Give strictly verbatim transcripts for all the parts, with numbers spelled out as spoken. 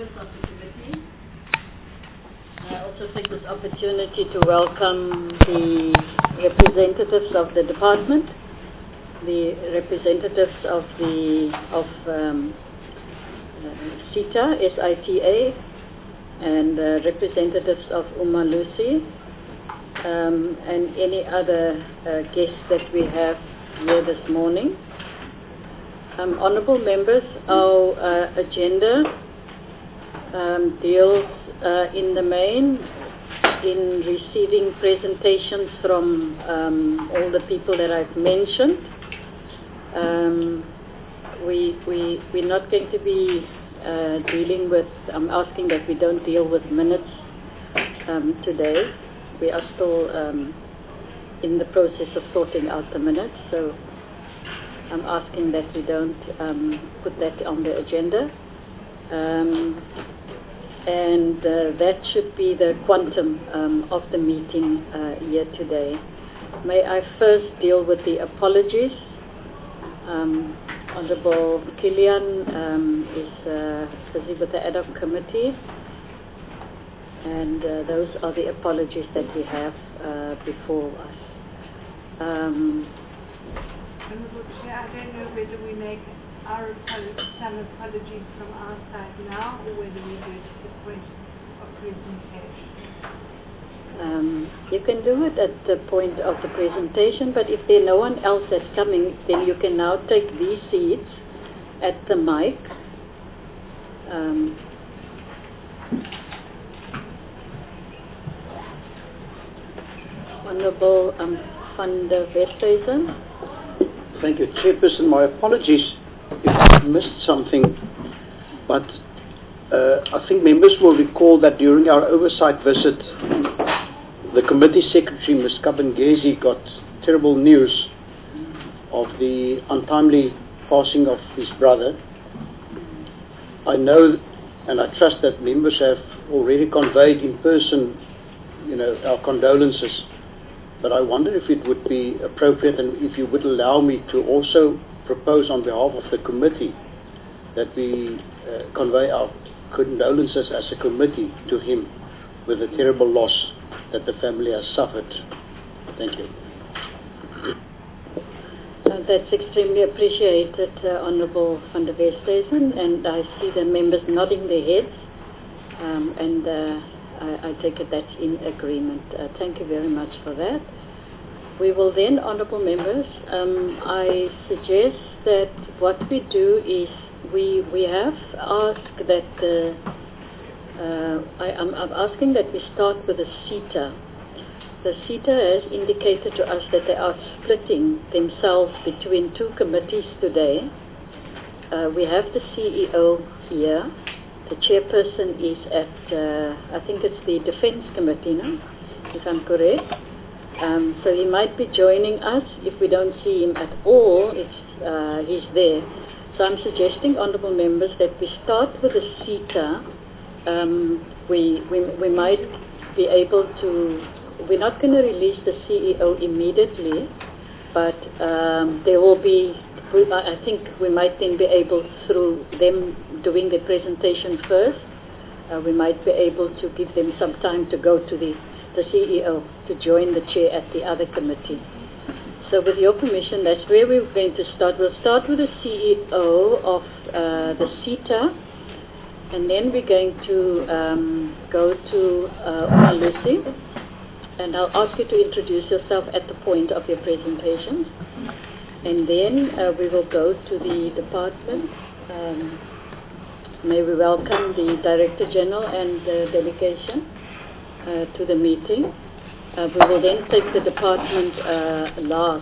members of the committee. I also take this opportunity to welcome the representatives of the department, the representatives of the of um, uh, SITA, S I T A, and uh, representatives of Umalusi, um, and any other uh, guests that we have here this morning. Um, honourable members, our uh, agenda um, deals uh, in the main in receiving presentations from um, all the people that I've mentioned. Um, we, we, we're not going to be uh, dealing with, I'm asking that we don't deal with minutes um, today. We are still um, in the process of sorting out the minutes, so I'm asking that we don't um, put that on the agenda. Um, and uh, that should be the quantum um, of the meeting uh, here today. May I first deal with the apologies. Um, Honourable Kilian um, is uh, busy with the ad hoc committee, and uh, those are the apologies that we have uh, before us. Um, Honourable Chair, I don't know whether we make our apologies, some apologies from our side now, or whether we do it at the point of presentation. Um, you can do it at the point of the presentation, but if there's no one else that's coming, then you can now take these seats at the mic. Um, Honourable um, van der Westhuizen. Thank you, Chairperson. My apologies if I missed something, but uh, I think members will recall that during our oversight visit, the committee secretary, Miz Kabengezi, got terrible news of the untimely passing of his brother. I know and I trust that members have already conveyed in person, you know, our condolences. But I wonder if it would be appropriate, and if you would allow me to also propose on behalf of the committee that we uh, convey our condolences as a committee to him with the terrible loss that the family has suffered. Thank you. Uh, that's extremely appreciated, uh, Honourable van der Westhuizen, and I see the members nodding their heads, um, and uh, I, I take it that's in agreement. Uh, thank you very much for that. We will then, honourable members, um, I suggest that what we do is we we have asked that uh, uh, I, I'm, I'm asking that we start with the SITA. The SITA has indicated to us that they are splitting themselves between two committees today. Uh, we have the C E O here. The chairperson is at, uh, I think it's the Defence Committee, no? If I'm correct. Um, so he might be joining us. If we don't see him at all, it's, uh, he's there. So I'm suggesting, honourable members, that we start with the SITA. Um, we, we, we might be able to, we're not going to release the C E O immediately, but um, there will be, I think we might then be able, through them doing the presentation first, uh, we might be able to give them some time to go to the, the C E O to join the chair at the other committee. So with your permission, that's where we're going to start. We'll start with the C E O of uh, the SITA, and then we're going to um, go to uh, Umalusi, and I'll ask you to introduce yourself at the point of your presentation. And then uh, we will go to the department. Um, may we welcome the Director General and the delegation uh, to the meeting. Uh, we will then take the department uh, last.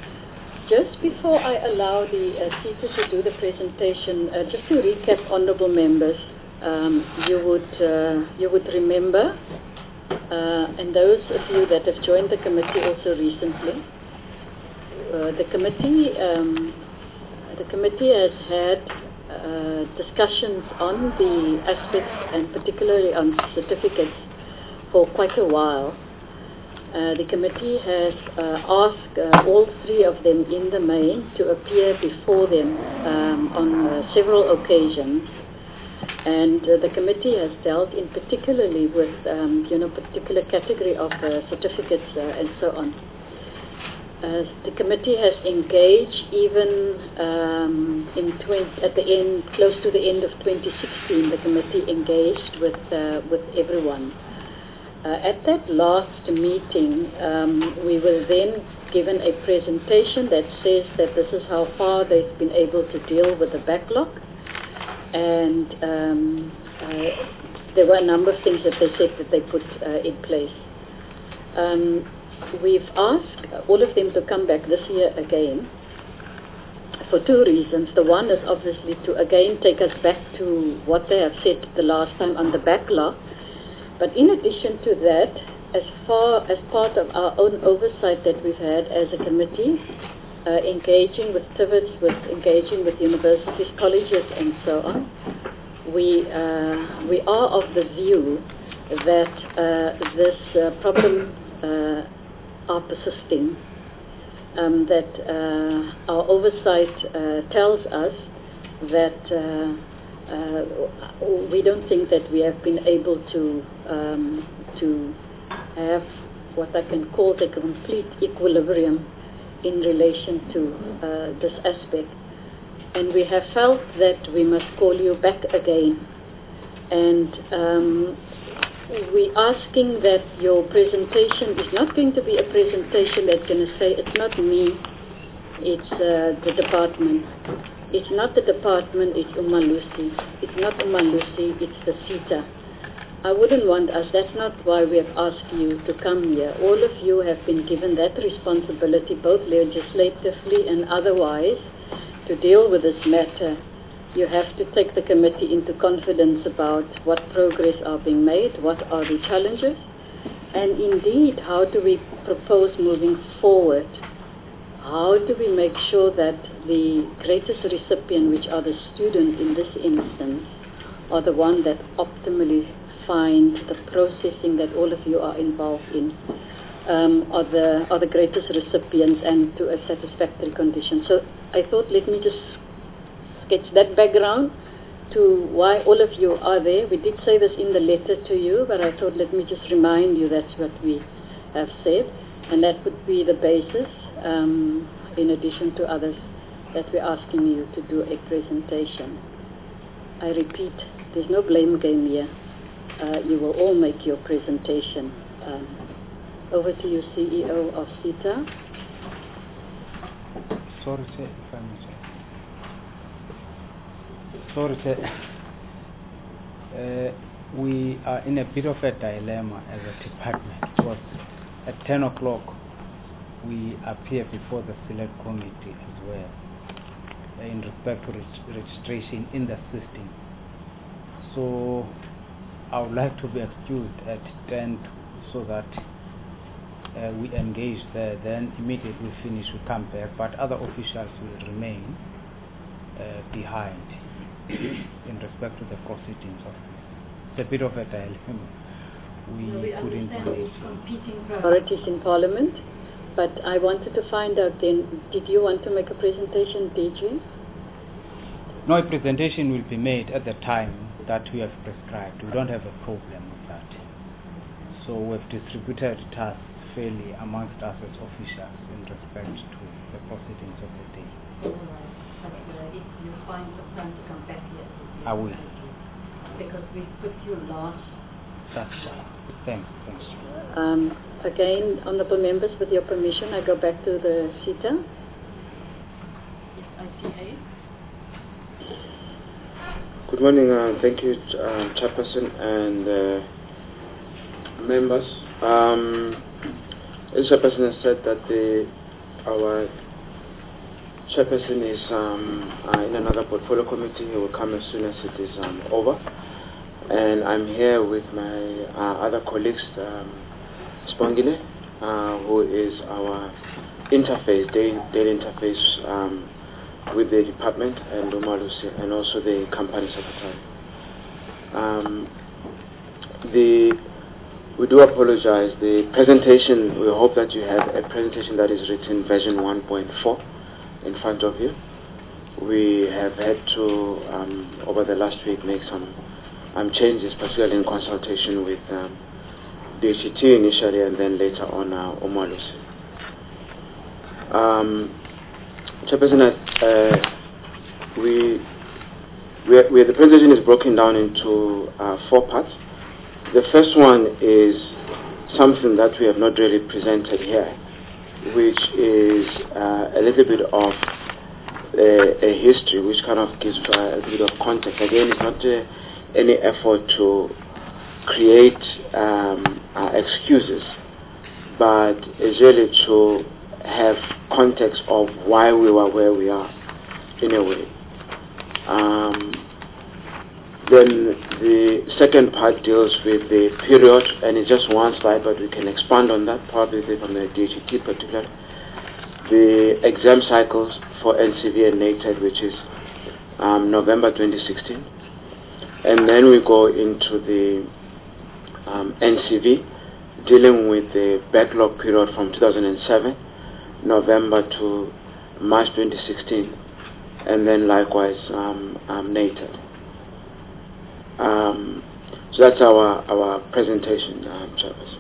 Just before I allow the uh, SITA to do the presentation, uh, just to recap, honourable members, um, you would uh, you would remember, uh, and those of you that have joined the committee also recently. Uh, the committee, um, the committee has had uh, discussions on the aspects, and particularly on certificates, for quite a while. Uh, the committee has uh, asked uh, all three of them in the main to appear before them um, on uh, several occasions. And uh, the committee has dealt in particularly with, um, you know, particular category of uh, certificates uh, and so on. Uh, the committee has engaged even um, in twenty, at the end, close to the end of twenty sixteen, the committee engaged with uh, with everyone. Uh, at that last meeting, um, we were then given a presentation that says that this is how far they've been able to deal with the backlog. And um, uh, there were a number of things that they said that they put uh, in place. Um, we've asked all of them to come back this year again for two reasons. The one is obviously to again take us back to what they have said the last time on the backlog. But in addition to that, as far as part of our own oversight that we've had as a committee, Uh, engaging with T V E T S, with engaging with universities, colleges, and so on, we uh, we are of the view that uh, this uh, problem uh, are persisting. Um, that uh, our oversight uh, tells us that uh, uh, we don't think that we have been able to um, to have what I can call the complete equilibrium in relation to uh, this aspect. And we have felt that we must call you back again. And um, we're asking that your presentation is not going to be a presentation that's going to say, it's not me, it's uh, the department. It's not the department, it's Umalusi. It's not Umalusi, it's the SETA. I wouldn't want us, that's not why we have asked you to come here. All of you have been given that responsibility, both legislatively and otherwise, to deal with this matter. You have to take the committee into confidence about what progress are being made, what are the challenges, and indeed, how do we propose moving forward? How do we make sure that the greatest recipient, which are the students in this instance, are the one that optimally find the processing that all of you are involved in, um, are the are the greatest recipients and to a satisfactory condition. So I thought, let me just sketch that background to why all of you are there. We did say this in the letter to you, but I thought, let me just remind you that's what we have said, and that would be the basis, um, in addition to others, that we're asking you to do a presentation. I repeat, there's no blame game here. Uh, you will all make your presentation. Um, over to you, C E O of SETA. Sorry, sir, if I may say. Sorry, sir. Uh, we are in a bit of a dilemma as a department. It was at ten o'clock we appear before the select committee as well uh, in respect to reg registration in the system. So I would like to be excused at ten so that uh, we engage there, then immediately we finish, we come back, but other officials will remain uh, behind in respect to the proceedings of this. It's a bit of a dilemma. We, no, we couldn't understand competing priorities in Parliament, but I wanted to find out then, did you want to make a presentation, D J? No, a presentation will be made at the time that we have prescribed. We don't have a problem with that. So we've distributed tasks fairly amongst us as officials in respect to the proceedings of the day. All right. But uh, if you find some time to come back here, I will. Because we put you last. That's right. Thanks. Thanks. Um, again, honourable members, with your permission, I go back to the SETA. I C A. Good morning, uh, thank you, uh, Chairperson and uh, members. Um, as Chairperson has said that the, our Chairperson is um, uh, in another portfolio committee. He will come as soon as it is um, over. And I'm here with my uh, other colleagues, um, Spongile, uh, who is our interface, daily, daily interface um, with the department, and Umalusi, and also the company secretary. Um, the, we do apologize. The presentation, we hope that you have a presentation that is written version one point four in front of you. we have had to, um, over the last week, make some um, changes, particularly in consultation with um, D H T initially and then later on uh, Umalusi. Um, Chairperson, uh, we, we, we, the presentation is broken down into uh, four parts. The first one is something that we have not really presented here, which is uh, a little bit of a, a history, which kind of gives uh, a little bit of context. Again, it's not uh, any effort to create um, uh, excuses, but it's really to have context of why we were where we are, in a way. Um, then the second part deals with the period, and it's just one slide, but we can expand on that, probably from the D H T particularly. The exam cycles for N C V and NATED, which is um, November twenty sixteen. And then we go into the um, N C V, dealing with the backlog period from two thousand seven, November to March twenty sixteen, and then likewise um, um, NATED. Um, so that's our, our presentation, um, Chairperson.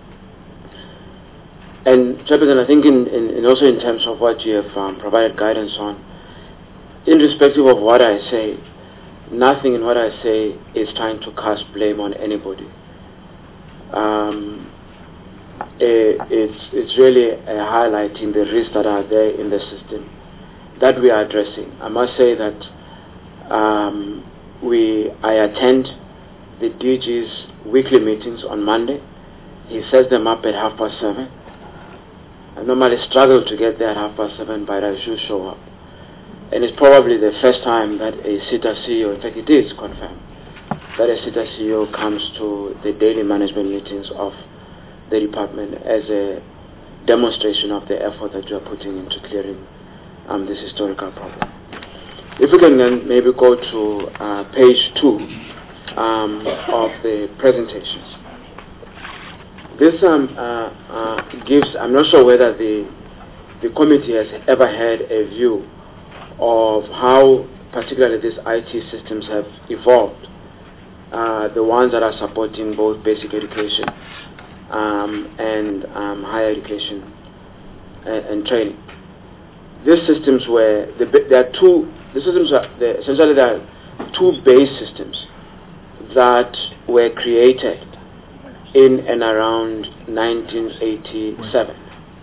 And Chairperson, I think in, in, in also in terms of what you have um, provided guidance on, irrespective of what I say, nothing in what I say is trying to cast blame on anybody. Um, it, it's, it's really uh, highlighting the risks that are there in the system that we are addressing. I must say that um, we, I attend the D G's weekly meetings on Monday. He sets them up at half past seven. I normally struggle to get there at half past seven, but I should show up. And it's probably the first time that a SETA C E O, in fact it is confirmed, that a SETA C E O comes to the daily management meetings of the department as a demonstration of the effort that you are putting into clearing um, this historical problem. If we can then maybe go to uh, page two um, of the presentations. This um, uh, uh, gives, I'm not sure whether the, the committee has ever had a view of how particularly these I T systems have evolved, uh, the ones that are supporting both basic education um, and um, higher education and, and training. These systems were, the, there are two, the systems are, the, essentially there are two base systems that were created in and around nineteen eighty-seven.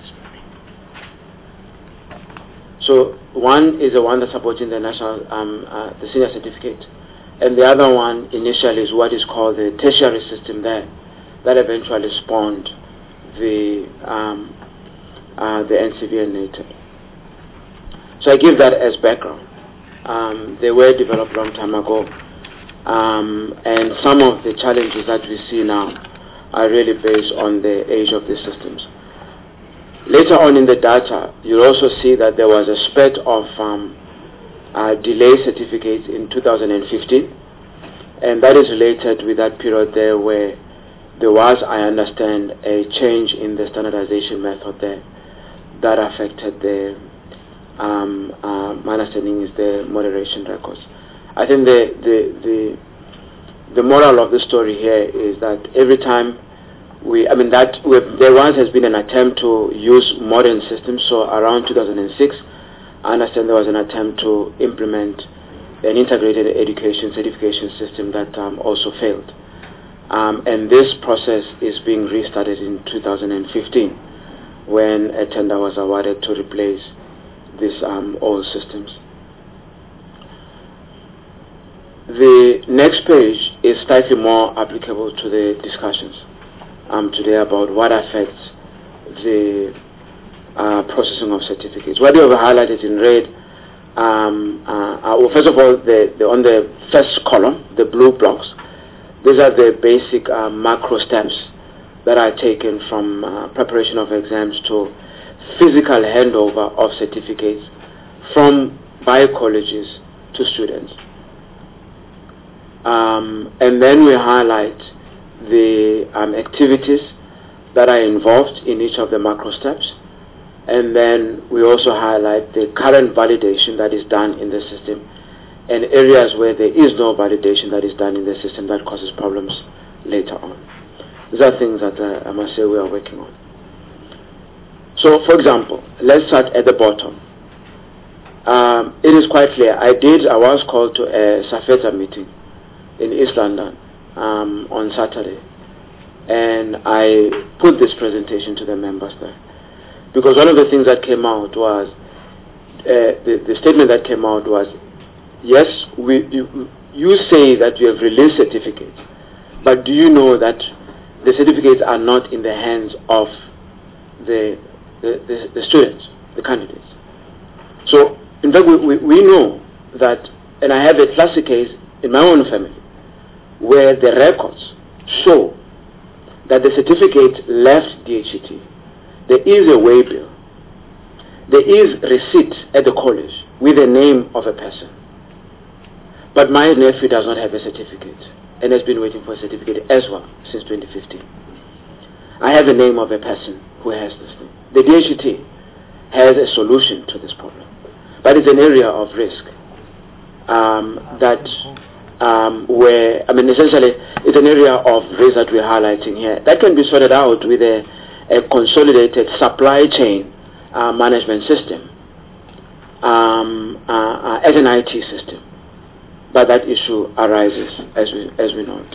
So one is the one that's supporting the national, um, uh, the senior certificate, and the other one initially is what is called the tertiary system there, that eventually spawned the um, uh, the N C V and NATED. So I give that as background. Um, they were developed a long time ago, um, and some of the challenges that we see now are really based on the age of the systems. Later on in the data, you'll also see that there was a spate of um, uh, delay certificates in two thousand fifteen, and that is related with that period there where there was, I understand, a change in the standardization method there that affected the, um, uh, my understanding is the moderation records. I think the, the, the, the moral of the story here is that every time we, I mean, that there once has been an attempt to use modern systems. So around two thousand six, I understand there was an attempt to implement an integrated education certification system that um, also failed. Um, and this process is being restarted in two thousand fifteen when a tender was awarded to replace these um, old systems. The next page is slightly more applicable to the discussions um, today about what affects the uh, processing of certificates. What you have highlighted in red, um, uh, uh, well, first of all, the, the, on the first column, the blue blocks, these are the basic uh, macro steps that are taken from uh, preparation of exams to physical handover of certificates from by colleges to students. Um, and then we highlight the um, activities that are involved in each of the macro steps, And then we also highlight the current validation that is done in the system and areas where there is no validation that is done in the system that causes problems later on. These are things that uh, I must say we are working on. So, for example, let's start at the bottom. Um, it is quite clear. I did, I was called to a SAFETA meeting in East London um, on Saturday, and I put this presentation to the members there. Because one of the things that came out was, uh, the, the statement that came out was, yes, we, you, you say that you have released certificates, but do you know that the certificates are not in the hands of the, the, the, the students, the candidates? So, in fact, we, we, we know that, and I have a classic case in my own family, where the records show that the certificate left D H E T. There is a way bill. There is receipt at the college with the name of a person. But my nephew does not have a certificate and has been waiting for a certificate as well since twenty fifteen. I have the name of a person who has this thing. The D H E T has a solution to this problem. But it's an area of risk um, that um, where, I mean, essentially, it's an area of risk that we're highlighting here. That can be sorted out with a, a consolidated supply chain uh, management system um, uh, uh, as an I T system. But that issue arises as we, as we know it.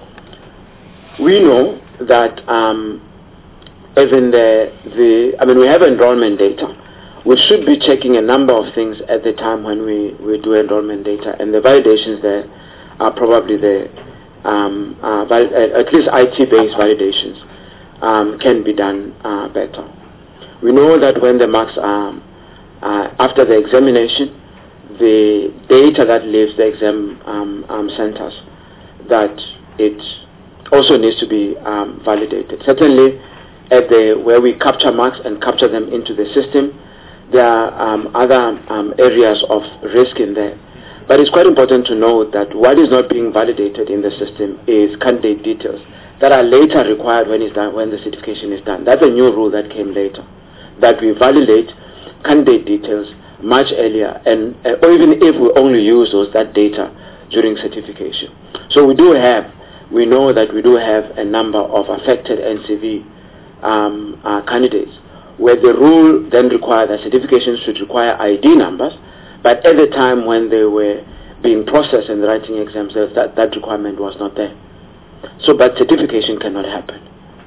We know that um, even the, the, I mean, we have enrollment data. We should be checking a number of things at the time when we, we do enrollment data, and the validations there are probably the, um, uh, val at least I T-based validations um, can be done uh, better. We know that when the marks are, uh, after the examination, the data that leaves the exam um, um, centers, that it also needs to be um, validated. Certainly, at the, where we capture marks and capture them into the system, there are um, other um, areas of risk in there. But it's quite important to note that what is not being validated in the system is candidate details that are later required when, it's done, when the certification is done. That's a new rule that came later, that we validate candidate details much earlier, and uh, or even if we only use those that data during certification. So we do have, we know that we do have a number of affected N C V um, uh, candidates, where the rule then required that certifications should require I D numbers, but at the time when they were being processed and writing exams, that, that requirement was not there. So, but certification cannot happen.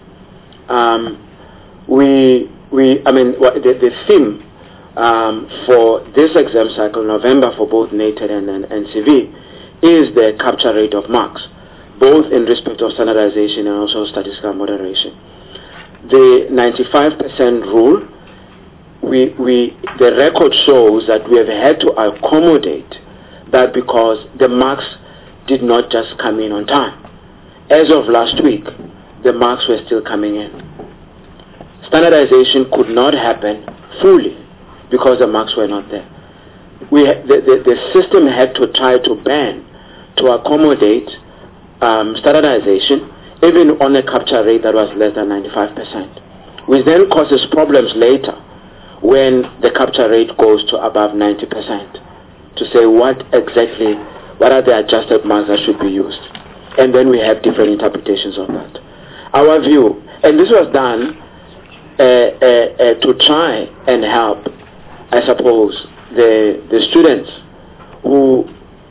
Um, we, we, I mean, the, the theme um, for this exam cycle, November, for both NATED and, and N C V, is the capture rate of marks, both in respect of standardization and also statistical moderation. The ninety-five percent rule, we, we, the record shows that we have had to accommodate that because the marks did not just come in on time. As of last week, the marks were still coming in. Standardization could not happen fully because the marks were not there. We, the, the, the system had to try to bend to accommodate um, standardization, even on a capture rate that was less than ninety-five percent, which then causes problems later when the capture rate goes to above ninety percent, to say what exactly, what are the adjusted marks that should be used. And then we have different interpretations of that. Our view, and this was done uh, uh, uh, to try and help, I suppose, the, the students who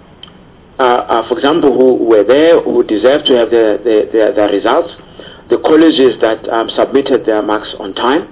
Uh, uh, for example, who were there, who deserve to have their, their, their, their results, the colleges that um, submitted their marks on time,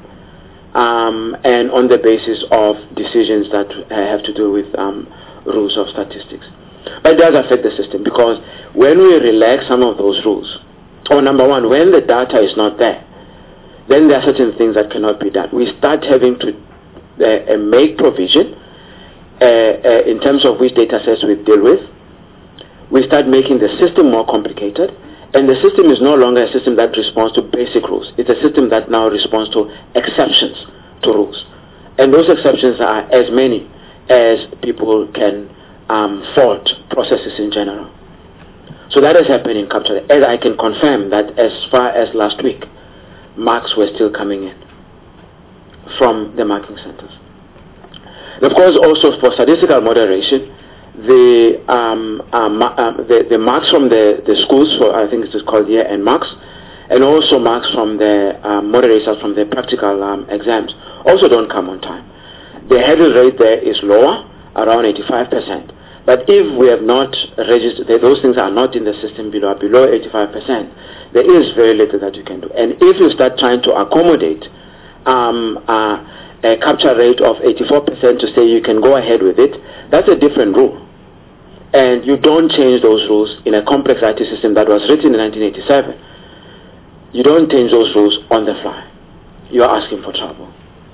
um, and on the basis of decisions that uh, have to do with um, rules of statistics. But it does affect the system, because when we relax some of those rules, or number one, when the data is not there, then there are certain things that cannot be done. We start having to uh, uh, make provision uh, uh, in terms of which data sets we deal with. We start making the system more complicated, and the system is no longer a system that responds to basic rules. It's a system that now responds to exceptions to rules. And those exceptions are as many as people can um, fault processes in general. So that has happened in capture. And I can confirm that as far as last week, marks were still coming in. from the marking centers. And of course, also for statistical moderation, the, um, um, um, the, the marks from the, the schools, for I think it is called year-end marks, and also marks from the um, moderators from the practical um, exams also don't come on time. The hurdle rate there is lower, around eighty-five percent. But if we have not registered, those things are not in the system below, below eighty-five percent, there is very little that you can do. And if you start trying to accommodate um, uh, a capture rate of eighty-four percent to say you can go ahead with it, that's a different rule. And you don't change those rules in a complex I T system that was written in nineteen eighty-seven. You don't change those rules on the fly. You're asking for trouble.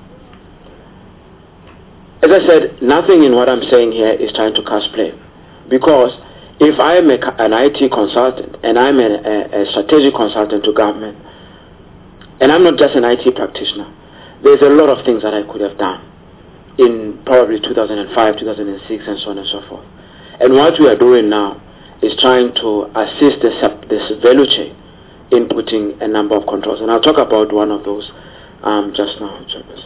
As I said, nothing in what I'm saying here is trying to cast blame. Because if I'm a, an I T consultant and I'm a, a, a strategic consultant to government, and I'm not just an I T practitioner, there's a lot of things that I could have done in probably two thousand five, two thousand six, and so on and so forth. And what we are doing now is trying to assist this, this value chain in putting a number of controls. And I'll talk about one of those um, just now, Chairperson.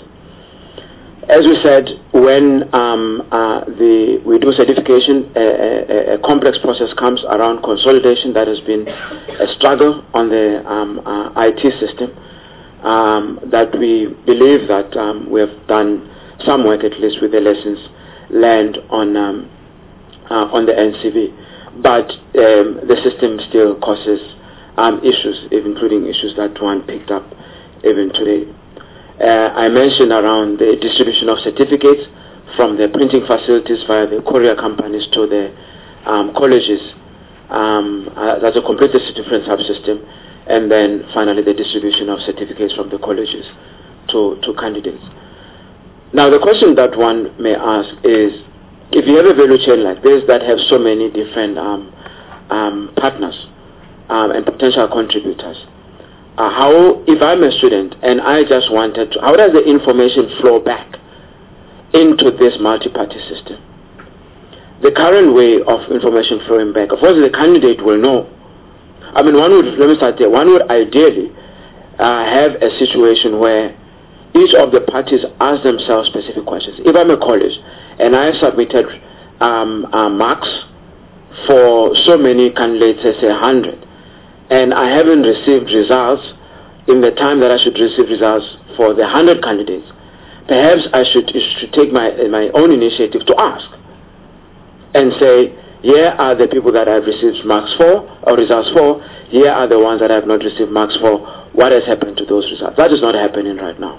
As we said, when um, uh, the, we do certification, a, a, a complex process comes around consolidation. That has been a struggle on the um, uh, I T system, um, that we believe that um, we have done some work, at least with the lessons learned on, um, uh, on the N C V. But um, the system still causes um, issues, including issues that one picked up even today. Uh, I mentioned around the distribution of certificates from the printing facilities via the courier companies to the um, colleges. Um, uh, that's a completely different subsystem. And then finally the distribution of certificates from the colleges to, to candidates. Now the question that one may ask is, if you have a value chain like this that have so many different um, um, partners um, and potential contributors, Uh, how, if I'm a student and I just wanted to, how does the information flow back into this multi-party system? The current way of information flowing back, of course the candidate will know. I mean, one would, let me start there, one would ideally uh, have a situation where each of the parties ask themselves specific questions. If I'm a college and I submitted um, uh, marks for so many candidates, let's say one hundred, and I haven't received results in the time that I should receive results for the one hundred candidates, perhaps I should, should take my, my own initiative to ask and say, here are the people that I've received marks for, or results for, here are the ones that I have not received marks for, what has happened to those results? That is not happening right now.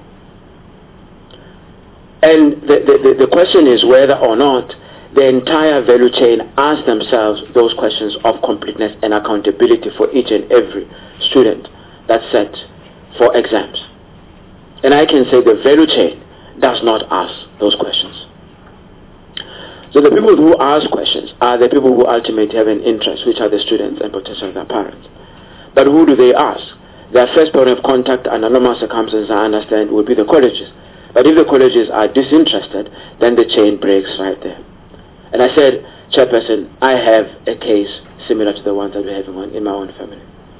And the, the, the question is whether or not the entire value chain ask themselves those questions of completeness and accountability for each and every student that's set for exams. And I can say the value chain does not ask those questions. So the people who ask questions are the people who ultimately have an interest, which are the students and potentially their parents. But who do they ask? Their first point of contact under normal circumstances, I understand, would be the colleges. But if the colleges are disinterested, then the chain breaks right there. And I said, Chairperson, I have a case similar to the one that we have in my own family.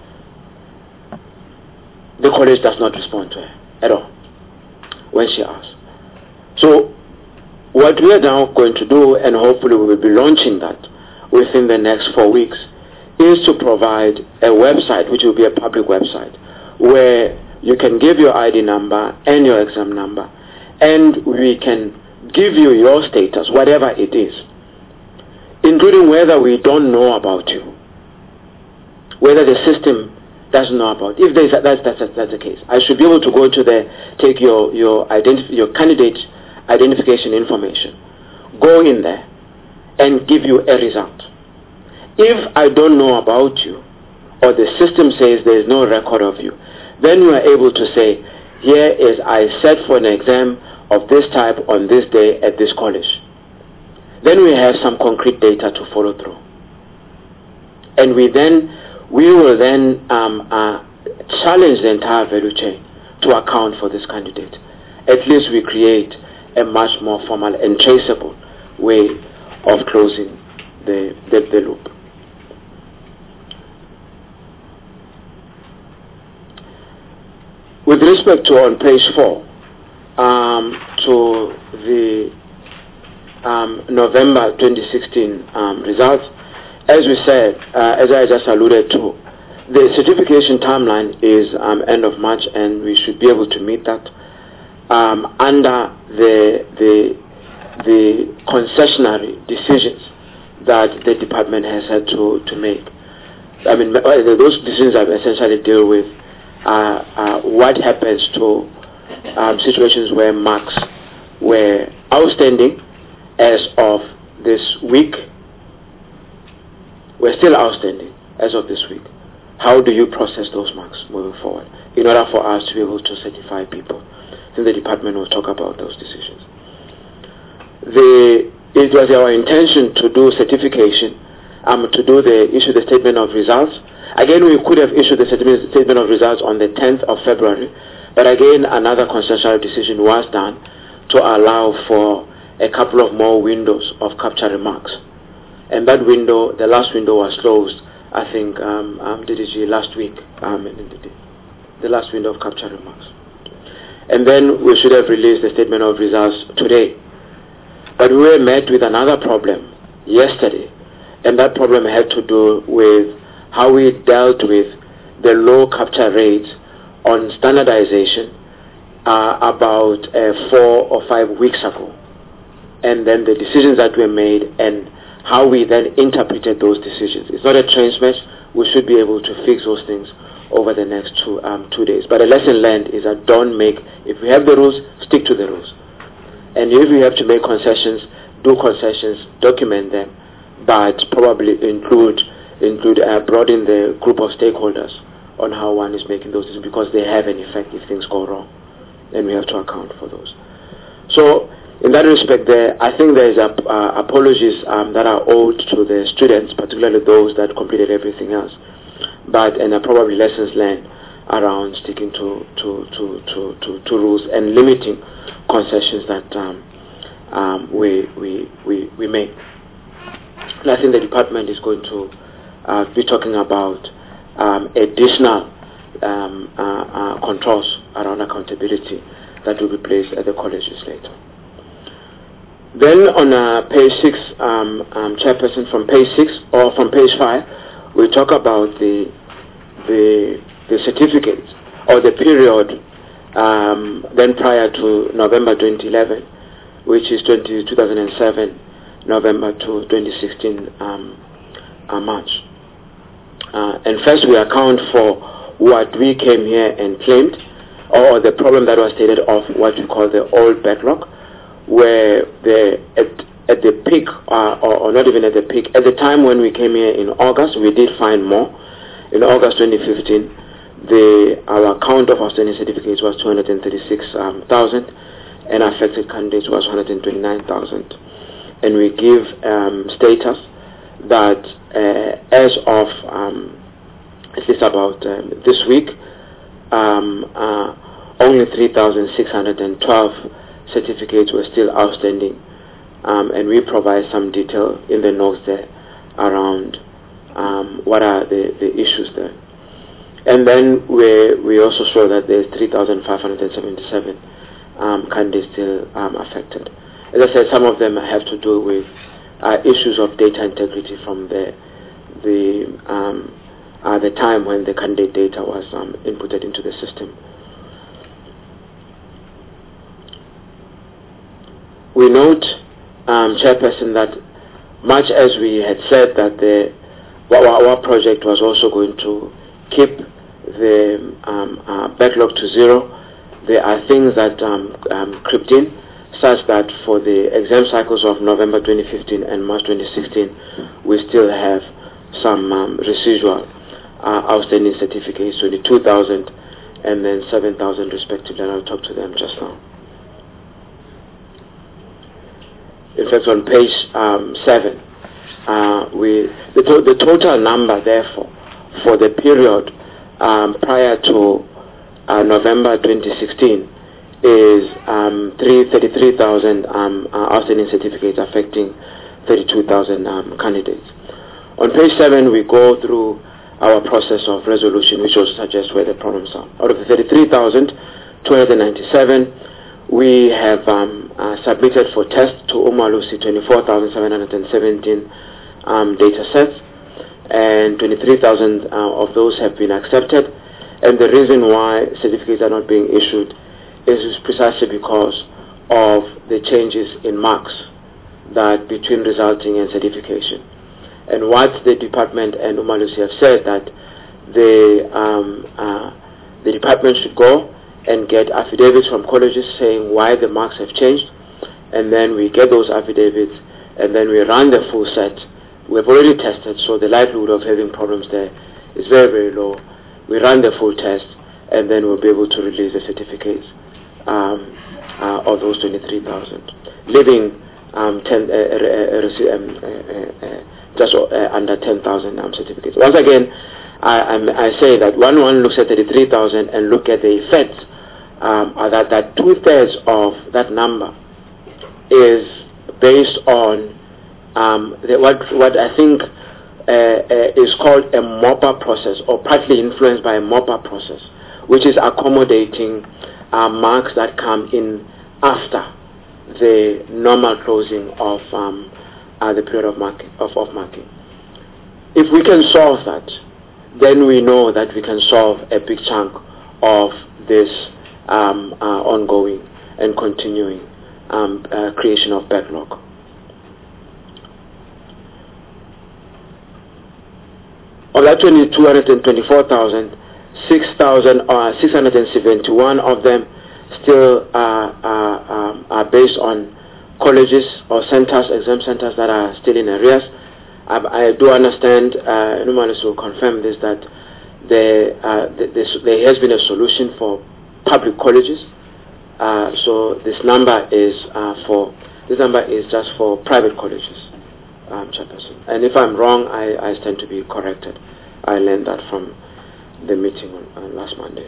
The college does not respond to her at all when she asks. So what we are now going to do, and hopefully we will be launching that within the next four weeks, is to provide a website, which will be a public website, where you can give your I D number and your exam number, and we can give you your status, whatever it is, including whether we don't know about you, whether the system doesn't know about. If there's a, that's, that's, that's the case, I should be able to go to the, take your, your, identif your candidate identification information, go in there, and give you a result. If I don't know about you, or the system says there is no record of you, then you are able to say, here is, I sat for an exam of this type on this day at this college. Then we have some concrete data to follow through. And we then, we will then um, uh, challenge the entire value chain to account for this candidate. At least we create a much more formal and traceable way of closing the, the, the loop. With respect to on page four, uh, to the um, November twenty sixteen um, results, as we said, uh, as I just alluded to, the certification timeline is um, end of March, and we should be able to meet that um, under the the the concessionary decisions that the department has had to, to make. I mean, those decisions are essentially deal with uh, uh, what happens to um, situations where marks were outstanding as of this week, were still outstanding as of this week. How do you process those marks moving forward in order for us to be able to certify people? Then the department will talk about those decisions. The, it was our intention to do certification, um, to do the issue the statement of results. Again, we could have issued the statement of results on the tenth of February, but again, another consensual decision was done to allow for a couple of more windows of capture remarks. And that window, the last window was closed, I think, um, um, D D G last week, um, the last window of capture remarks. And then we should have released the statement of results today. But we were met with another problem yesterday, and that problem had to do with how we dealt with the low capture rates on standardization uh, about uh, four or five weeks ago, and then the decisions that were made and how we then interpreted those decisions. It's not a train smash. We should be able to fix those things over the next two um, two days. But a lesson learned is that don't make, if we have the rules, stick to the rules. And if you have to make concessions, do concessions, document them, but probably include include uh, broaden the group of stakeholders on how one is making those decisions, because they have an effect if things go wrong, and we have to account for those. So in that respect, there, I think there is a, uh, apologies um, that are owed to the students, particularly those that completed everything else, but and uh, probably lessons learned around sticking to to, to, to, to to rules and limiting concessions that um, um, we, we we we make. And I think the department is going to uh, be talking about um, additional um, uh, uh, controls around accountability that will be placed at the colleges later. Then on uh, page six, um, um, Chairperson, from page six or from page five, we talk about the the the certificates or the period um, then prior to November twenty eleven, which is two thousand seven, November to twenty sixteen um, uh, March. Uh, and first we account for what we came here and claimed, or the problem that was stated of what we call the old backlog, where the at, at the peak, uh, or, or not even at the peak, at the time when we came here in August, we did find more. In August twenty fifteen, the our count of outstanding certificates was two hundred thirty-six thousand, um, and affected candidates was one hundred twenty-nine thousand. And we give um, status that uh, as of um, at least about um, this week, um, uh, only three thousand six hundred twelve certificates were still outstanding, um, and we provide some detail in the notes there around um, what are the, the issues there. And then we we also show that there's three thousand five hundred seventy-seven um, candidates still um, affected. As I said, some of them have to do with uh, issues of data integrity from the the um, uh, the time when the candidate data was um, inputted into the system. We note, um, Chairperson, that much as we had said that the our, our project was also going to keep the um, uh, backlog to zero, there are things that um, um, crept in, such that for the exam cycles of November twenty fifteen and March twenty sixteen, we still have some um, residual uh, outstanding certificates, twenty-two thousand and then seven thousand respectively, and I'll talk to them just now. In fact, on page um, seven, uh, we the, to the total number, therefore, for the period um, prior to uh, November twenty sixteen is um, thirty-three thousand um, uh, outstanding certificates affecting thirty-two thousand um, candidates. On page seven, we go through our process of resolution, which also suggests where the problems are. Out of the thirty-three thousand two hundred ninety-seven, we have um, uh, submitted for test to Umalusi twenty-four thousand seven hundred seventeen um, data sets, and twenty-three thousand uh, of those have been accepted. And the reason why certificates are not being issued is precisely because of the changes in marks that between resulting and certification. And what the department and Umalusi have said that the um, uh, the department should go and get affidavits from colleges saying why the marks have changed, and then we get those affidavits, and then we run the full set. We've already tested, so the likelihood of having problems there is very, very low. We run the full test, and then we'll be able to release the certificates um, uh, of those twenty-three thousand, leaving um, ten, uh, uh, uh, um, uh, uh, just uh, under ten thousand um, certificates. Once again, I, I, I say that when one looks at thirty-three thousand and look at the effects, um, are that, that two-thirds of that number is based on um, the, what, what I think uh, uh, is called a MOPA process, or partly influenced by a MOPA process, which is accommodating uh, marks that come in after the normal closing of um, uh, the period of, marking, of, of marking. If we can solve that, then we know that we can solve a big chunk of this um, uh, ongoing and continuing um, uh, creation of backlog. Of that two hundred twenty-four thousand, six hundred seventy-one of them still uh, uh, um, are based on colleges or centers, exam centers that are still in arrears. I, I do understand, uh, Numalis will confirm this, that there, uh, th there has been a solution for public colleges. Uh, so this number is uh, for this number is just for private colleges, um, Chairperson. And if I'm wrong, I, I stand to be corrected. I learned that from the meeting on, on last Monday.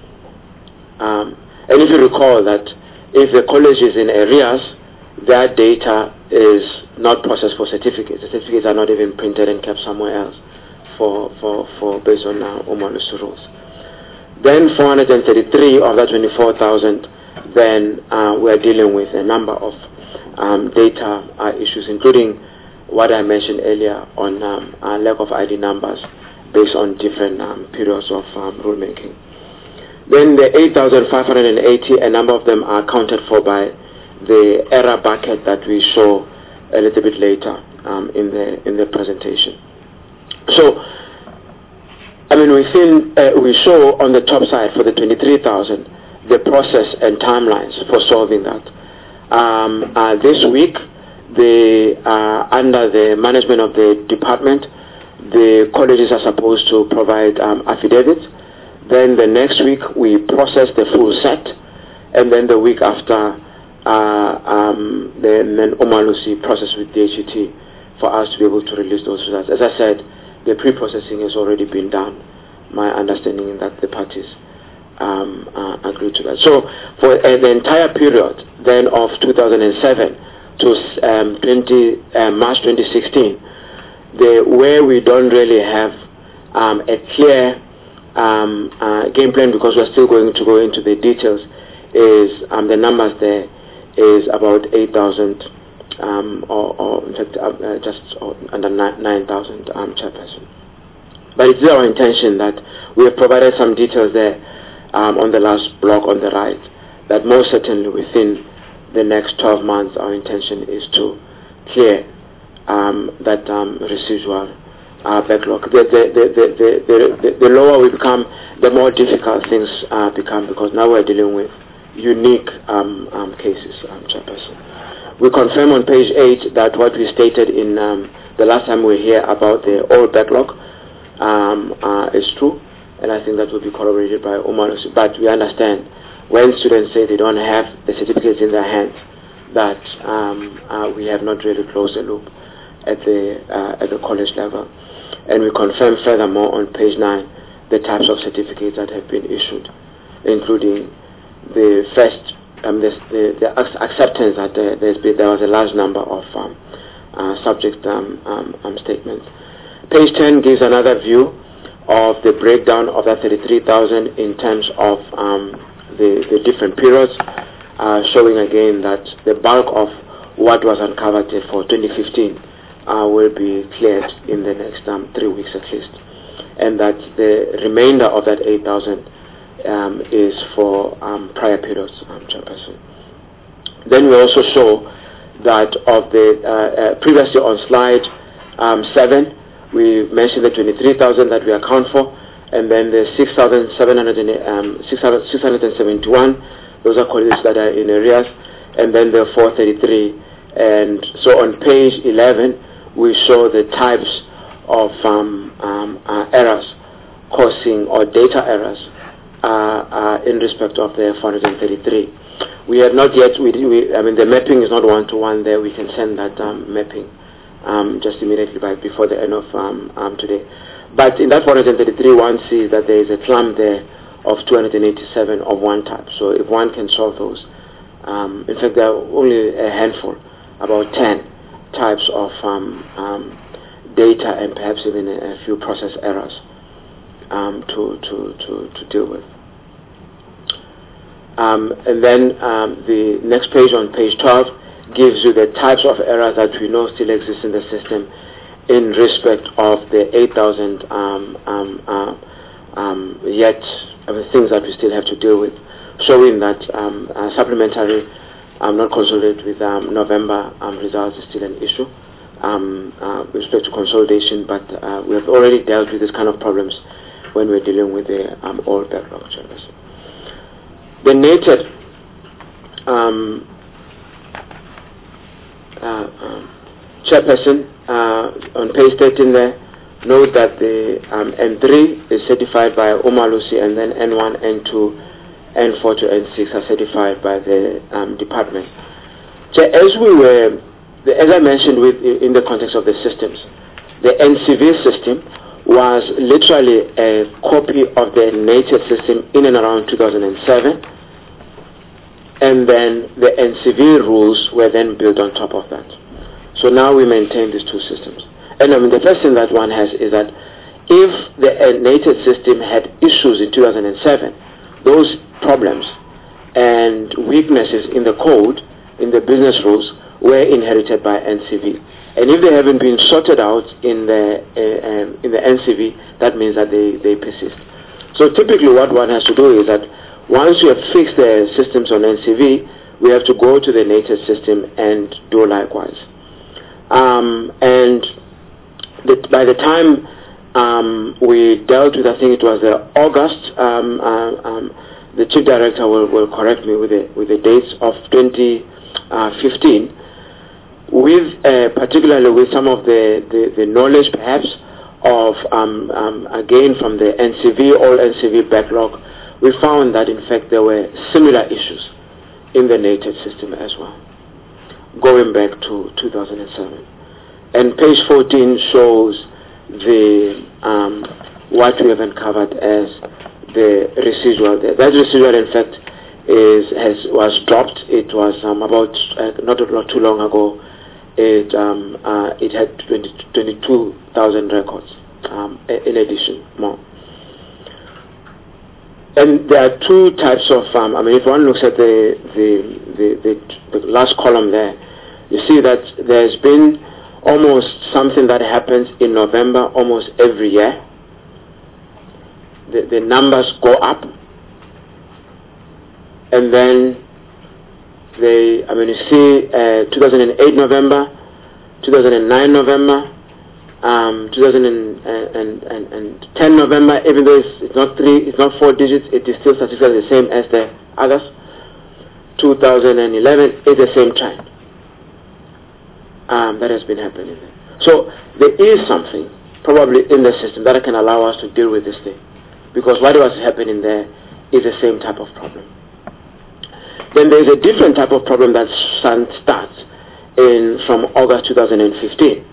Um, and if you recall that if the college is in arrears, that data is not processed for certificates. The certificates are not even printed and kept somewhere else for, for, for based on uh, Umalusi rules. Then four hundred thirty-three of that twenty-four thousand, then uh, we're dealing with a number of um, data uh, issues, including what I mentioned earlier on um, uh, lack of I D numbers based on different um, periods of um, rulemaking. Then the eight thousand five hundred eighty, a number of them are accounted for by the error bucket that we show a little bit later um, in the in the presentation. So, I mean, within uh, we show on the top side for the twenty-three thousand the process and timelines for solving that. Um, uh, this week, the uh, under the management of the department, the colleges are supposed to provide um, affidavits. Then the next week we process the full set, and then the week after, uh, um, then, then Umalusi process with D H E T for us to be able to release those results. As I said, the pre-processing has already been done. My understanding is that the parties um, uh, agreed to that. So for uh, the entire period then of two thousand seven to um, twenty, uh, March twenty sixteen, the where we don't really have um, a clear um, uh, game plan, because we're still going to go into the details, is um, the numbers there is about eight thousand um, or, or in fact uh, uh, just under nine thousand um, Chairperson. But it's our intention that we have provided some details there um, on the last block on the right, that most certainly within the next twelve months our intention is to clear um, that um, residual uh, backlog. The, the, the, the, the, the, the lower we become, the more difficult things uh, become, because now we're dealing with unique um, um, cases, um, Chairperson. We confirm on page eight that what we stated in um, the last time we were here about the old backlog um, uh, is true, and I think that will be corroborated by Umalusi. But we understand when students say they don't have the certificates in their hands, that um, uh, we have not really closed the loop at the uh, at the college level. And we confirm furthermore on page nine the types of certificates that have been issued, including the first um, the, the, the acceptance that there, there's been, there was a large number of um, uh, subject um, um, um, statements. Page ten gives another view of the breakdown of that thirty-three thousand in terms of um, the, the different periods. uh, showing again that the bulk of what was uncovered for twenty fifteen uh, will be cleared in the next um, three weeks at least, and that the remainder of that eight thousand um, is for um, prior periods, um, Chairperson. Then we also show that of the uh, uh, previously on slide um, seven, we mentioned the twenty-three thousand that we account for, and then the six thousand seven hundred seventy-one, those are colleges that are in arrears, and then the four thirty-three. And so on page eleven, we show the types of um, um, uh, errors causing, or data errors, uh, uh, in respect of the four thirty-three. We have not yet, we, we, I mean, the mapping is not one-to-one there. We can send that um, mapping um, just immediately by, before the end of um, um, today. But in that four thirty-three, one sees that there is a clump there of two hundred eighty-seven of one type. So if one can solve those, um, in fact, there are only a handful, about ten types of um, um, data and perhaps even a, a few process errors um, to, to, to, to deal with. Um, and then um, the next page, on page twelve, gives you the types of errors that we know still exist in the system in respect of the eight thousand um, um, uh, um, yet uh, things that we still have to deal with, showing that um, uh, supplementary um, not consolidated with um, November um, results is still an issue um, uh, with respect to consolidation, but uh, we have already dealt with this kind of problems when we're dealing with the um, old backlog service. The nated um, uh, um, Chairperson, uh, on page thirteen there, note that the um, N three is certified by Umalusi, and then N one, N two, N four to N six are certified by the um, department. So as we were, the, as I mentioned with, in the context of the systems, the N C V system was literally a copy of the native system in and around two thousand seven, and then the N C V rules were then built on top of that. So now we maintain these two systems. And I mean, the first thing that one has is that if the native system had issues in two thousand seven, those problems and weaknesses in the code, in the business rules, were inherited by N C V. And if they haven't been sorted out in the uh, um, in the N C V, that means that they, they persist. So typically what one has to do is that once you have fixed the systems on N C V, we have to go to the native system and do likewise. Um, and the, by the time um, we dealt with, I think it was uh, August, um, uh, um, the chief director will, will correct me with the, with the dates of twenty fifteen, with uh, particularly with some of the, the, the knowledge perhaps of, um, um, again from the N C V, all N C V backlog, we found that in fact there were similar issues in the native system as well, going back to two thousand seven. And page fourteen shows the um, what we have uncovered as the residual. That residual, in fact, is has was dropped. It was um, about uh, not, not too long ago. It um, uh, it had twenty-two thousand records um, in addition more. And there are two types of. Um, I mean, if one looks at the the, the the the last column there, you see that there's been almost something that happens in November almost every year. The, the numbers go up, and then they, I mean, you see uh, two thousand eight November, two thousand nine November, um, two thousand ten November, even though it's, it's not three, it's not four digits, it is still statistically the same as the others. two thousand eleven is the same trend. Um, that has been happening. So there is something probably in the system that can allow us to deal with this thing, because what was happening there is the same type of problem. Then there is a different type of problem that starts in from August two thousand fifteen.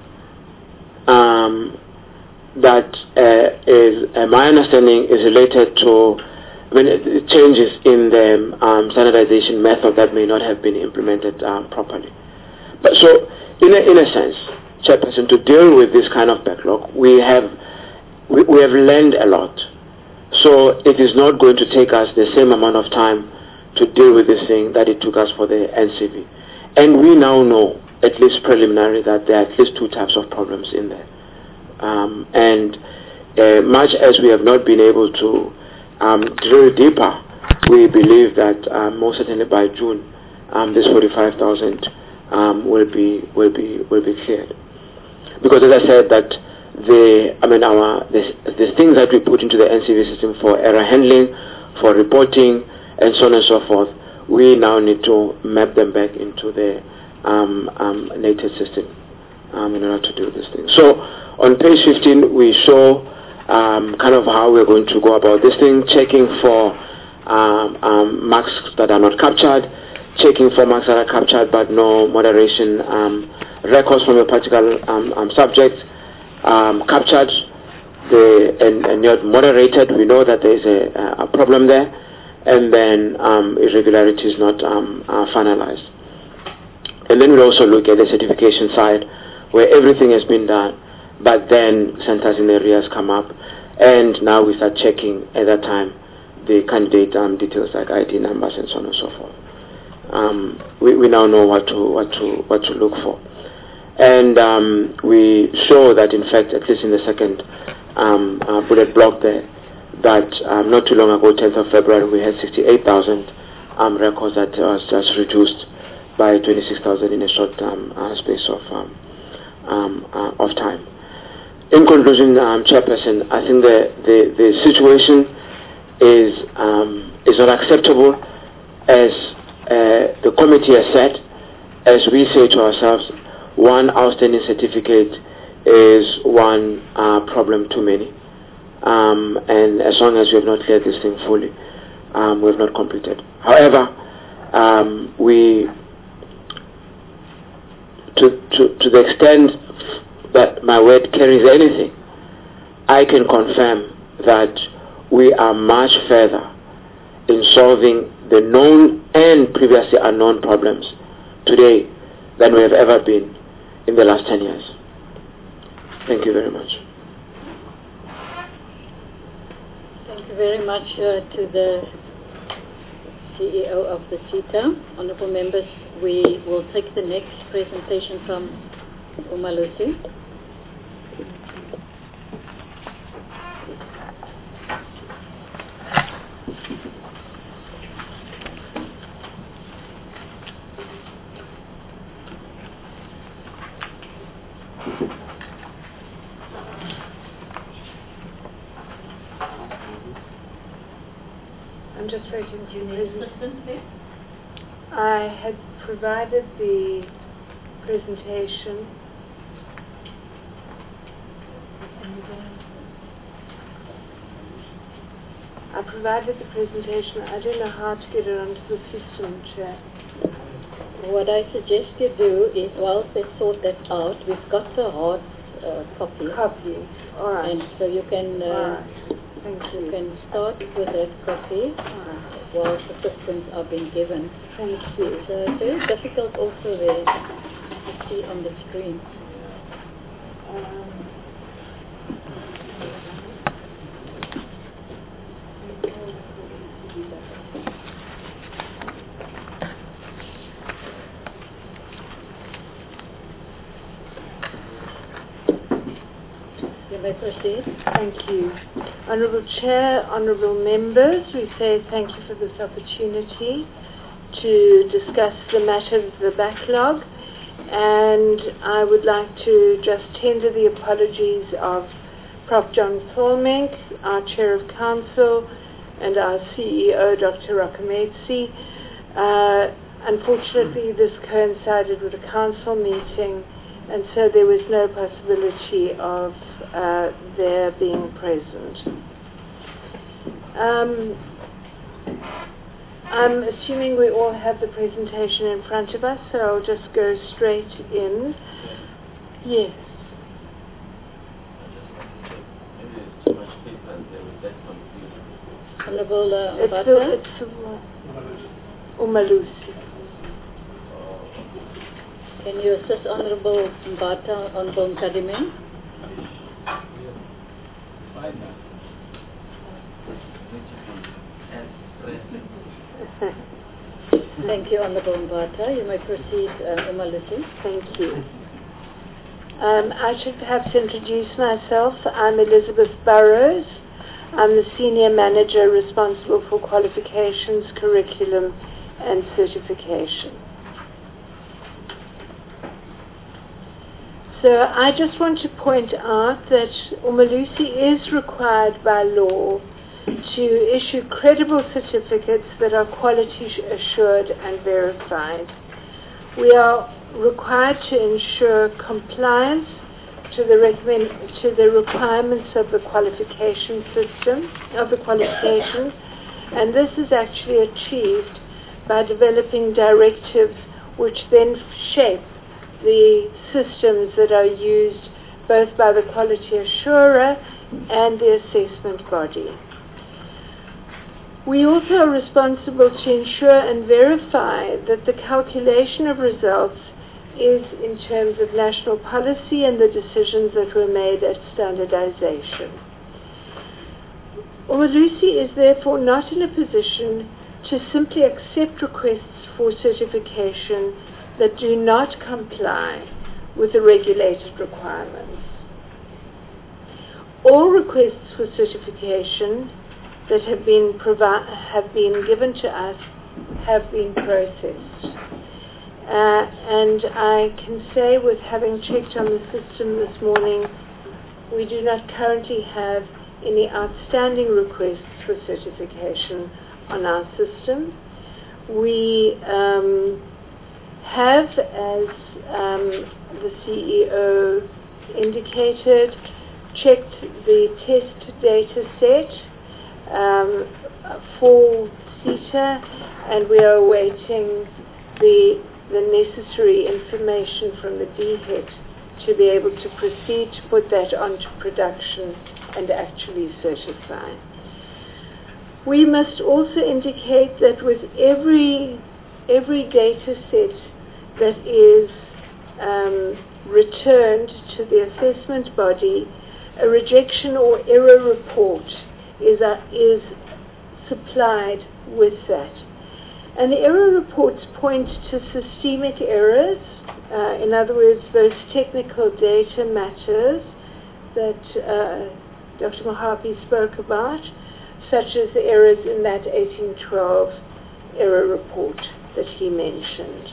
Um, that uh, is, uh, my understanding, is related to I mean, changes in the um, standardization method that may not have been implemented um, properly. But so, in a, in a sense, Chairperson, to deal with this kind of backlog, we have we, we have learned a lot. So it is not going to take us the same amount of time to deal with this thing that it took us for the N C V. And we now know, at least preliminary, that there are at least two types of problems in there. Um, and uh, much as we have not been able to um, drill deeper, we believe that um, most certainly by June, um, this forty-five thousand um, will be will be will be cleared. Because as I said, that the I mean our the, the things that we put into the N C V system for error handling, for reporting, and so on and so forth, we now need to map them back into the um, um, native system um, in order to do this thing. So on page fifteen, we show um, kind of how we're going to go about this thing, checking for um, um, marks that are not captured, checking for marks that are captured but no moderation um, records from a particular um, um, subject um, captured the, and, and not moderated. We know that there is a, a problem there, and then um, irregularities not um, uh, finalized. And then we also look at the certification side, where everything has been done, but then centers in areas come up, and now we start checking at that time the candidate um, details like I D numbers and so on and so forth. Um, we, we now know what to what to what to look for, and um, we show that in fact, at least in the second um, uh, bullet block there, that um, not too long ago, tenth of February, we had sixty-eight thousand um, records that was just reduced by twenty-six thousand in a short um, uh, space of um, um, uh, of time. In conclusion, um, Chairperson, I think the the, the situation is um, is not acceptable, as uh, the committee has said. As we say to ourselves, one outstanding certificate is one uh, problem too many, um, and as long as we have not cleared this thing fully, um, we have not completed. However, um, we to, to to the extent that my word carries anything, I can confirm that we are much further in solving the known and previously unknown problems today than we have ever been in the last ten years. Thank you very much. Thank you very much uh, to the C E O of the CETA. Honourable members, we will take the next presentation from Umalusi. I'm just waiting to present. I had provided the presentation. I provided the presentation. I don't know how to get it onto the system, Chair. What I suggest you do is, whilst they sort that out, we've got the hard uh, copy. Copy. All right. And so you can, uh, All right. Thank you. you can start with that copy Right. while assistance are being given. Thank you. It's uh, very difficult also there to see on the screen. Um, You may proceed. Thank you. Honourable Chair, honourable members, we say thank you for this opportunity to discuss the matter of the backlog, and I would like to just tender the apologies of Professor John Thalmenk, our Chair of Council, and our C E O, Doctor Rakametsi. Uh, unfortunately, this coincided with a council meeting, and so there was no possibility of uh, their being present. Um, I'm assuming we all have the presentation in front of us, so I'll just go straight in. Yes. Honourable uh, It's Mbata. the, it's the Umalusi. Can you assist Honourable Mbata, Honourable Nkadimen? Thank you, Honourable Mbata. You may proceed, uh, Umalusi. Thank you. Um, I should perhaps introduce myself. I'm Elizabeth Burrows. I'm the Senior Manager responsible for qualifications, curriculum and certification. So I just want to point out that Umalusi is required by law to issue credible certificates that are quality assured and verified. We are required to ensure compliance to the recommend, to the requirements of the qualification system, of the qualifications, and this is actually achieved by developing directives which then shape the systems that are used both by the quality assurer and the assessment body. We also are responsible to ensure and verify that the calculation of results is in terms of national policy and the decisions that were made at standardization. Umalusi is therefore not in a position to simply accept requests for certification that do not comply with the regulated requirements. All requests for certification that have been provi- have been given to us have been processed. Uh, and I can say, with having checked on the system this morning, we do not currently have any outstanding requests for certification on our system. We um, have, as um, the C E O indicated, checked the test data set um, for CETA, and we are awaiting the, the necessary information from the D H E T to be able to proceed to put that onto production and actually certify. We must also indicate that with every, every data set that is um, returned to the assessment body, a rejection or error report is, uh, is supplied with that. And the error reports point to systemic errors, uh, in other words, those technical data matters that uh, Doctor Mohapi spoke about, such as the errors in that eighteen twelve error report that he mentioned.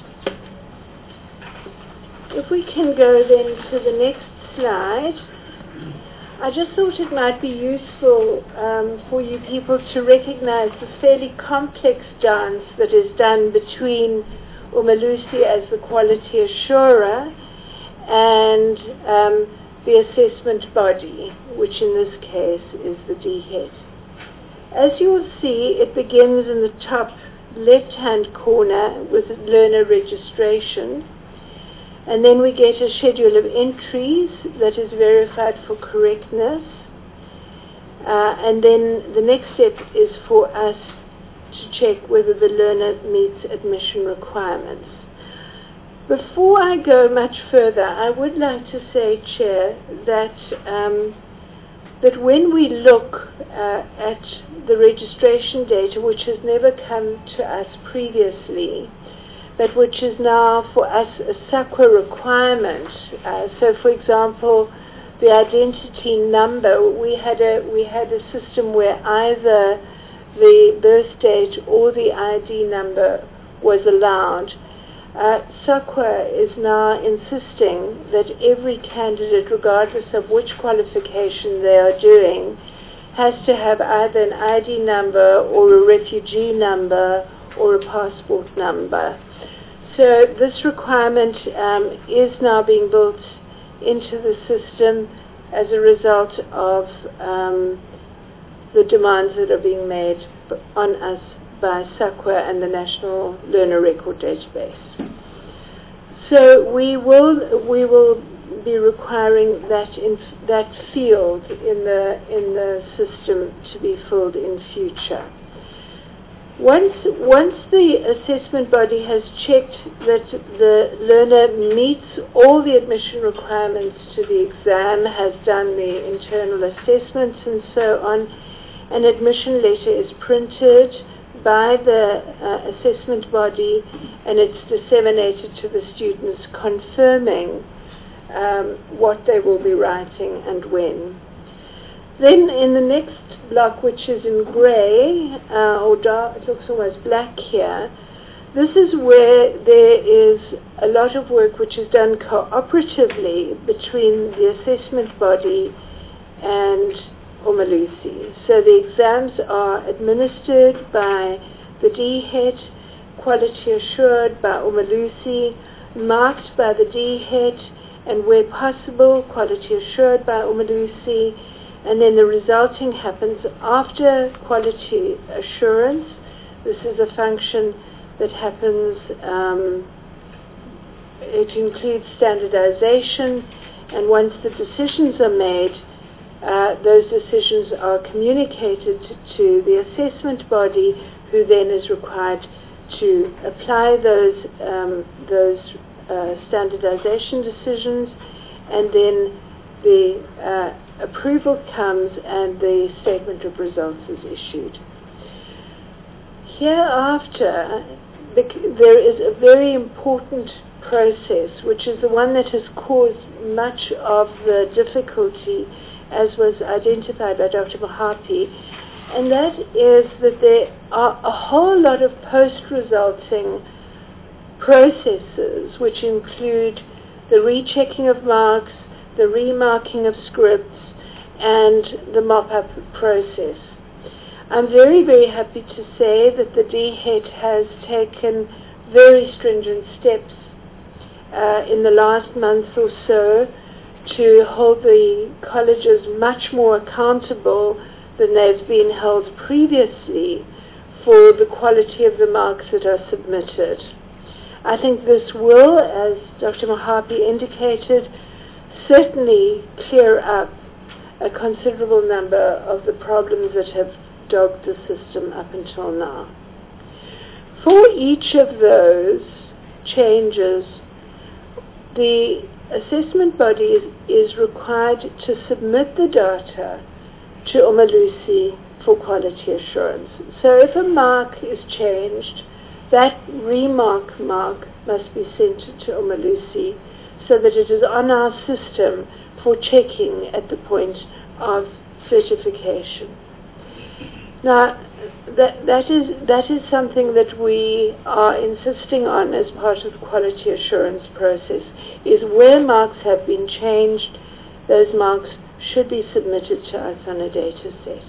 If we can go then to the next slide, I just thought it might be useful um, for you people to recognize the fairly complex dance that is done between Umalusi as the quality assurer and um, the assessment body, which in this case is the D H E T. As you will see, it begins in the top left-hand corner with learner registration, and then we get a schedule of entries that is verified for correctness, uh, and then the next step is for us to check whether the learner meets admission requirements. Before I go much further, I would like to say, Chair, that um, that when we look uh, at the registration data, which has never come to us previously, but which is now for us a SAQA requirement. Uh, so, for example, the identity number, we had a we had a system where either the birth date or the I D number was allowed. Uh, SAQA is now insisting that every candidate, regardless of which qualification they are doing, has to have either an I D number or a refugee number or a passport number. So this requirement um, is now being built into the system as a result of um, the demands that are being made on us by SAQA and the National Learner Record Database. So we will we will be requiring that in that field in the in the system to be filled in future. Once, once the assessment body has checked that the learner meets all the admission requirements to the exam, has done the internal assessments and so on, an admission letter is printed, by the uh, assessment body, and it's disseminated to the students, confirming um, what they will be writing and when. Then in the next block, which is in grey, uh, or dark, it looks almost black here, this is where there is a lot of work which is done cooperatively between the assessment body and Umalusi. So the exams are administered by the D HET, quality assured by Umalusi, marked by the D HET, and where possible, quality assured by Umalusi, and then the resulting happens after quality assurance. This is a function that happens, um, it includes standardization, and once the decisions are made, uh, those decisions are communicated to the assessment body, who then is required to apply those, um, those uh, standardization decisions, and then the uh, approval comes and the statement of results is issued. Hereafter, there is a very important process, which is the one that has caused much of the difficulty, as was identified by Doctor Mohapi, and that is that there are a whole lot of post-resulting processes, which include the rechecking of marks, the remarking of scripts, and the mop-up process. I'm very, very happy to say that the D HET has taken very stringent steps uh, in the last month or so to hold the colleges much more accountable than they've been held previously for the quality of the marks that are submitted. I think this will, as Doctor Mohapi indicated, certainly clear up a considerable number of the problems that have dogged the system up until now. For each of those changes, the assessment body is, is required to submit the data to Umalusi for quality assurance. So if a mark is changed, that remark mark must be sent to Umalusi so that it is on our system for checking at the point of certification. Now, that, that, is, that is something that we are insisting on as part of the quality assurance process, is where marks have been changed, those marks should be submitted to us on a data set.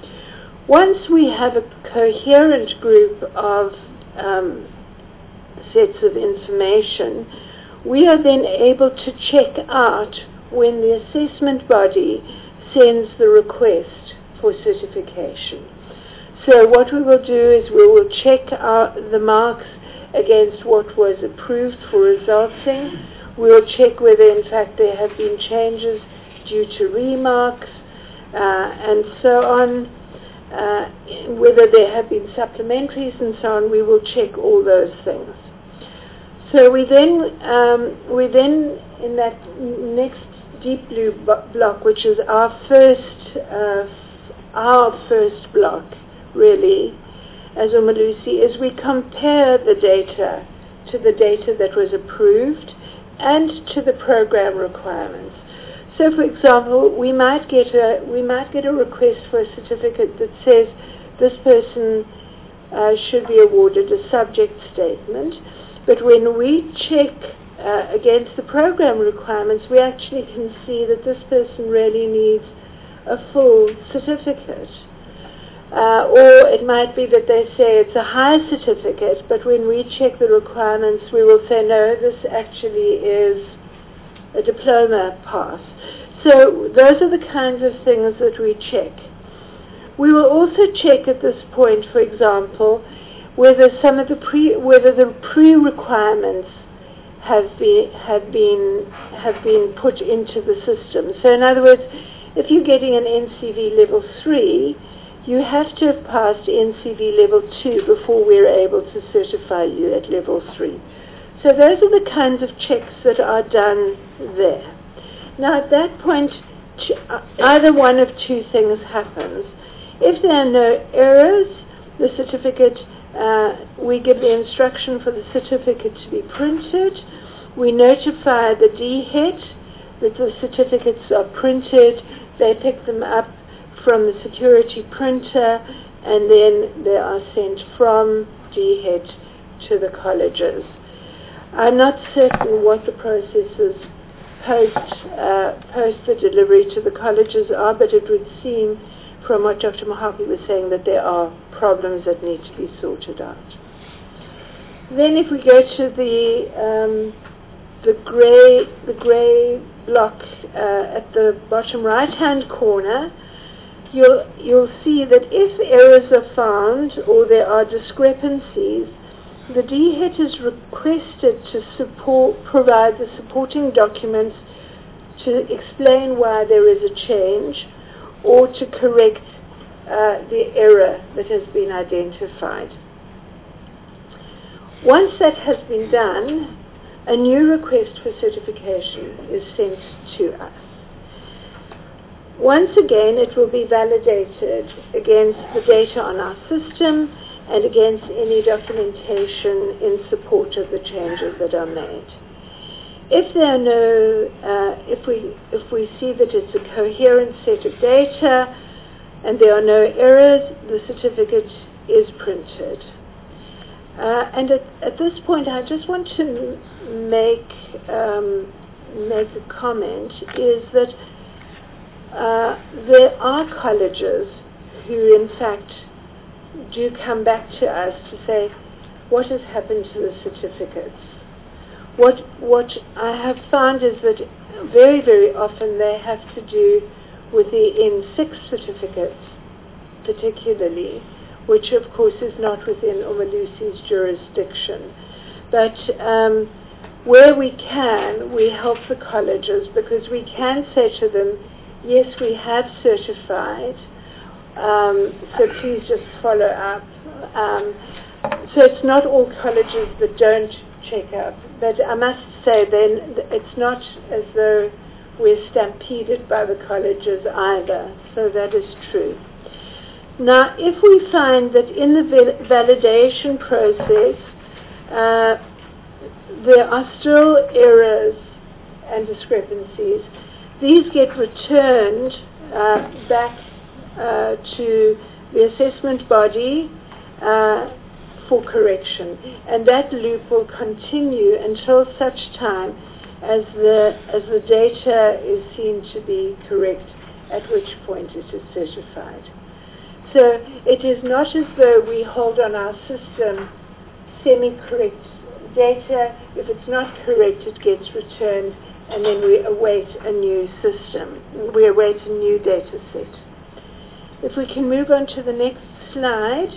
Once we have a coherent group of um, sets of information, we are then able to check out when the assessment body sends the request for certification. So what we will do is we will check out the marks against what was approved for resulting. We will check whether in fact there have been changes due to remarks uh, and so on, uh, whether there have been supplementaries and so on. We will check all those things. So we then, um, we then in that next deep blue block, which is our first, uh, our first block, really, as Umalusi, is we compare the data to the data that was approved and to the program requirements. So, for example, we might get a we might get a request for a certificate that says this person uh, should be awarded a subject statement, but when we check uh, against the program requirements, we actually can see that this person really needs a full certificate. Uh, or it might be that they say it's a high certificate, but when we check the requirements, we will say, no, this actually is a diploma pass. So those are the kinds of things that we check. We will also check at this point, for example, whether some of the pre whether the pre-requirements have been have been have been put into the system. So in other words, if you're getting an N C V level three, you have to have passed N C V level two before we're able to certify you at level three. So those are the kinds of checks that are done there. Now at that point, either one of two things happens. If there are no errors, the certificate, uh, we give the instruction for the certificate to be printed. We notify the D HET that the certificates are printed. They pick them up from the security printer, and then they are sent from D HET to the colleges. I'm not certain what the processes post, uh, post the delivery to the colleges are, but it would seem from what Doctor Mohapi was saying that there are problems that need to be sorted out. Then if we go to the um, the grey the grey block uh, at the bottom right-hand corner, you'll you'll see that if errors are found or there are discrepancies, the D HET is requested to support, provide the supporting documents to explain why there is a change or to correct uh, the error that has been identified. Once that has been done, a new request for certification is sent to us. Once again, it will be validated against the data on our system and against any documentation in support of the changes that are made. If there are no, uh, if we if we see that it's a coherent set of data and there are no errors, the certificate is printed. Uh, and at, at this point, I just want to make um, make a comment: is that uh, there are colleges who, in fact, do come back to us to say, what has happened to the certificates? What what I have found is that very, very often they have to do with the N six certificates, particularly, which of course is not within Umalusi's jurisdiction. But um, where we can, we help the colleges, because we can say to them, yes, we have certified, um, so please just follow up. Um, so it's not all colleges that don't check up, but I must say then it's not as though we're stampeded by the colleges either, so that is true. Now, if we find that in the val- validation process uh, there are still errors and discrepancies, these get returned uh, back uh, to the assessment body uh, for correction, and that loop will continue until such time as the as the data is seen to be correct, at which point it is certified. So it is not as though we hold on our system semi-correct data. If it's not correct, it gets returned, and then we await a new system. We await a new data set. If we can move on to the next slide.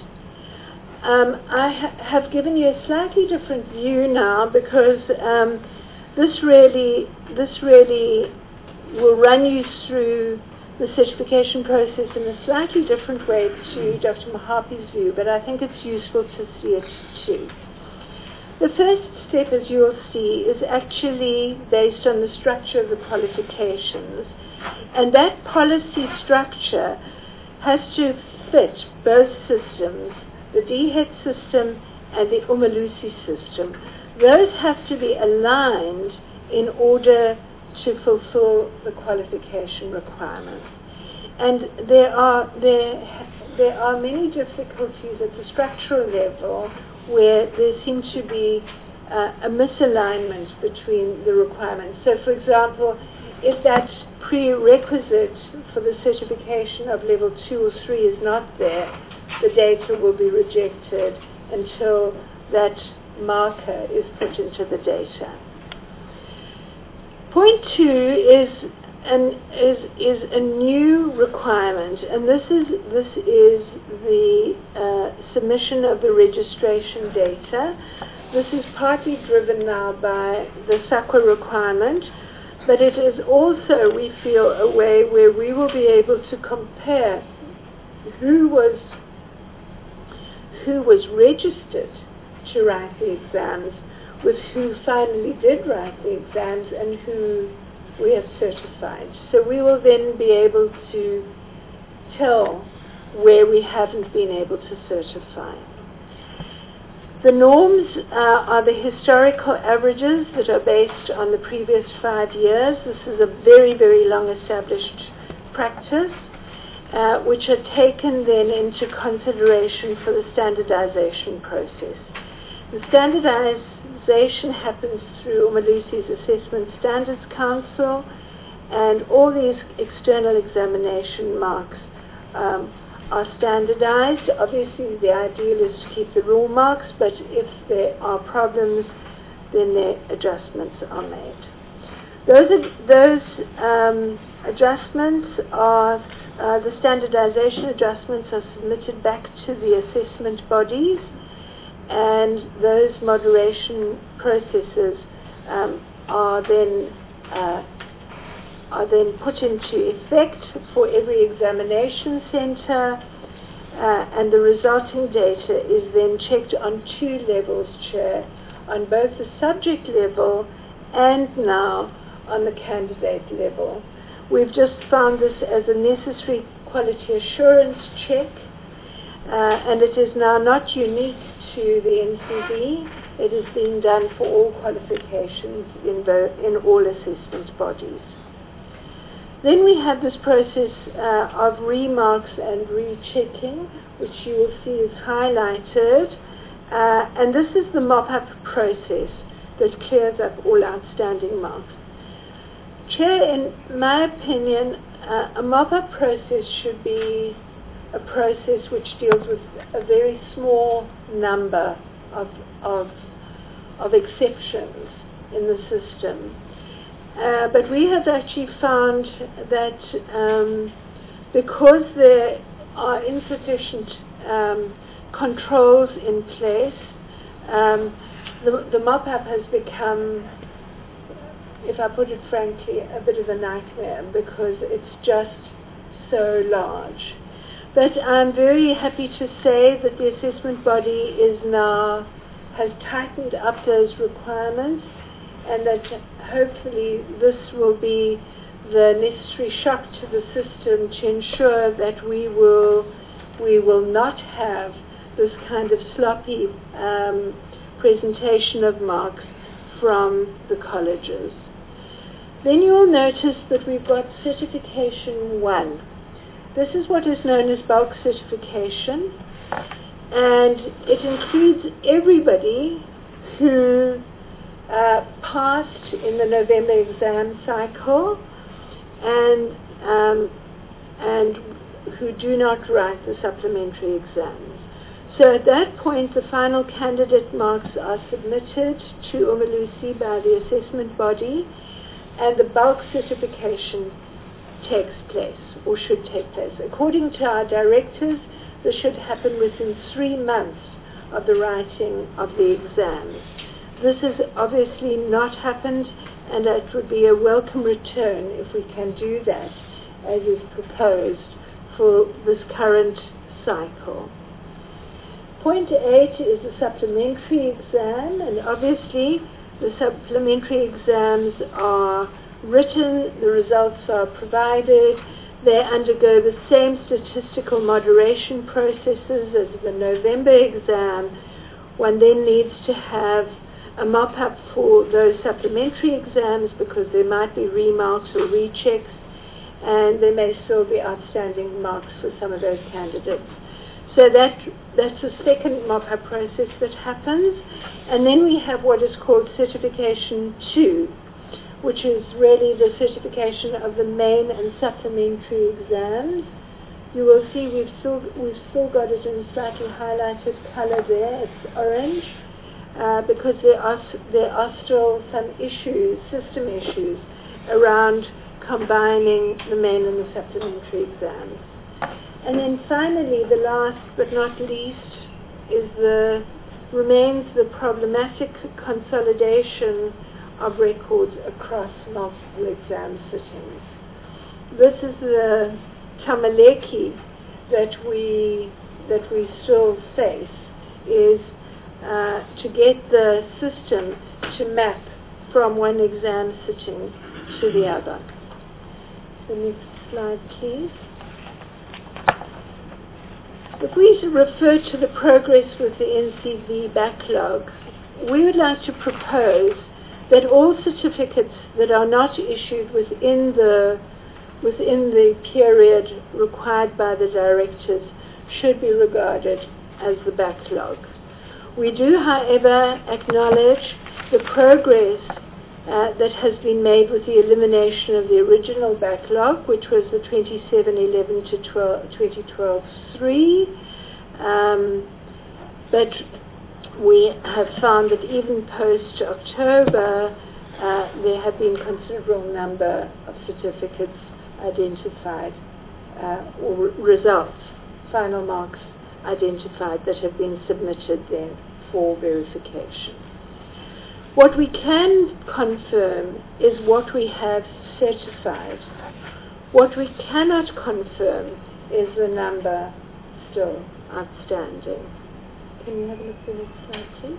Um, I ha- have given you a slightly different view now, because um, this really this really will run you through the certification process in a slightly different way to Doctor Mohapi's view, but I think it's useful to see it too. The first step, as you will see, is actually based on the structure of the qualifications, and that policy structure has to fit both systems, the D HET system and the Umalusi system. Those have to be aligned in order to fulfill the qualification requirements. And there are there there are many difficulties at the structural level where there seems to be uh, a misalignment between the requirements. So, for example, if that prerequisite for the certification of level two or three is not there, the data will be rejected until that marker is put into the data. Point two is an is is a new requirement, and this is this is the uh, submission of the registration data. This is partly driven now by the SAQA requirement, but it is also, we feel, a way where we will be able to compare who was who was registered to write the exams with who finally did write the exams and who we have certified. So we will then be able to tell where we haven't been able to certify. The norms uh, are the historical averages that are based on the previous five years. This is a very, very long established practice, uh, which are taken then into consideration for the standardization process. The standardization happens through Umalusi's Assessment Standards Council, and all these external examination marks um, are standardized. Obviously, the ideal is to keep the rule marks, but if there are problems, then the adjustments are made. Those, those um, adjustments are, uh, the standardization adjustments are submitted back to the assessment bodies, and those moderation processes um, are then uh, are then put into effect for every examination center, uh, and the resulting data is then checked on two levels, Chair, on both the subject level and now on the candidate level. We've just found this as a necessary quality assurance check, uh, and it is now not unique to the N C B. It is being done for all qualifications in, the, in all assessment bodies. Then we have this process uh, of remarks and rechecking, which you will see is highlighted. Uh, and this is the mop-up process that clears up all outstanding marks. Chair, in my opinion, uh, a mop-up process should be a process which deals with a very small number of, of, of exceptions in the system. Uh, but we have actually found that um, because there are insufficient um, controls in place, um, the, the mop-up has become, if I put it frankly, a bit of a nightmare because it's just so large. But I'm very happy to say that the assessment body is now, has tightened up those requirements, and that hopefully this will be the necessary shock to the system to ensure that we will we will not have this kind of sloppy um, presentation of marks from the colleges. Then you'll notice that we've got certification one. This is what is known as bulk certification, and it includes everybody who Uh, passed in the November exam cycle and um, and who do not write the supplementary exams. So at that point, the final candidate marks are submitted to Umalusi by the assessment body, and the bulk certification takes place, or should take place. According to our directives, this should happen within three months of the writing of the exams. This has obviously not happened, and it would be a welcome return if we can do that, as is proposed for this current cycle. Point eight is the supplementary exam, and obviously the supplementary exams are written, the results are provided, they undergo the same statistical moderation processes as the November exam. One then needs to have a mop-up for those supplementary exams because there might be remarks or rechecks, and there may still be outstanding marks for some of those candidates. So that that's the second mop-up process that happens. And then we have what is called certification two, which is really the certification of the main and supplementary exams. You will see we've still, we've still got it in a slightly highlighted color there. It's orange. Uh, because there are there are still some issues, system issues, around combining the main and the supplementary exams. And then finally, the last but not least, is the remains the problematic consolidation of records across multiple exam sittings. This is the tamaleki that we that we still face, is Uh, to get the system to map from one exam sitting to the other. The next slide, please. If we refer to the progress with the N C V backlog, we would like to propose that all certificates that are not issued within the within the period required by the directors should be regarded as the backlog. We do, however, acknowledge the progress uh, that has been made with the elimination of the original backlog, which was the twenty-seven eleven to twenty twelve three. Um, but we have found that even post-October, uh, there have been considerable number of certificates identified, uh, or results, final marks identified that have been submitted then for verification. What we can confirm is what we have certified. What we cannot confirm is the number still outstanding. Can you have a look at the next slide, please?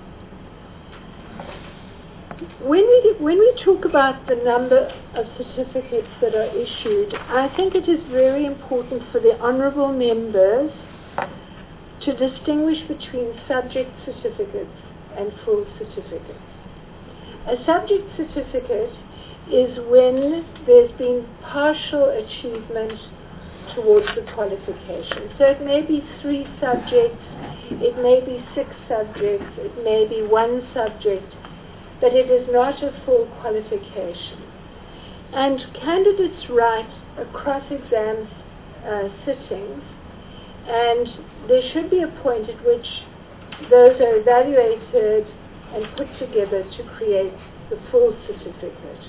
When we, when we talk about the number of certificates that are issued, I think it is very important for the honourable members to distinguish between subject certificates and full certificates. A subject certificate is when there's been partial achievement towards the qualification. So it may be three subjects, it may be six subjects, it may be one subject, but it is not a full qualification. And candidates write across exam uh, sittings, and there should be a point at which those are evaluated and put together to create the full certificate.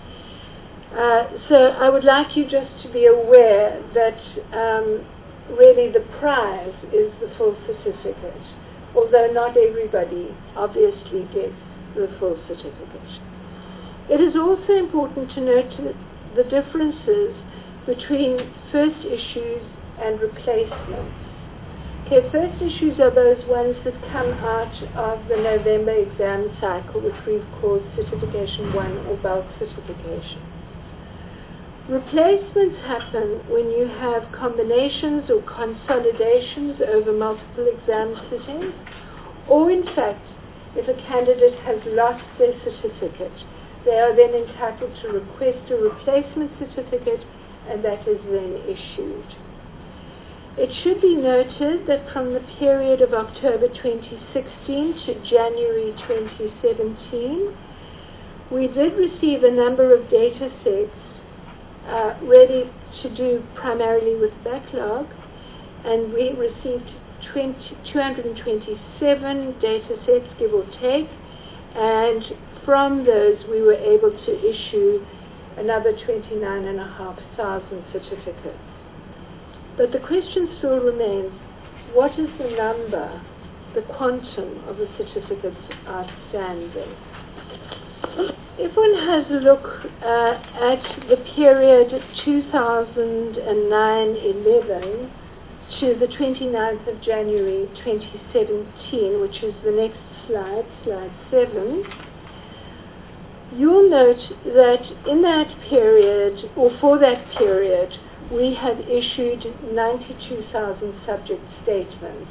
Uh, so I would like you just to be aware that um, really the prize is the full certificate, although not everybody obviously gets the full certificate. It is also important to note the differences between first issues and replacements. Okay, first issues are those ones that come out of the November exam cycle, which we've called Certification one or bulk certification. Replacements happen when you have combinations or consolidations over multiple exam sittings, or in fact, if a candidate has lost their certificate, they are then entitled to request a replacement certificate, and that is then issued. It should be noted that from the period of October twenty sixteen to January twenty seventeen, we did receive a number of data sets uh, ready to do primarily with backlog, and we received two hundred twenty-seven data sets, give or take, and from those we were able to issue another twenty-nine thousand five hundred certificates. But the question still remains, what is the number, the quantum of the certificates outstanding? If one has a look uh, at the period two thousand nine eleven to the twenty-ninth of January twenty seventeen, which is the next slide, slide seven, you'll note that in that period, or for that period, we have issued ninety-two thousand subject statements.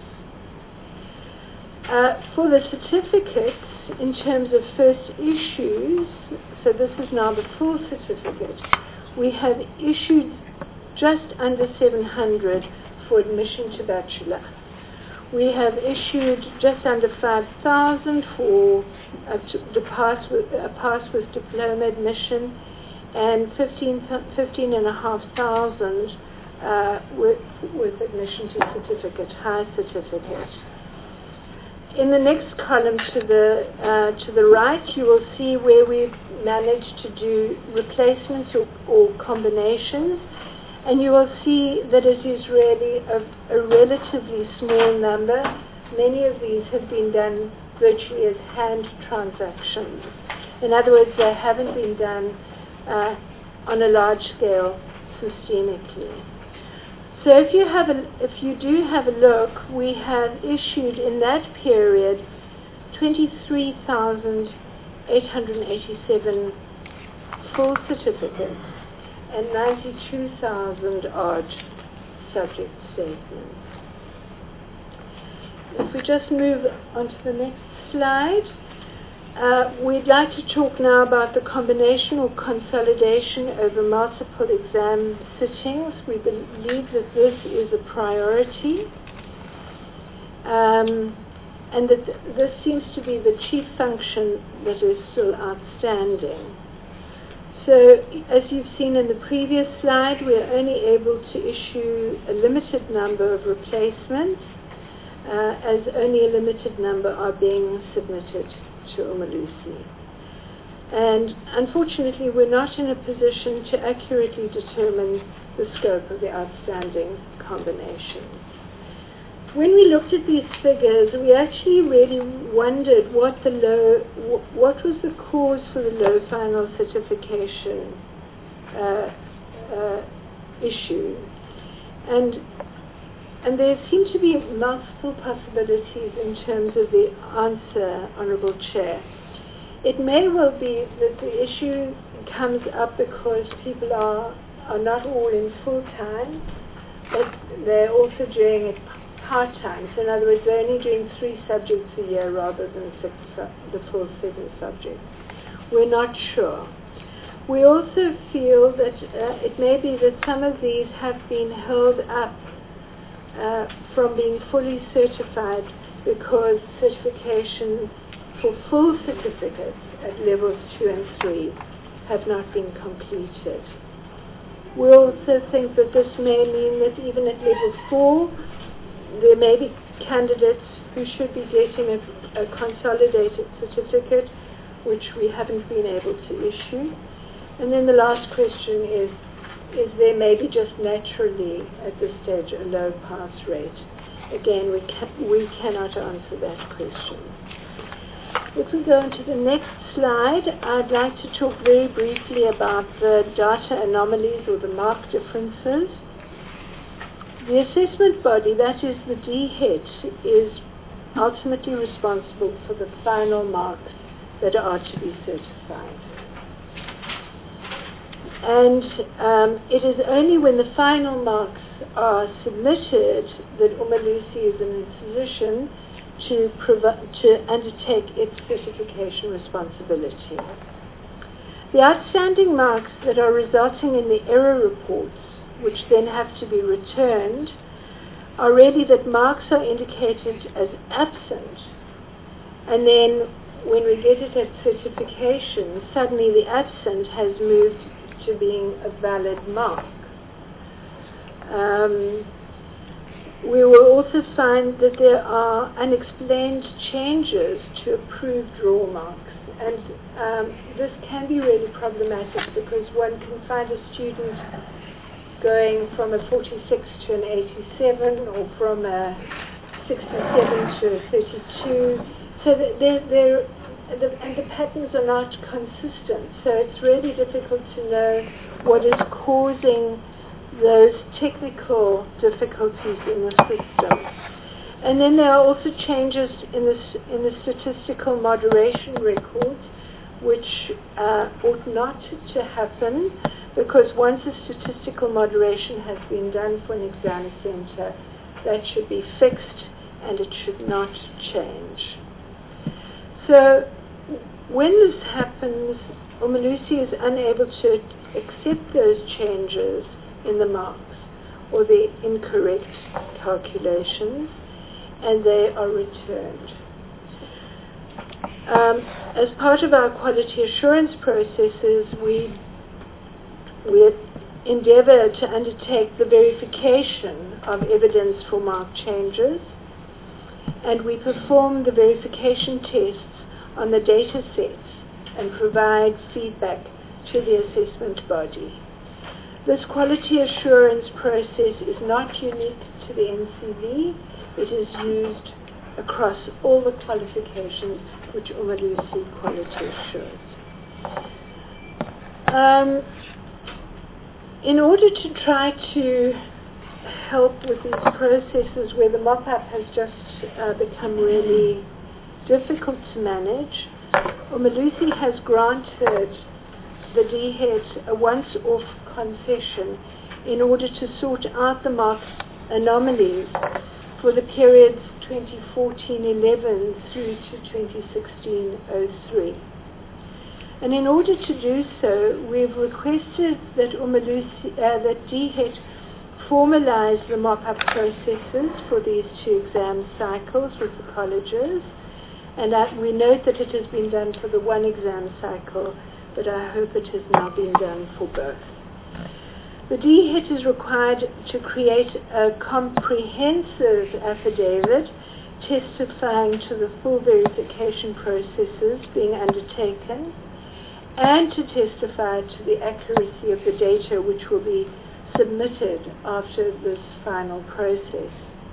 Uh, for the certificates, in terms of first issues, so this is now the full certificate, we have issued just under seven hundred for admission to bachelor. We have issued just under five thousand for uh, to, pass with, uh, pass with diploma admission, and fifteen, fifteen and a half thousand uh, with, with admission to certificate, high certificate. In the next column to the uh, to the right, you will see where we've managed to do replacements or, or combinations, and you will see that it is really a, a relatively small number. Many of these have been done virtually as hand transactions. In other words, they haven't been done Uh, on a large scale systemically. So if you have a, if you do have a look, we have issued in that period twenty-three thousand eight hundred eighty-seven full certificates and ninety-two thousand odd subject statements. if we just move on to the next slide, uh, we'd like to talk now about the combination or consolidation over multiple exam sittings. We believe that this is a priority, um, and that th- this seems to be the chief function that is still outstanding. So, as you've seen in the previous slide, we are only able to issue a limited number of replacements, uh, as only a limited number are being submitted to Umalusi. And unfortunately, we're not in a position to accurately determine the scope of the outstanding combinations. When we looked at these figures, we actually really wondered what the low, what was the cause for the low final certification uh, uh, issue, and and there seem to be multiple possibilities in terms of the answer, Honourable Chair. It may well be that the issue comes up because people are are not all in full time, but they're also doing it part-time. So in other words, they're only doing three subjects a year rather than six, su- the full seven subjects. We're not sure. We also feel that uh, it may be that some of these have been held up uh, from being fully certified because certification for full certificates at levels two and three have not been completed. We also think that this may mean that even at level four, there may be candidates who should be getting a, a consolidated certificate, which we haven't been able to issue. And then the last question is, is there maybe just naturally at this stage a low pass rate? Again, we, can, we cannot answer that question. If we go on to the next slide, I'd like to talk very briefly about the data anomalies or the mark differences. The assessment body, that is the D HET, is ultimately responsible for the final marks that are to be certified. And um, it is only when the final marks are submitted that Umalusi is in a position to, provi- to undertake its certification responsibility. The outstanding marks that are resulting in the error reports, which then have to be returned, are really that marks are indicated as absent, and then when we get it at certification, suddenly the absent has moved to being a valid mark. Um, we will also find that there are unexplained changes to approved raw marks, and um, this can be really problematic because one can find a student going from a forty-six to an eighty-seven, or from a sixty-seven to a thirty-two. So that they're, they're, the, and the patterns are not consistent. So it's really difficult to know what is causing those technical difficulties in the system. And then there are also changes in the, in the statistical moderation records, which uh, ought not to happen, because once a statistical moderation has been done for an exam center, that should be fixed and it should not change. So when this happens, Umalusi is unable to accept those changes in the marks or the incorrect calculations, and they are returned. Um, as part of our quality assurance processes, we we endeavour to undertake the verification of evidence for mark changes, and we perform the verification tests on the data sets and provide feedback to the assessment body. This quality assurance process is not unique to the N C V. It is used across all the qualifications which Umalusi quality assures. Um, in order to try to help with these processes where the mop-up has just uh, become really difficult to manage, Umalusi has granted the D HET a once-off concession in order to sort out the mark anomalies for the periods twenty fourteen eleven through to twenty sixteen oh three. And in order to do so, we've requested that Umalusi, uh, that D HET formalize the mop-up processes for these two exam cycles with the colleges. And uh, we note that it has been done for the one exam cycle, but I hope it has now been done for both. The D HET is required to create a comprehensive affidavit testifying to the full verification processes being undertaken, and to testify to the accuracy of the data which will be submitted after this final process.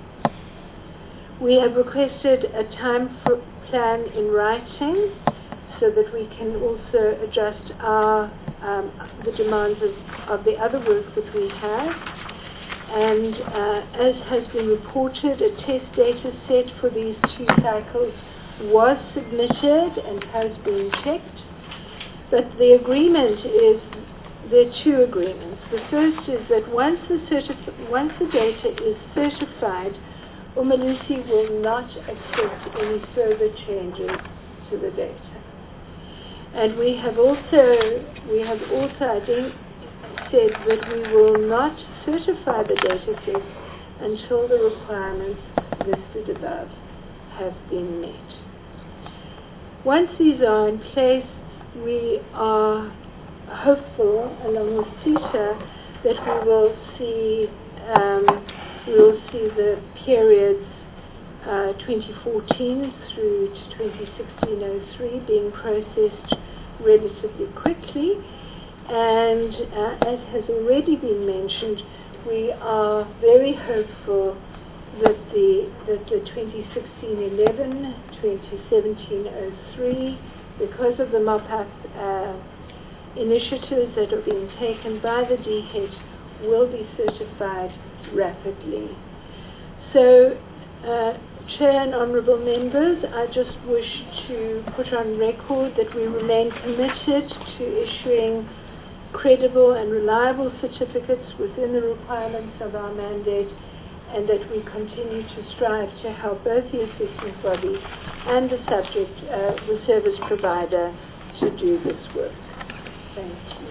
We have requested a time for plan in writing so that we can also adjust our um, the demands of, of the other work that we have. And uh, as has been reported, a test data set for these two cycles was submitted and has been checked. But the agreement is, there are two agreements. The first is that once the, certif- once the data is certified, Umalusi will not accept any further changes to the data. And we have also, we have also ident- said that we will not certify the data set until the requirements listed above have been met. Once these are in place, we are hopeful, along with CETA, that we will see um, we will see the periods uh, twenty fourteen through to twenty sixteen oh three being processed relatively quickly. And uh, as has already been mentioned, we are very hopeful that the that the twenty sixteen eleven, twenty seventeen oh three, because of the mop-up uh, initiatives that are being taken by the D HET, will be certified rapidly. So, uh, Chair and Honourable Members, I just wish to put on record that we remain committed to issuing credible and reliable certificates within the requirements of our mandate, and that we continue to strive to help both the assessment body and the subject, uh, the service provider, to do this work. Thank you.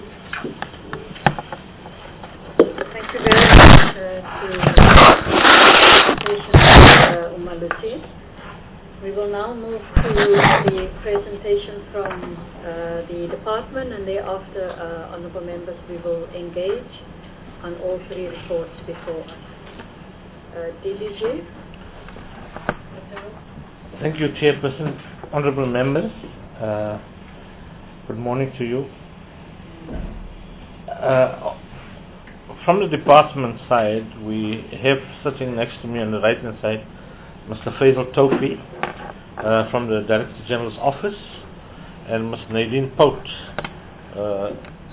Thank you very much uh, to the presentation of uh, Umalusi. We will now move to the presentation from uh, the department, and thereafter, uh, honourable members, we will engage on all three reports before us. Uh, D D G. Thank you, Chairperson. Honourable members, uh, good morning to you. Uh, from the department side, we have sitting next to me on the right hand side Mister Faisal Tofi uh, from the Director General's office, and Miz Nadine Pout. Uh,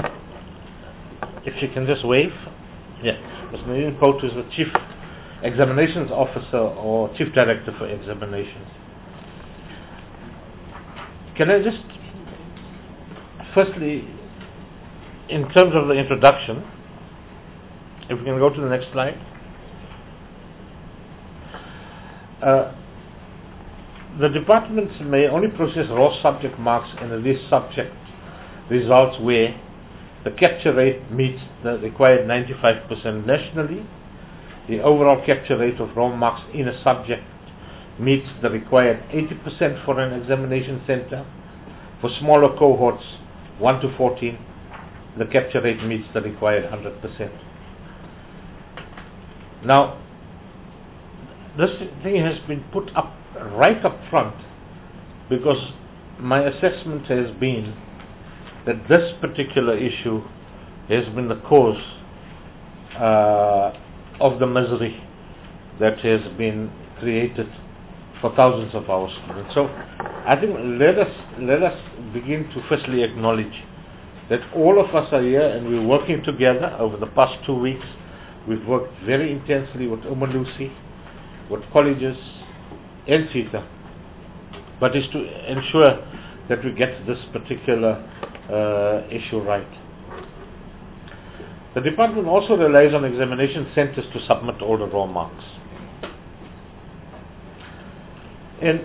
if she can just wave. Yeah, Miz Nadine Pout is the Chief Examinations Officer or Chief Director for Examinations. Can I just, firstly, in terms of the introduction, if we can go to the next slide. Uh, the departments may only process raw subject marks in the least subject results where the capture rate meets the required ninety-five percent nationally, the overall capture rate of raw marks in a subject meets the required eighty percent for an examination center. For smaller cohorts, one to fourteen, the capture rate meets the required one hundred percent. Now, this thing has been put up right up front because my assessment has been that this particular issue has been the cause uh, of the misery that has been created for thousands of our students. So I think let us let us begin to firstly acknowledge that all of us are here and we're working together. Over the past two weeks, we've worked very intensely with Umalusi, with colleges and CETA, but is to ensure that we get this particular uh, issue right. The department also relies on examination centers to submit all the raw marks. And,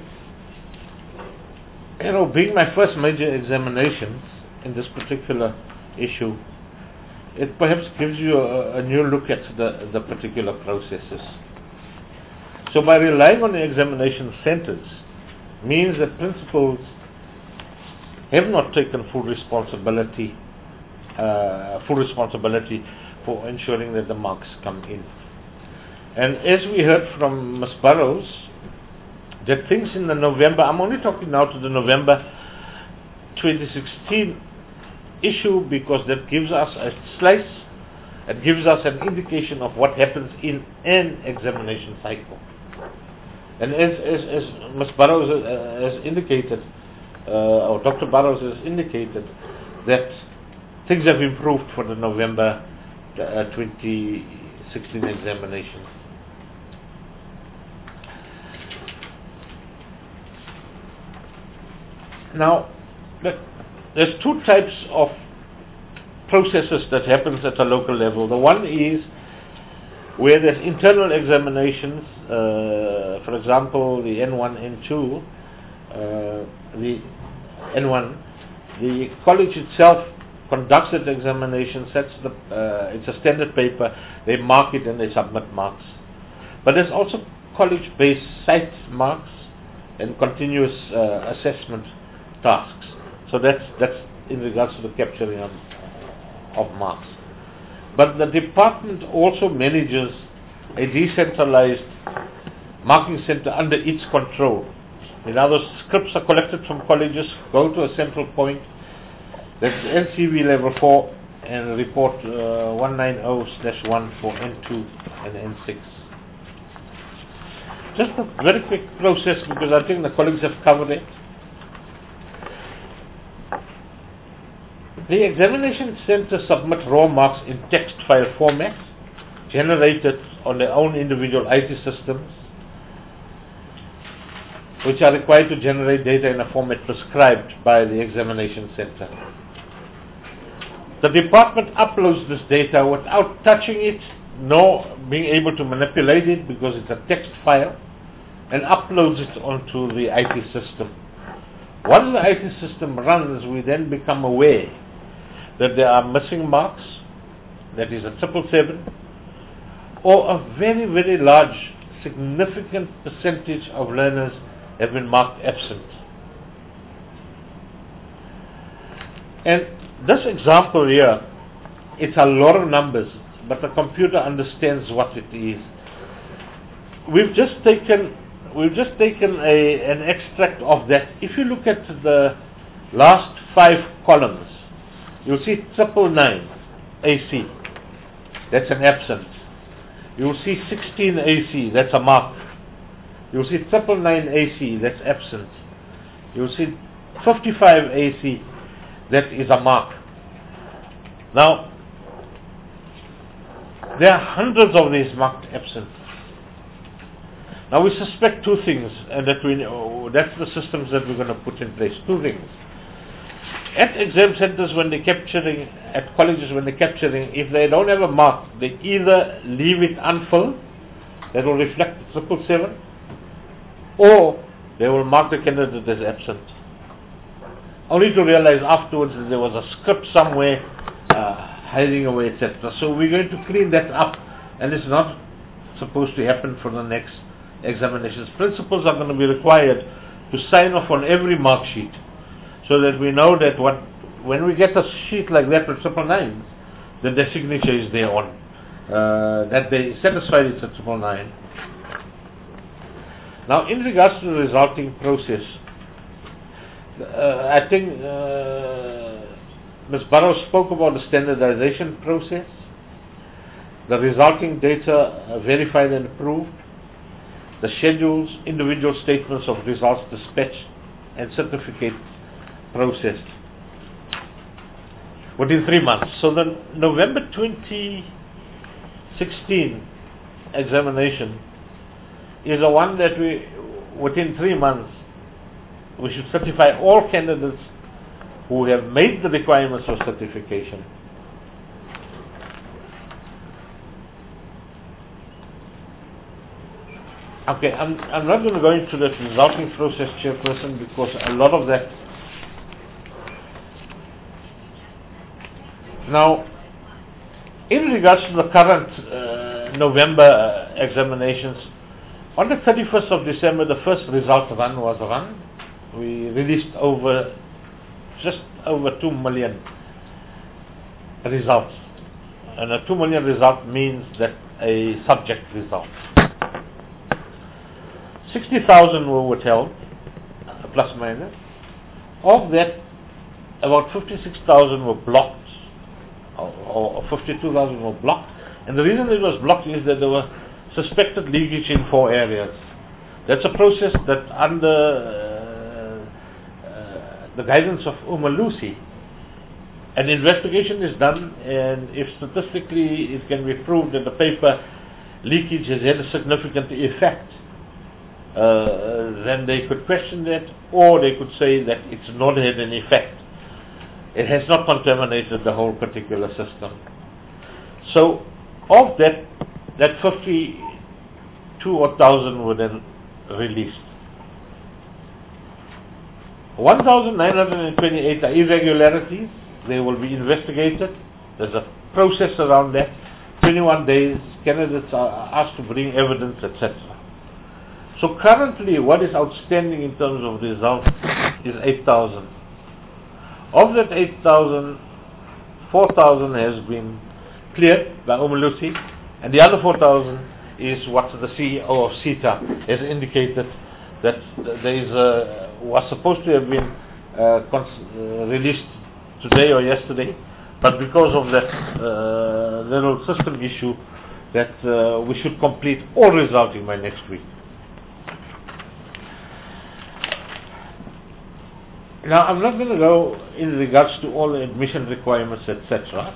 you know, being my first major examinations in this particular issue, it perhaps gives you a, a new look at the, the particular processes. So by relying on the examination centers means that principals have not taken full responsibility, uh, full responsibility for ensuring that the marks come in. And as we heard from Miz Burrows, that things in the November, I'm only talking now to the November twenty sixteen issue because that gives us a slice, it gives us an indication of what happens in an examination cycle. And as, as, as Miz Burrows uh, has indicated, uh, or Doctor Burrows has indicated, that things have improved for the November uh, twenty sixteen examination. Now, there's two types of processes that happens at a local level. The one is where there's internal examinations, uh, for example, the N one, N two, uh, the N one, the college itself conducts that examination, sets the, uh, it's a standard paper, they mark it and they submit marks. But there's also college-based site marks and continuous uh, assessment tasks. So that's that's in regards to the capturing of, of marks. But the department also manages a decentralized marking center under its control. In other words, scripts are collected from colleges, go to a central point, that's N C V level four, and report uh, one ninety slash one for N two and N six. Just a very quick process because I think the colleagues have covered it. The examination center submit raw marks in text file format, generated on their own individual I T systems, which are required to generate data in a format prescribed by the examination center. The department uploads this data without touching it, nor being able to manipulate it because it's a text file, and uploads it onto the I T system. Once the I T system runs, we then become aware that there are missing marks, that is a triple seven, or a very, very large, significant percentage of learners have been marked absent. And this example here, it's a lot of numbers, but the computer understands what it is. We've just taken, we've just taken a, an extract of that. If you look at the last five columns, you'll see triple nine A C, that's an absent. You'll see sixteen A C, that's a mark. You'll see triple nine A C, that's absent. You'll see fifty-five A C, that is a mark. Now, there are hundreds of these marked absent. Now we suspect two things, and that we oh, that's the systems that we're going to put in place. Two things. At exam centers, when they're capturing, at colleges when they're capturing, if they don't have a mark, they either leave it unfilled, that will reflect the triple seven, or they will mark the candidate as absent. Only to realize afterwards that there was a script somewhere uh, hiding away, et cetera. So we're going to clean that up, and it's not supposed to happen for the next examinations. Principals are going to be required to sign off on every mark sheet, so that we know that what, when we get a sheet like that with triple nines, that their signature is there on, uh, that they satisfied it's a triple nine. Now, in regards to the resulting process, uh, I think uh, Miz Burrows spoke about the standardization process, the resulting data uh, verified and approved, the schedules, individual statements of results dispatched, and certificates processed within three months. So the November twenty sixteen examination is the one that we, within three months, we should certify all candidates who have made the requirements for certification. Okay, I'm, I'm not going to go into that resulting process, Chairperson, because a lot of that. Now, in regards to the current uh, November uh, examinations, on the thirty-first of December, the first result run was run. We released over, just over two million results. And a two million result means that a subject result. sixty thousand were withheld, plus minus. Of that, about fifty-six thousand were blocked, or, or fifty-two thousand were blocked. And the reason it was blocked is that there were suspected leakage in four areas. That's a process that under uh, uh, the guidance of Umalusi, an investigation is done, and if statistically it can be proved that the paper leakage has had a significant effect, uh, then they could question that, or they could say that it's not had an effect. It has not contaminated the whole particular system. So, of that, that fifty-two thousand were then released. one thousand nine hundred twenty-eight are irregularities. They will be investigated. There's a process around that. twenty-one days, candidates are asked to bring evidence, et cetera. So currently, what is outstanding in terms of results is eight thousand. Of that eight thousand, four thousand has been cleared by Umalusi, and the other four thousand is what the C E O of SETA has indicated that there is a, was supposed to have been uh, cons- uh, released today or yesterday, but because of that uh, little system issue, that uh, we should complete all resulting by next week. Now, I'm not going to go in regards to all the admission requirements, et cetera.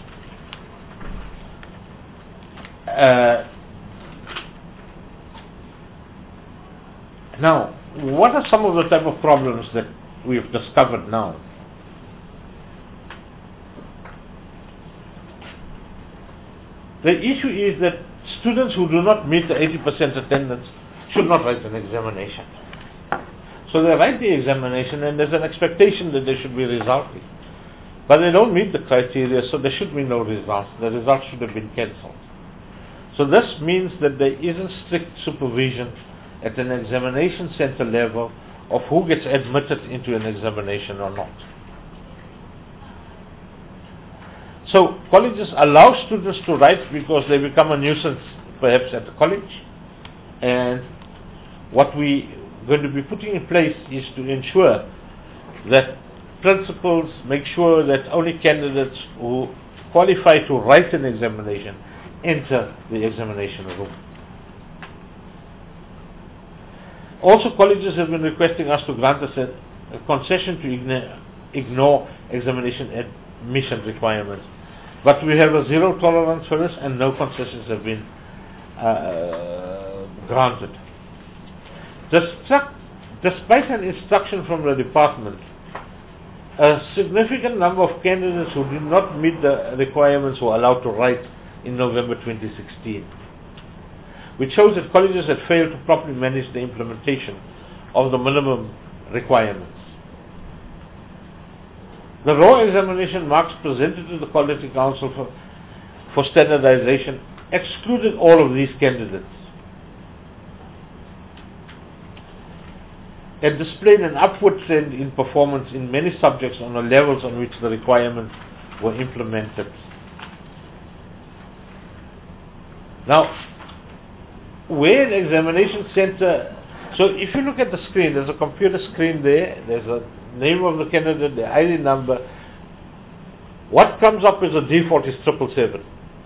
Uh, now, what are some of the type of problems that we've discovered now? The issue is that students who do not meet the eighty percent attendance should not write an examination. So they write the examination and there's an expectation that there should be resulting. But they don't meet the criteria, so there should be no results. The results should have been cancelled. So this means that there isn't strict supervision at an examination center level of who gets admitted into an examination or not. So colleges allow students to write because they become a nuisance perhaps at the college, and what we are going to be putting in place is to ensure that principals make sure that only candidates who qualify to write an examination enter the examination room. Also, colleges have been requesting us to grant us a, a concession to ign- ignore examination admission requirements. But we have a zero tolerance for this, and no concessions have been uh, granted. Despite, despite an instruction from the department, a significant number of candidates who did not meet the requirements were allowed to write in November twenty sixteen, which shows that colleges had failed to properly manage the implementation of the minimum requirements. The raw examination marks presented to the Quality Council for, for standardization excluded all of these candidates and displayed an upward trend in performance in many subjects on the levels on which the requirements were implemented. Now, where an examination center, so if you look at the screen, there's a computer screen there, there's a name of the candidate, the I D number. What comes up as a default is triple seven.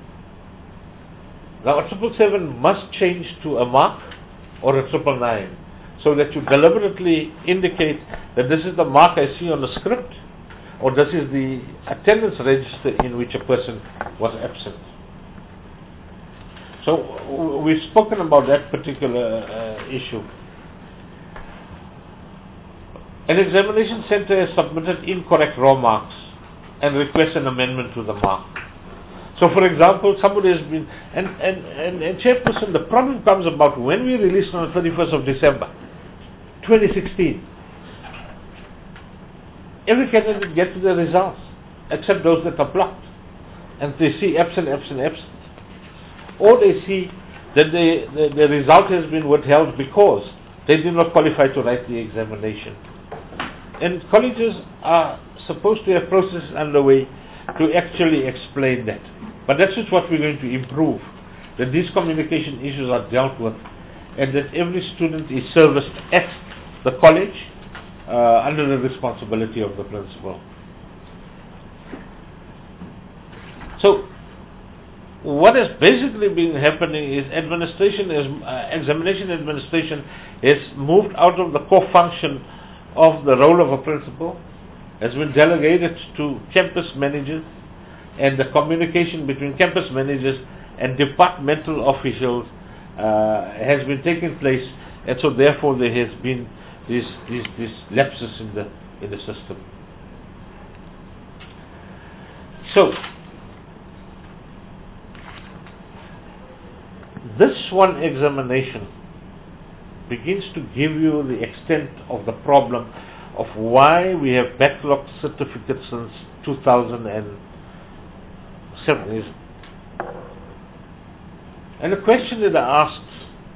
Now a triple seven must change to a mark or a triple nine, so that you deliberately indicate that this is the mark I see on the script, or this is the attendance register in which a person was absent. So we've spoken about that particular uh, issue. An examination center has submitted incorrect raw marks and requests an amendment to the mark. So for example, somebody has been, and, and, and, and Chairperson, the problem comes about when we release on the thirty-first of December, twenty sixteen. Every candidate gets the results, except those that are blocked. And they see absent, absent, absent. Or they see that the, the, the result has been withheld because they did not qualify to write the examination. And colleges are supposed to have processes underway to actually explain that. But that's just what we're going to improve, that these communication issues are dealt with and that every student is serviced at the college uh, under the responsibility of the principal. So what has basically been happening is administration is, uh, examination administration has moved out of the core function of the role of a principal, has been delegated to campus managers, and the communication between campus managers and departmental officials uh, has been taking place, and so therefore there has been these these, these lapses in the in the system. So this one examination begins to give you the extent of the problem of why we have backlogged certificates since two thousand seven. And the question that I asked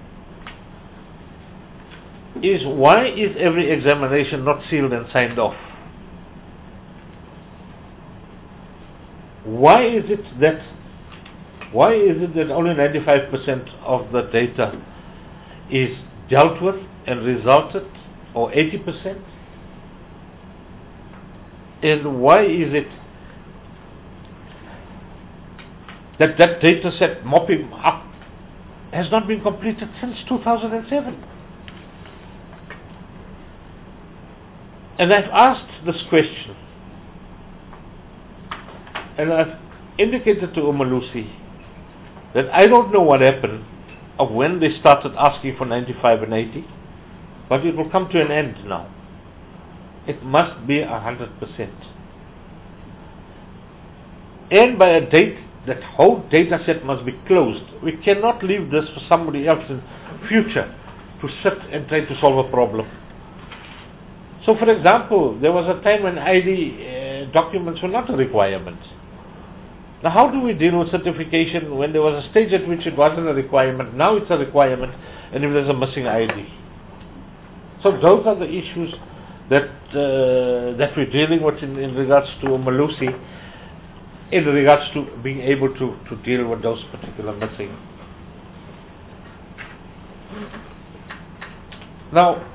is, why is every examination not sealed and signed off? Why is it that why is it that only ninety-five percent of the data is dealt with and resulted, or eighty percent? And why is it that that data set mopping up has not been completed since two thousand seven? And I've asked this question, and I've indicated to Umalusi that I don't know what happened of when they started asking for ninety-five and eighty, but it will come to an end now. It must be one hundred percent. And by a date, that whole data set must be closed. We cannot leave this for somebody else in future to sit and try to solve a problem. So for example, there was a time when I D uh, documents were not a requirement. Now how do we deal with certification when there was a stage at which it wasn't a requirement, now it's a requirement, and if there's a missing I D? So those are the issues that uh, that we're dealing with in, in regards to Umalusi, in regards to being able to, to deal with those particular missing. Now,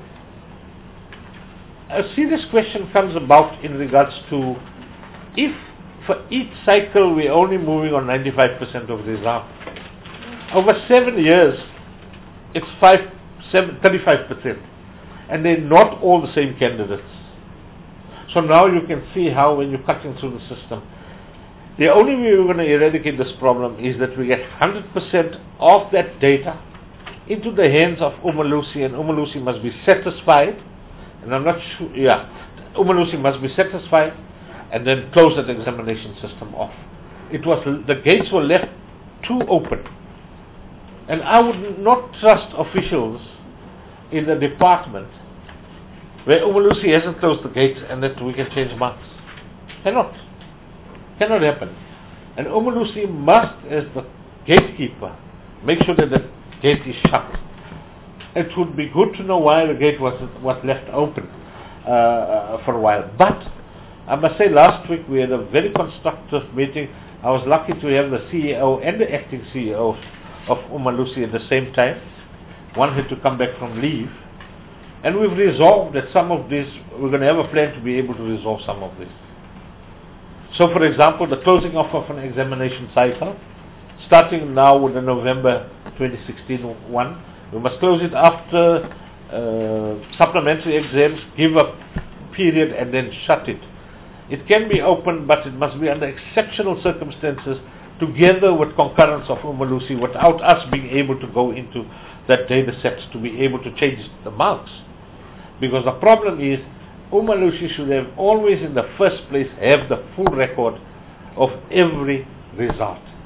a serious question comes about in regards to, if for each cycle we're only moving on ninety-five percent of the result, over seven years it's five, seven, thirty-five percent, and they're not all the same candidates. So now you can see how when you're cutting through the system, the only way we're going to eradicate this problem is that we get one hundred percent of that data into the hands of Umalusi, and Umalusi must be satisfied, and I'm not sure, yeah, Umalusi must be satisfied, and then close that examination system off. It was, the gates were left too open. And I would not trust officials in the department where Umalusi hasn't closed the gates and that we can change marks. Cannot. Cannot happen. And Umalusi must, as the gatekeeper, make sure that the gate is shut. It would be good to know why the gate was, was left open uh, for a while. But I must say, last week we had a very constructive meeting. I was lucky to have the C E O and the acting C E O of Umalusi at the same time. One had to come back from leave. And we've resolved that some of this, we're going to have a plan to be able to resolve some of this. So for example, the closing off of an examination cycle, starting now with the November twenty sixteen one, we must close it after uh, supplementary exams, give a period and then shut it. It can be open, but it must be under exceptional circumstances, together with concurrence of Umalusi, without us being able to go into that data set to be able to change the marks. Because the problem is, Umalusi should have always in the first place have the full record of every result.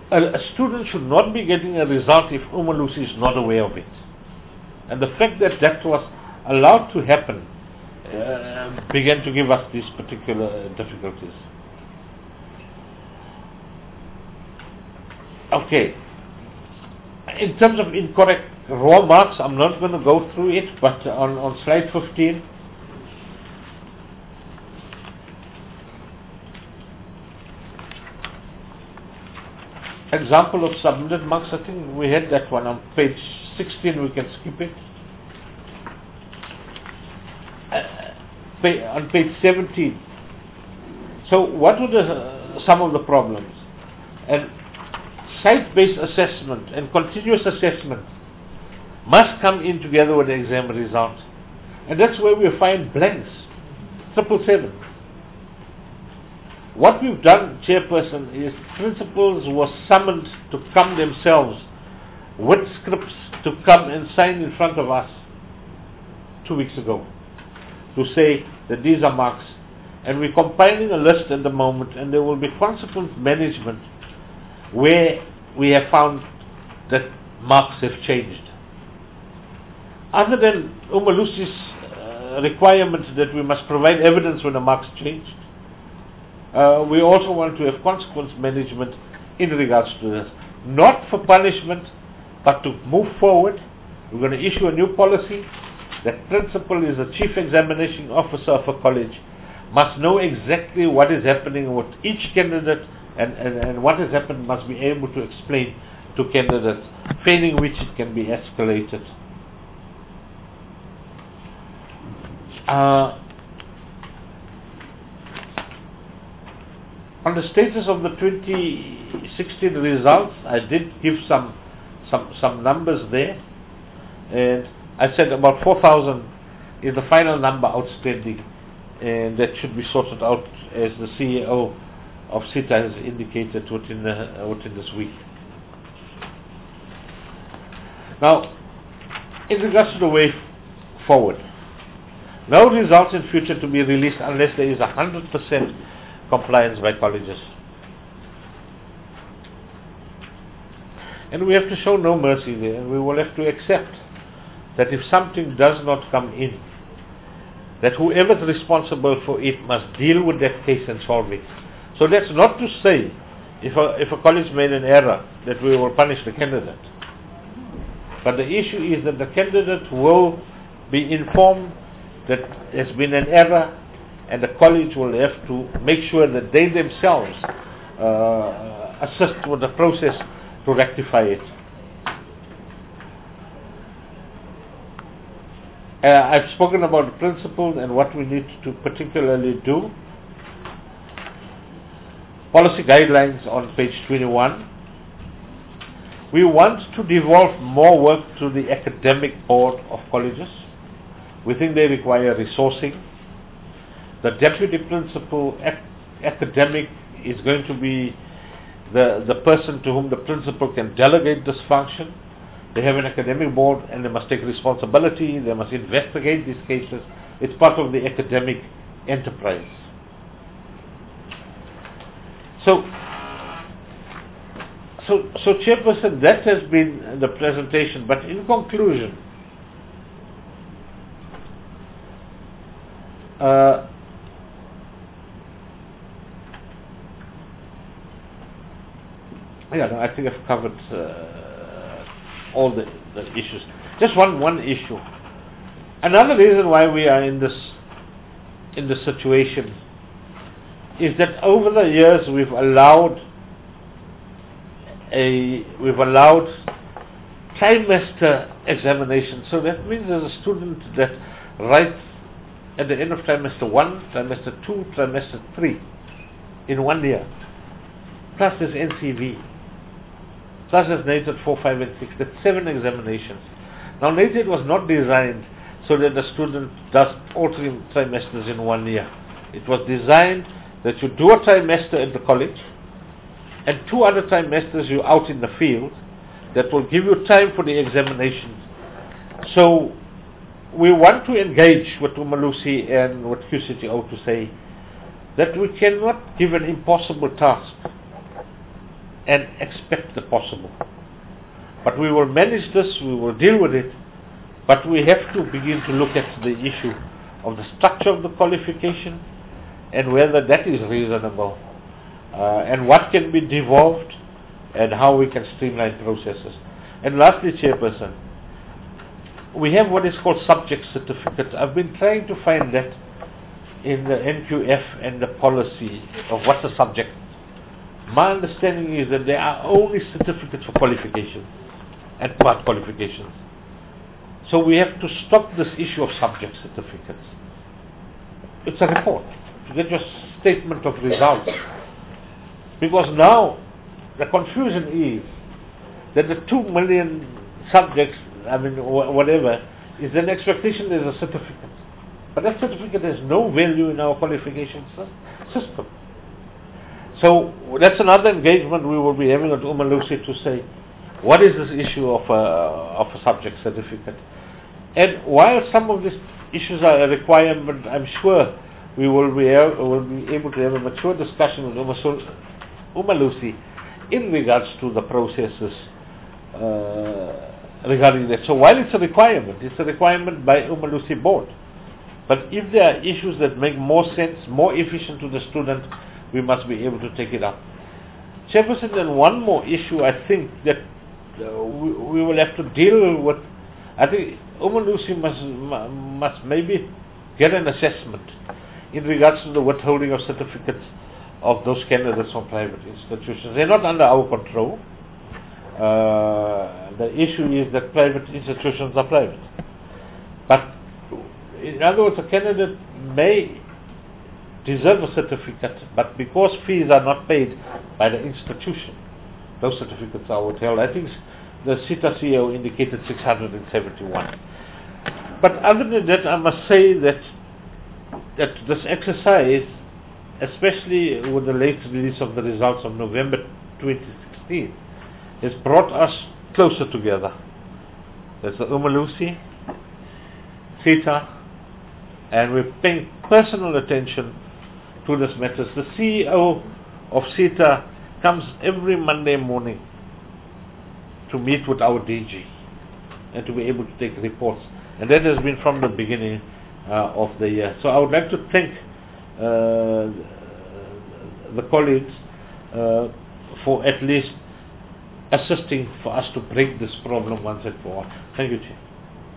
a, a student should not be getting a result if Umalusi is not aware of it. And the fact that that was allowed to happen uh, began to give us these particular difficulties. Okay. In terms of incorrect raw marks, I'm not going to go through it, but on, on slide fifteen, example of submitted marks, I think we had that one on page sixteen, we can skip it. Uh, pa- on page seventeen. So what were the, uh, some of the problems? And site-based assessment and continuous assessment must come in together with the exam result. And that's where we find blanks. Triple seven. What we've done, Chairperson, is principals were summoned to come themselves with scripts to come and sign in front of us two weeks ago to say that these are marks. And we're compiling a list at the moment, and there will be consequence management where we have found that marks have changed. Other than Umalusi's uh, requirement that we must provide evidence when the marks changed, uh, we also want to have consequence management in regards to this. Not for punishment, but to move forward. We're going to issue a new policy that principal is the chief examination officer of a college, must know exactly what is happening with each candidate, and, and, and what has happened must be able to explain to candidates, failing which it can be escalated. Uh, on the status of the twenty sixteen results, I did give some some some numbers there, and I said about four thousand is the final number outstanding, and that should be sorted out as the C E O of SETA has indicated within, the, within this week. Now, in regards to the way forward, no results in future to be released unless there is one hundred percent compliance by colleges. And we have to show no mercy there, and we will have to accept that if something does not come in, that whoever is responsible for it must deal with that case and solve it. So that's not to say if a, if a college made an error that we will punish the candidate. But the issue is that the candidate will be informed that there's been an error, and the college will have to make sure that they themselves uh, assist with the process to rectify it. Uh, I've spoken about the principles and what we need to particularly do. Policy guidelines on page twenty-one. We want to devolve more work to the academic board of colleges. We think they require resourcing. The deputy principal ac- academic is going to be the, the person to whom the principal can delegate this function. They have an academic board and they must take responsibility, they must investigate these cases. It's part of the academic enterprise. So, so, so Chairperson, that has been the presentation, but in conclusion, uh, yeah, no, I think I've covered uh, all the, the issues. Just one one issue. Another reason why we are in this in this situation is that over the years we've allowed a we've allowed trimester examinations. So that means there's a student that writes at the end of trimester one, trimester two, trimester three in one year. Plus there's N C V. Plus there's NATED four, five and six. That's seven examinations. Now NATED was not designed so that the student does all three trimesters in one year. It was designed that you do a trimester at the college and two other trimesters you're out in the field that will give you time for the examinations. So we want to engage with Umalusi and with Q C T O to say that we cannot give an impossible task and expect the possible. But we will manage this, we will deal with it, but we have to begin to look at the issue of the structure of the qualification and whether that is reasonable, uh, and what can be devolved and how we can streamline processes. And lastly, Chairperson, we have what is called subject certificates. I've been trying to find that in the N Q F and the policy of what's a subject. My understanding is that there are only certificates for qualifications and part qualifications. So we have to stop this issue of subject certificates. It's a report to get your statement of results. Because now the confusion is that the two million subjects, I mean wh- whatever, is an expectation there's a certificate. But that certificate has no value in our qualification system. So that's another engagement we will be having at Umalusi to say, what is this issue of a, of a subject certificate? And while some of these issues are a requirement, I'm sure we will be, able, will be able to have a mature discussion with Umalusi in regards to the processes uh, regarding that. So while it's a requirement, it's a requirement by Umalusi board. But if there are issues that make more sense, more efficient to the student, we must be able to take it up. Chairperson, and one more issue I think that uh, we, we will have to deal with. I think Umalusi must, must maybe get an assessment in regards to the withholding of certificates of those candidates from private institutions. They're not under our control. Uh, the issue is that private institutions are private. But in other words, a candidate may deserve a certificate, but because fees are not paid by the institution, those certificates are withheld. I think the SITA C E O indicated six hundred seventy-one. But other than that, I must say that that this exercise, especially with the late release of the results of November twenty sixteen, has brought us closer together. There's the Umalusi, SITA, and we're paying personal attention to this matters. The C E O of SITA comes every Monday morning to meet with our D G and to be able to take reports. And that has been from the beginning uh, of the year. So I would like to thank uh, the colleagues uh, for at least assisting for us to break this problem once and for all. Thank you, Chair.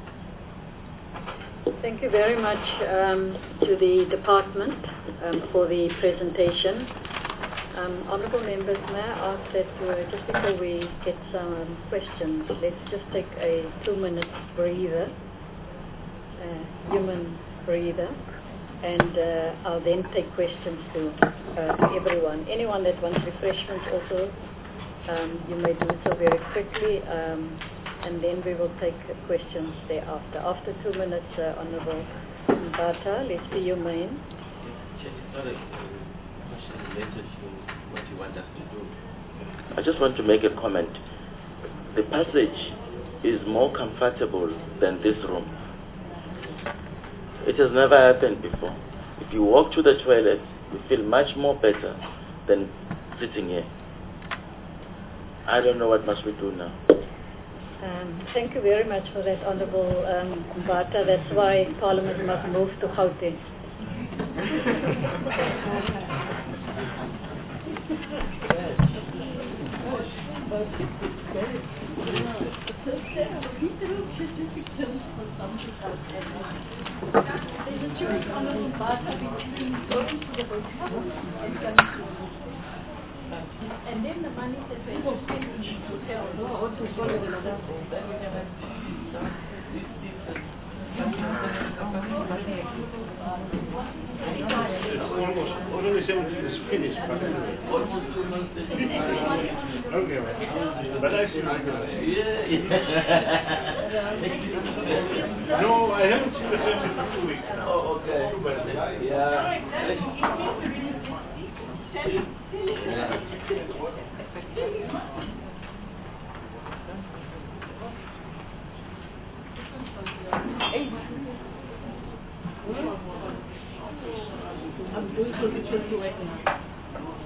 Thank you very much um, to the department um, for the presentation. Um, Honourable members, may I ask that uh, just before we get some questions, let's just take a two-minute breather, uh, human breather, and uh, I'll then take questions to, uh, to everyone. Anyone that wants refreshments also, um, you may do so very quickly. Um, and then we will take questions thereafter. After two minutes, uh, Honourable Mbata, let's be humane. It's not a question related to what you want us to do. I just want to make a comment. The passage is more comfortable than this room. It has never happened before. If you walk to the toilet, you feel much more better than sitting here. I don't know what must we do now. Um, thank you very much for that, Honourable um, Mbata. That's why Parliament must move to Gauteng. And then the money that they will spend in the hotel, or to follow the example, that we never Almost everything is finished. Almost two months. Okay, man. But I see Yeah. No, I haven't seen the family for two weeks now. Oh, okay. Yeah. I'm doing so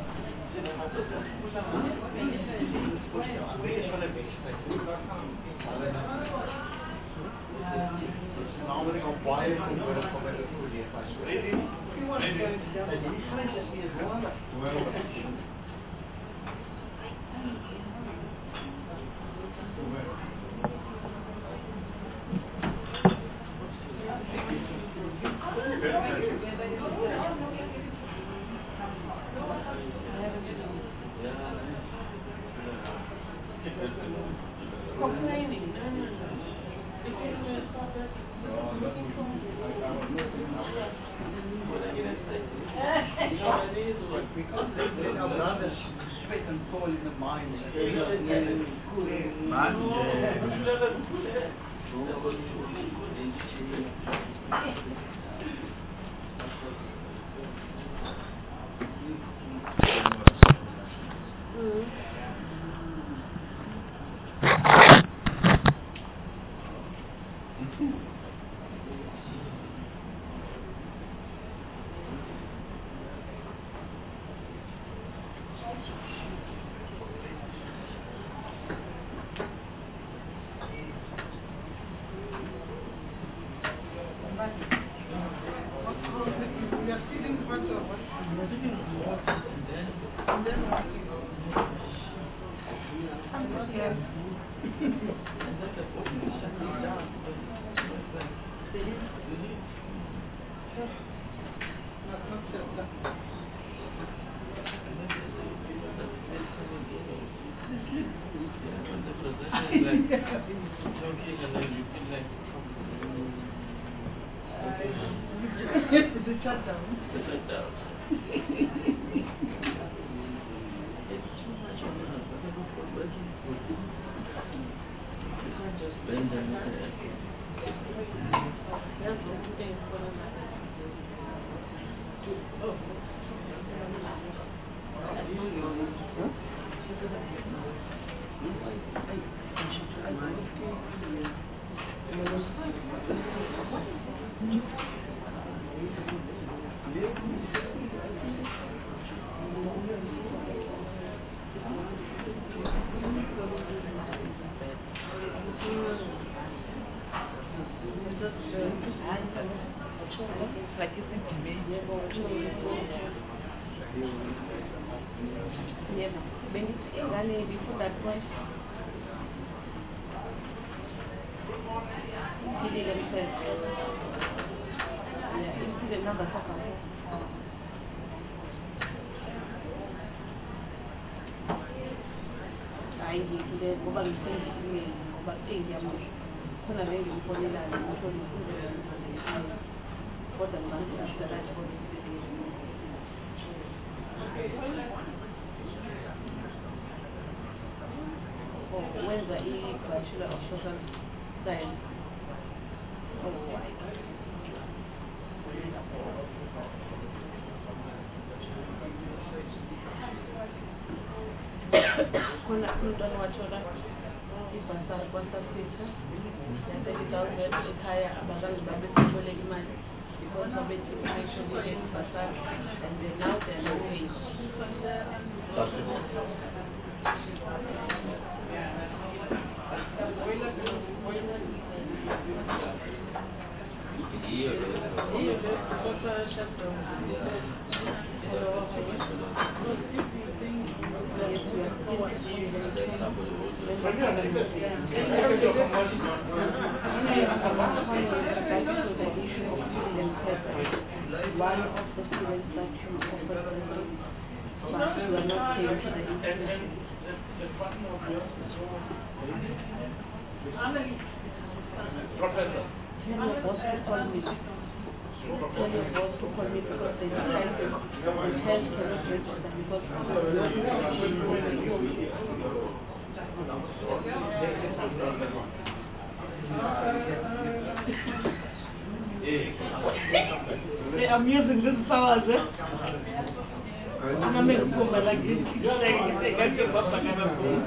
I'm using this power, sir. I'm going to go like this.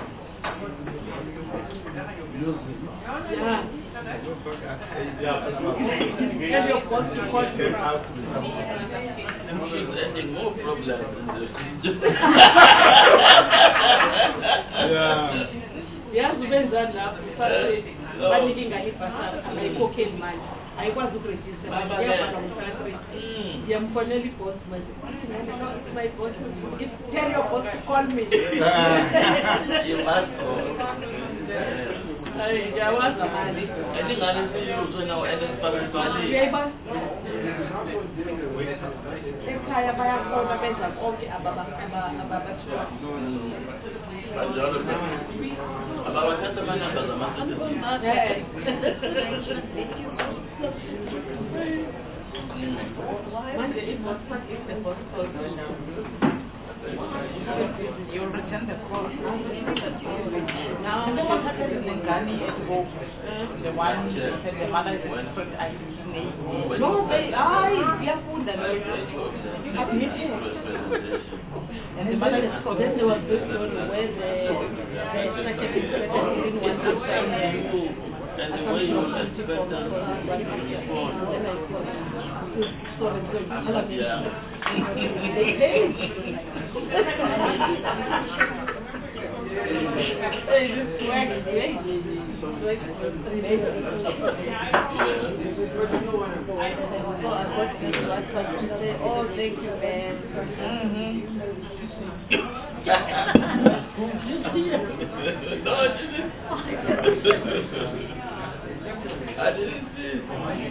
Tell your boss to call you. She's adding more problems in the yazi benza lapho banike ingane ibhasari angayikhokheli imali ayikwazi ukurejista iyabhala ngomhlaka ngiyamfonela iboss manje my boss tell your boss to call me you must go. hayi ngiyawazi mali Elingane siyuzwe nawo endesifaka imali. uyayibona ekhaya bayakhona benza konke ababathiwa Banjalo abawathatha amanamba zama-citizens. manje i-boss what if the boss calls you now? You'll return the call. Now What happened to Lengani at home? The one who said the mother is a secret I D name. no they hayi ngiyafunda lokho admitted. And the mother is Then there was this story where the the secretary didn't want to sign and And the way you will expect them to respond. Yeah. Hey, this swag is great. Swag is amazing. So I got this last person to say, oh, thank you, man. No, I didn't. I didn't see it.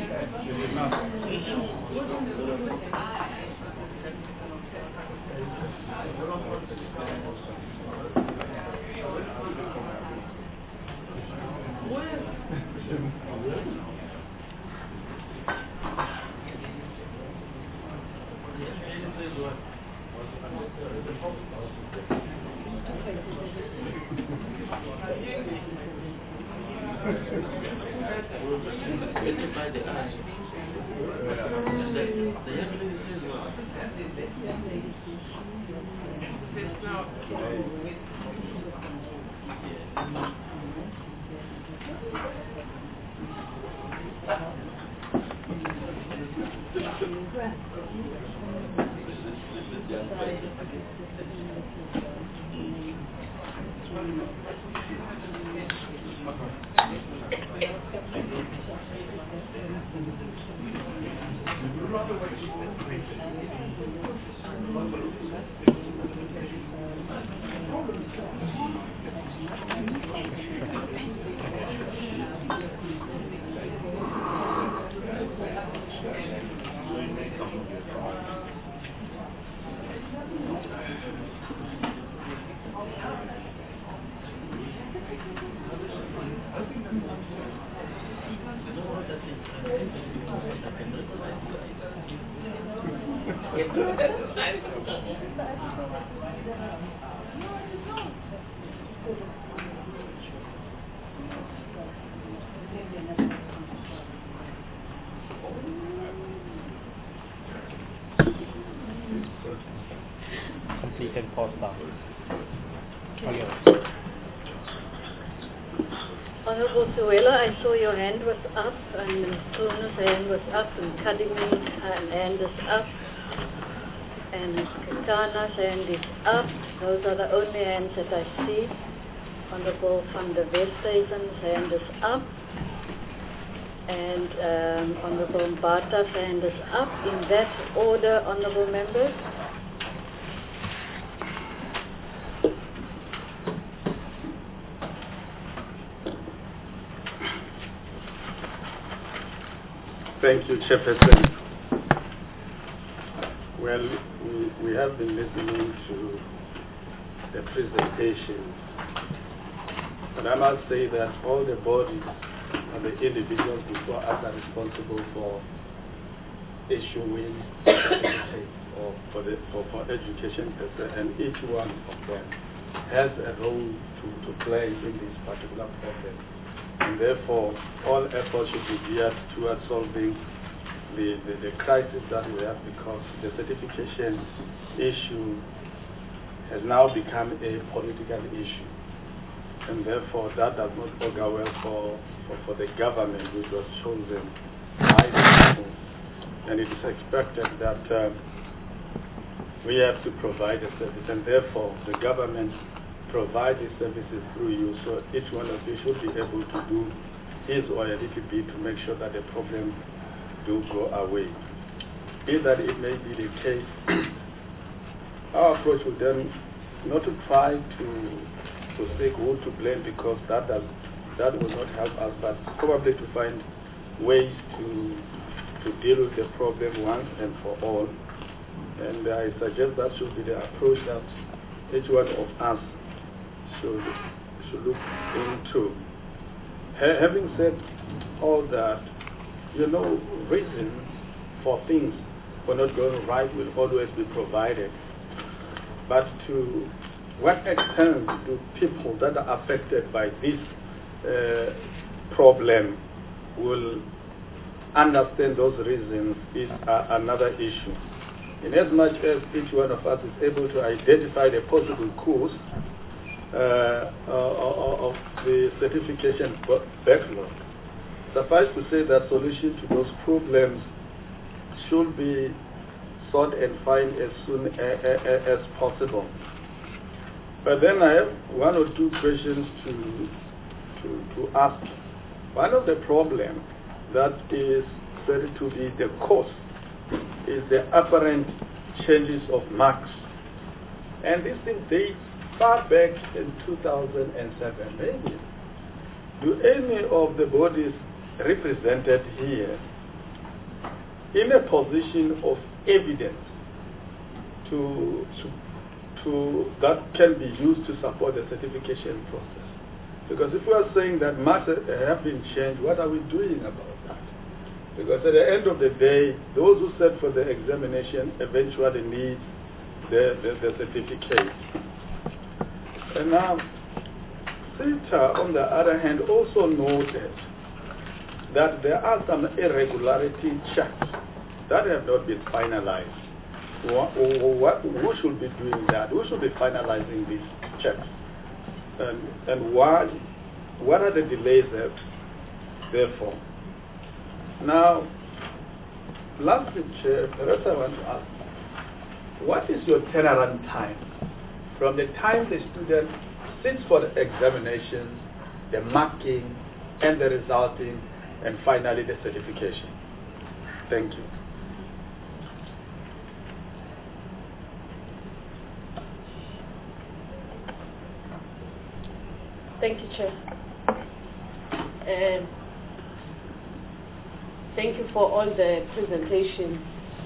By the eye. The young lady says what? Completed post down. Honorable Suela, I saw your hand was up, and Tuna's hand was up, and Kadimin's hand is up, and Kitana's hand is up. Those are the only hands that I see. Honorable Van der Westhuizen's hand is up, and um, Honorable Mbata's hand is up. In that order, Honorable Members. Thank you, Chairperson. Well, we, we have been listening to the presentation, but I must say that all the bodies and the individuals before us are responsible for issuing certificates or for, the, for, for education per se, and each one of them has a role to, to play in this particular problem. And therefore, all efforts should be geared towards solving the, the, the crisis that we have, because the certification issue has now become a political issue. and therefore that does not augur well for, for, for the government which was chosen by the people. And it is expected that uh, we have to provide a service, and therefore the government provides these services through you, so each one of you should be able to do his or a little bit to make sure that the problem do go away. Be that it may be the case, our approach would then not to try to to say who to blame, because that does, that will not help us, but probably to find ways to to deal with the problem once and for all. And I suggest that should be the approach that each one of us should should look into. Ha- having said all that, you know, reasons for things for not going right will always be provided. But to what extent do people that are affected by this uh, problem will understand those reasons is uh, another issue. In as much as each one of us is able to identify the possible cause uh, uh, of the certification backlog, suffice to say that solution to those problems should be sought and find as soon as possible. But then I have one or two questions to, to, to ask. One of the problems that is said to be the cause is the apparent changes of marks. And this thing dates far back in two thousand seven, maybe. Do any of the bodies represented here in a position of evidence to, to To, that can be used to support the certification process? Because if we are saying that marks have been changed, what are we doing about that? Because at the end of the day, those who sat for the examination eventually need the, the, the certificate. And now, CETA, on the other hand, also noted that there are some irregularity checks that have not been finalized. What, what, who should be doing that? Who should be finalizing these checks? And, and why, what are the delays there, therefore? Now, lastly, Chair, perhaps I want to ask, what is your turnaround time from the time the student sits for the examination, the marking, and the resulting, and finally the certification? Thank you. Thank you, Chair. Um, thank you for all the presentations.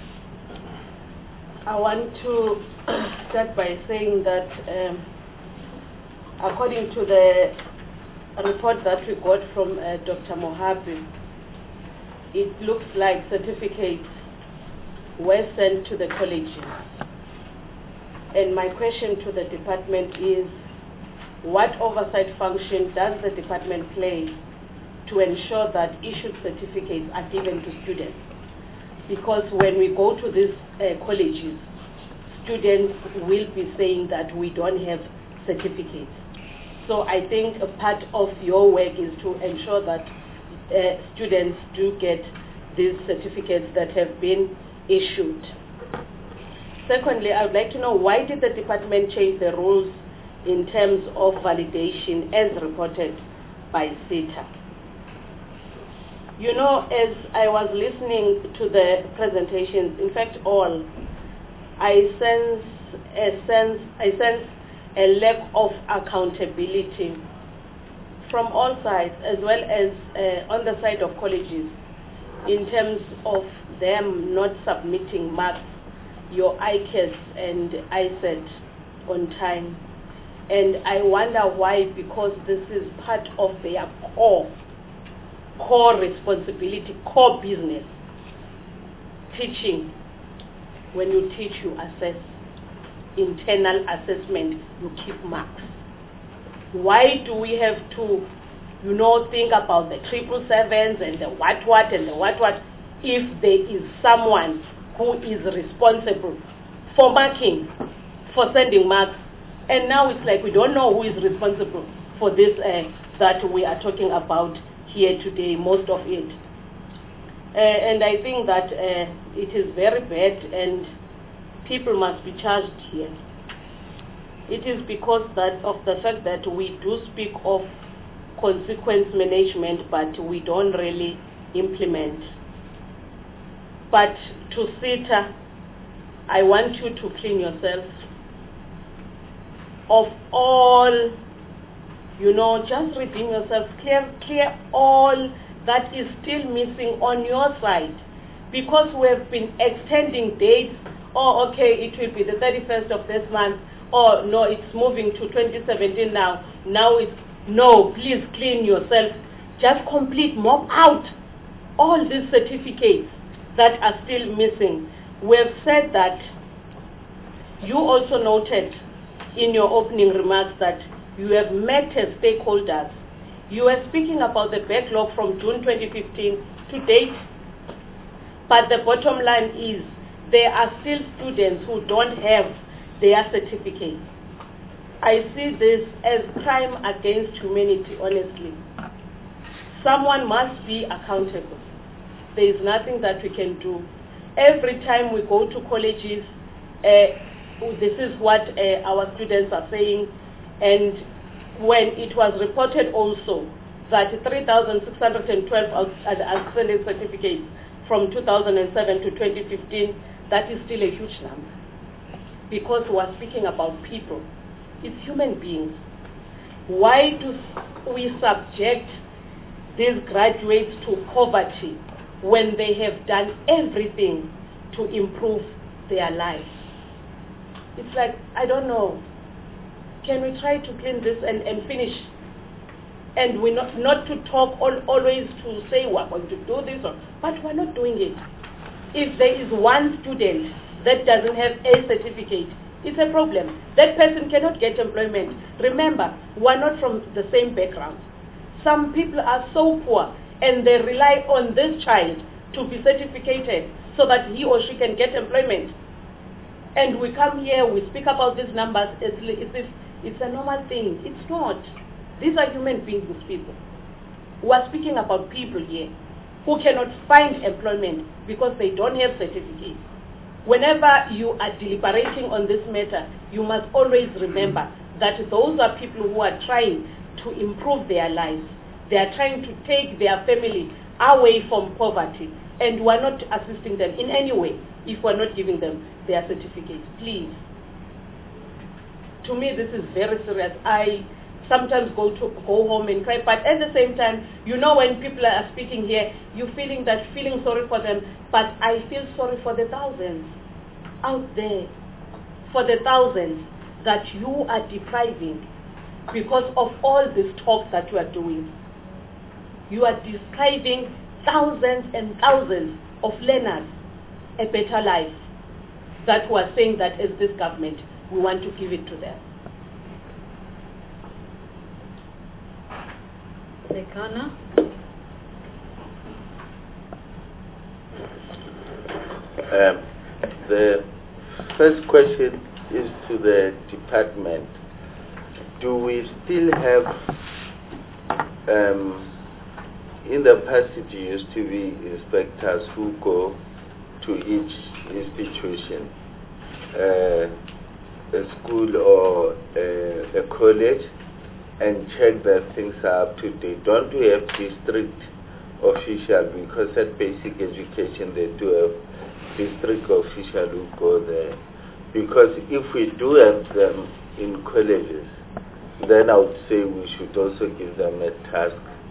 I want to start by saying that um, according to the report that we got from uh, Doctor Mohabi, it looks like certificates were sent to the colleges. And my question to the department is, what oversight function does the department play to ensure that issued certificates are given to students? Because when we go to these uh, colleges, students will be saying that we don't have certificates. So I think a part of your work is to ensure that uh, students do get these certificates that have been issued. Secondly, I would like to know, why did the department change the rules in terms of validation as reported by CETA? You know, as I was listening to the presentations, in fact all, I sense a sense, I sense a lack of accountability from all sides, as well as uh, on the side of colleges, in terms of them not submitting marks, your I C A S and I S E T on time. And I wonder why, because this is part of their core, core responsibility, core business. Teaching, when you teach, you assess. Internal assessment, you keep marks. Why do we have to, you know, think about the triple sevens and the what what and the what what if there is someone who is responsible for marking, for sending marks? And now it's like we don't know who is responsible for this uh, that we are talking about here today, most of it. Uh, and I think that uh, it is very bad and people must be charged here. It is because that of the fact that we do speak of consequence management, but we don't really implement. But to SETA, I want you to clean yourself of all, you know, just redeem yourself, clear, clear all that is still missing on your side. Because we have been extending dates, oh, okay, it will be the thirty-first of this month, or no, it's moving to twenty seventeen now, now it's, no, please clean yourself, just complete, mop out all these certificates that are still missing. We have said that, you also noted in your opening remarks that you have met as stakeholders. You were speaking about the backlog from June twenty fifteen to date, but the bottom line is there are still students who don't have their certificates. I see this as crime against humanity, honestly. Someone must be accountable. There is nothing that we can do. Every time we go to colleges, uh, this is what uh, our students are saying, and when it was reported also that three thousand six hundred twelve outstanding certificates from two thousand seven to twenty fifteen, that is still a huge number. Because we are speaking about people. It's human beings. Why do we subject these graduates to poverty when they have done everything to improve their lives? It's like, I don't know. Can we try to clean this and, and finish? And we not not to talk all, always to say we're going to do this, or, but we're not doing it. If there is one student that doesn't have a certificate, it's a problem. That person cannot get employment. Remember, we're not from the same background. Some people are so poor and they rely on this child to be certificated so that he or she can get employment. And we come here, we speak about these numbers as if it's a normal thing. It's not. These are human beings, people. We are speaking about people here who cannot find employment because they don't have certificates. Whenever you are deliberating on this matter, you must always remember that those are people who are trying to improve their lives. They are trying to take their family away from poverty, and we are not assisting them in any way if we are not giving them their certificates. Please. To me, this is very serious. I sometimes go to go home and cry, but at the same time, you know, when people are speaking here, you're feeling that, feeling sorry for them, but I feel sorry for the thousands out there, for the thousands that you are depriving because of all this talk that you are doing. You are depriving thousands and thousands of learners a better life that we are saying that as this government, we want to give it to them. Lekana? Um, the first question is to the department. Do we still have, um, in the past it used to be inspectors who go to each institution, uh, a school or a, a college, and check that things are up to date. Don't we have district officials? Because at basic education they do have district officials who go there. Because if we do have them in colleges, then I would say we should also give them a task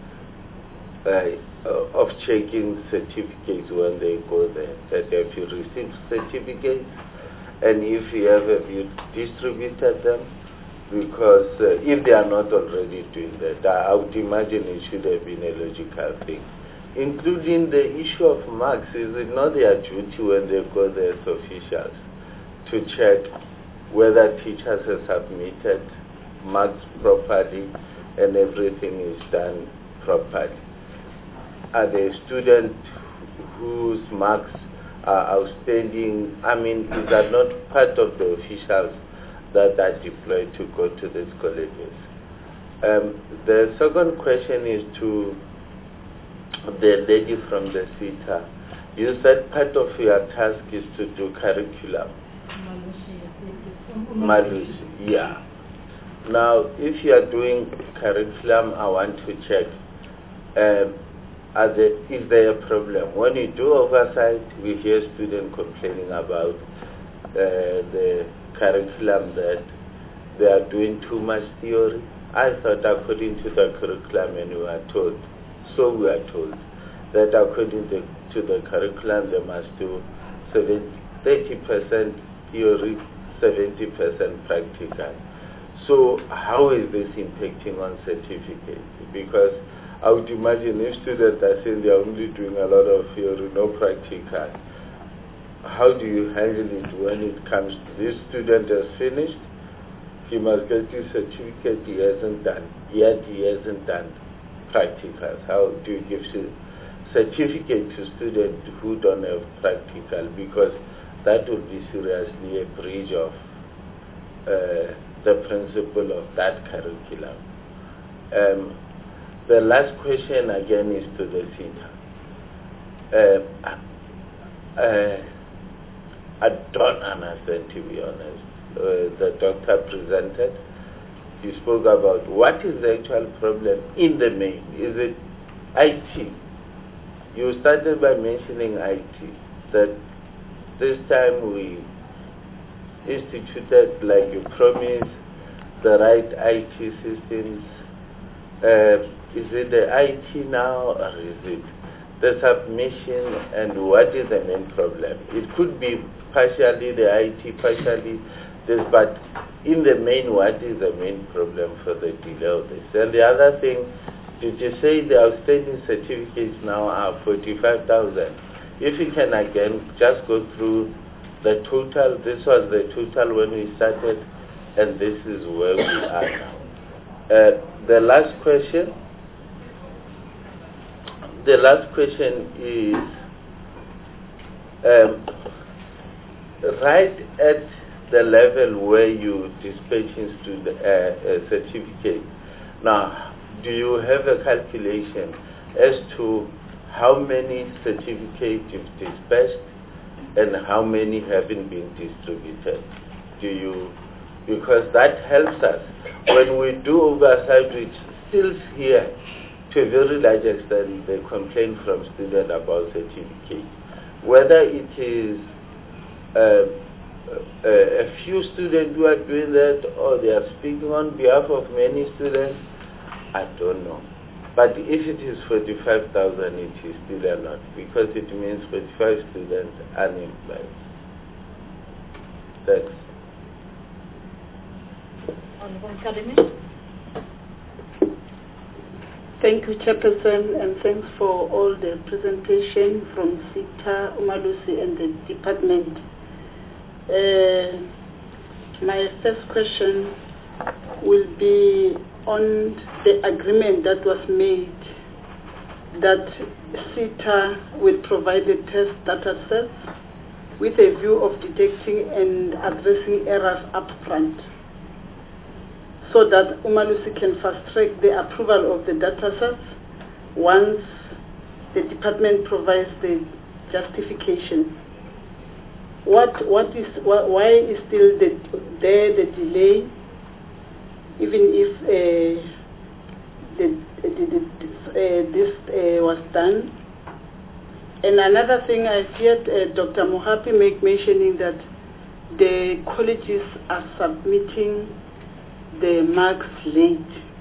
uh, of checking certificates when they go there. That if you receive certificates, and if you have, have you distributed them, because uh, if they are not already doing that, I would imagine it should have been a logical thing. Including the issue of marks, is it not their duty when they go there as officials to check whether teachers have submitted marks properly and everything is done properly? Are there students whose marks are outstanding? I mean, is that not part of the officials that are deployed to go to these colleges? Um, the second question is to the lady from the CETA. You said part of your task is to do curriculum. Malusi, yeah. Now, if you are doing curriculum, I want to check, um, are there, is there a problem? When you do oversight, we hear students complaining about uh, the curriculum that they are doing too much theory. I thought according to the curriculum, and we are told, so we are told, that according to, to the curriculum, they must do thirty percent theory, seventy percent practical. So how is this impacting on certificate? Because I would imagine if students are saying they are only doing a lot of theory, no practical, how do you handle it when it comes to this student has finished, he must get his certificate, he hasn't done, yet he hasn't done practicals. How do you give certificate to students who don't have practical? Because that would be seriously a breach of uh, the principle of that curriculum. Um, the last question again is to the CETA. Uh, uh, I don't understand, to be honest. Uh, the doctor presented, he spoke about what is the actual problem in the main. Is it I T? You started by mentioning I T, that this time we instituted, like you promised, the right I T systems. Uh, is it the I T now, or is it the submission, and what is the main problem? It could be partially the I T, partially this, but in the main, what is the main problem for the delay of this? And the other thing, did you say the outstanding certificates now are forty-five thousand? If you can again just go through the total, this was the total when we started, and this is where we are now. Uh, the last question, the last question is, um, right at the level where you dispatching student uh, a certificate. Now, do you have a calculation as to how many certificates you've dispatched and how many haven't been distributed? Do you, because that helps us. When we do oversight, we still hear to a very large extent the complaint from students about certificates. Whether it is uh, Uh, a few students who are doing that, or they are speaking on behalf of many students, I don't know. But if it is forty-five thousand, it is still a lot, because it means forty-five students unemployed. Thanks. Honorable Academy. Thank you, Chairperson, and thanks for all the presentation from CETA, Umalusi, and the department. Uh, my first question will be on the agreement that was made that CETA will provide the test data sets with a view of detecting and addressing errors up front, so that Umalusi can fast-track the approval of the data sets once the department provides the justification. What what is what, why is still the, there the delay, even if uh, the, the, the, uh, this uh, was done? And another thing, I heard uh, Doctor Mohapi make mentioning that the colleges are submitting the marks late.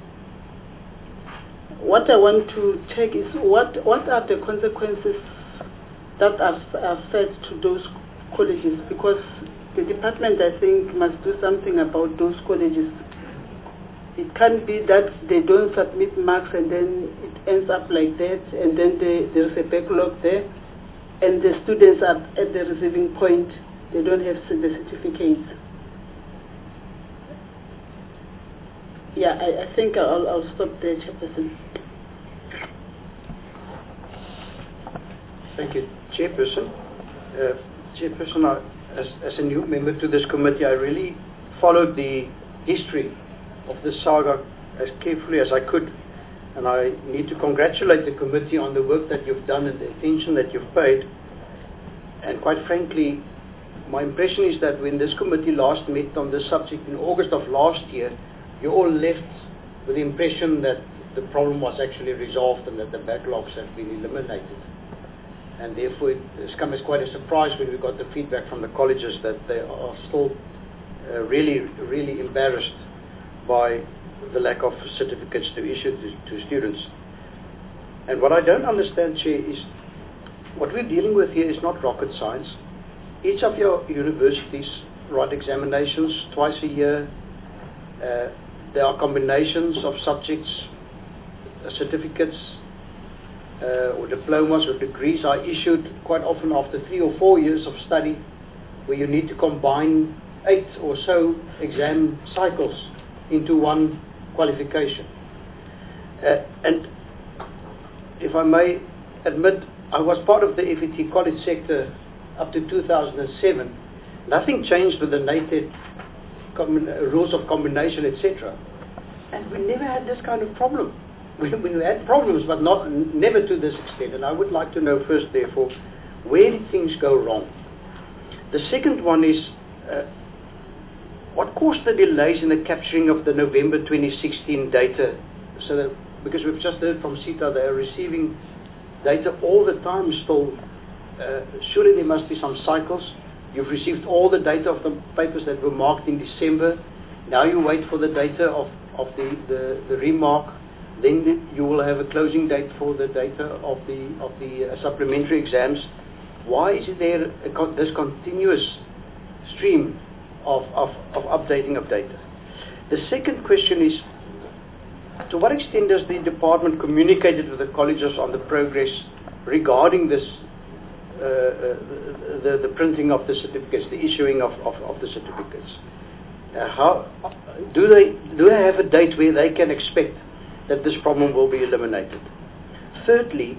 What I want to check is what what are the consequences that are, are set to those colleges, because the department, I think, must do something about those colleges. It can't be that they don't submit marks and then it ends up like that, and then they, there's a backlog there, and the students are at the receiving point. They don't have the certificates. Yeah, I, I think I'll, I'll stop there, Chairperson. Thank you, Chairperson. Uh, Chairperson, I, as, as a new member to this committee, I really followed the history of the saga as carefully as I could. And I need to congratulate the committee on the work that you've done and the attention that you've paid. And quite frankly, my impression is that when this committee last met on this subject in August of last year, you all left with the impression that the problem was actually resolved and that the backlogs have been eliminated. And therefore it has come as quite a surprise when we got the feedback from the colleges that they are still uh, really, really embarrassed by the lack of certificates to issue to, to students. And what I don't understand, Chair, is what we're dealing with here is not rocket science. Each of your universities write examinations twice a year. Uh, there are combinations of subjects, uh, certificates, uh, or diplomas or degrees are issued quite often after three or four years of study, where you need to combine eight or so exam cycles into one qualification. Uh, and if I may admit, I was part of the F E T college sector up to two thousand seven. Nothing changed with the NATED combin- uh, rules of combination, et cetera. And we never had this kind of problem. We, we had problems, but not n- never to this extent. And I would like to know first, therefore, where did things go wrong? The second one is, uh, what caused the delays in the capturing of the November twenty sixteen data? So that, because we've just heard from CETA, they are receiving data all the time still. Uh, surely there must be some cycles. You've received all the data of the papers that were marked in December. Now you wait for the data of, of the, the, the remark. Then the, you will have a closing date for the data of the, of the uh, supplementary exams. Why is there a con- this continuous stream of, of, of updating of data? The second question is, to what extent does the department communicate with the colleges on the progress regarding this, uh, uh, the, the printing of the certificates, the issuing of, of, of the certificates? Uh, how do they do they have a date where they can expect that this problem will be eliminated? Thirdly,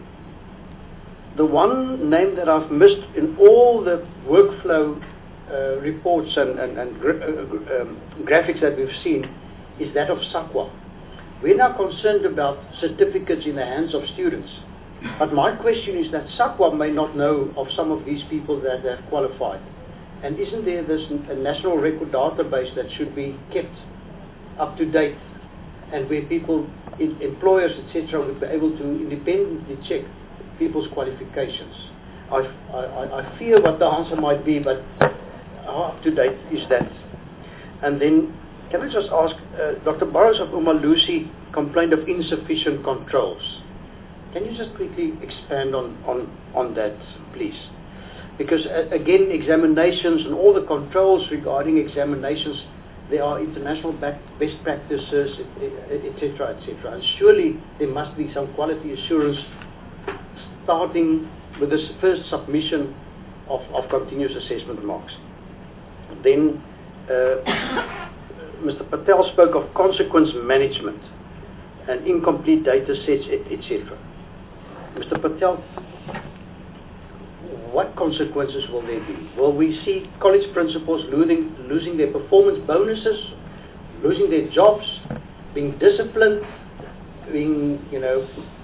the one name that I've missed in all the workflow uh, reports and, and, and gra- uh, um, graphics that we've seen is that of SAQA. We're now concerned about certificates in the hands of students. But my question is that SAQA may not know of some of these people that have qualified. And isn't there this a national record database that should be kept up to date, and where people, in, employers, et cetera, would be able to independently check people's qualifications? I, I, I fear what the answer might be, but how up to date is that? And then, can I just ask, uh, Doctor Burrows of Umalusi complained of insufficient controls. Can you just quickly expand on, on, on that, please? Because, uh, again, examinations and all the controls regarding examinations, there are international back, best practices, et cetera, et cetera. And surely there must be some quality assurance starting with this first submission of, of continuous assessment marks. Then, uh, Mister Patel spoke of consequence management and incomplete data sets, et cetera. Mister Patel, what consequences will there be? Will we see college principals losing, losing their performance bonuses, losing their jobs, being disciplined, being, you know,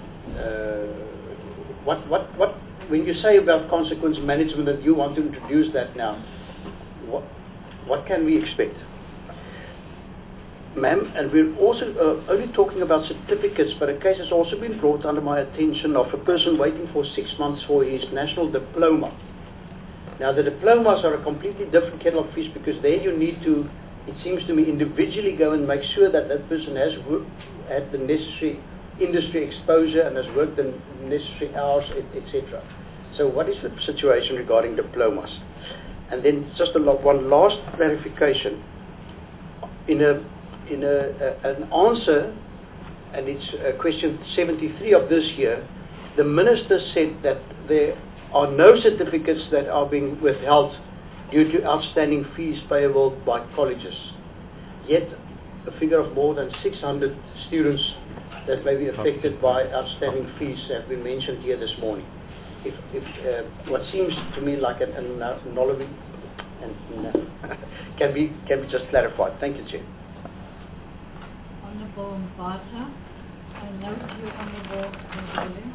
uh, what, what, what, when you say about consequence management that you want to introduce that now, what, what can we expect? Ma'am, and we're also uh, only talking about certificates, but a case has also been brought under my attention of a person waiting for six months for his national diploma. Now, the diplomas are a completely different kettle of fish, because there you need to, it seems to me, individually go and make sure that that person has worked, had the necessary industry exposure and has worked the necessary hours, et cetera. So what is the situation regarding diplomas? And then just a lo- one last clarification. In a In a, a, an answer, and it's uh, question seventy-three of this year, the minister said that there are no certificates that are being withheld due to outstanding fees payable by colleges. Yet, a figure of more than six hundred students that may be affected by outstanding fees have been mentioned here this morning. If, if uh, what seems to me like an anomaly and uh, can be can be just clarified. Thank you, Chair. On the Honorable Mbata. I note you, Honorable Ndlele.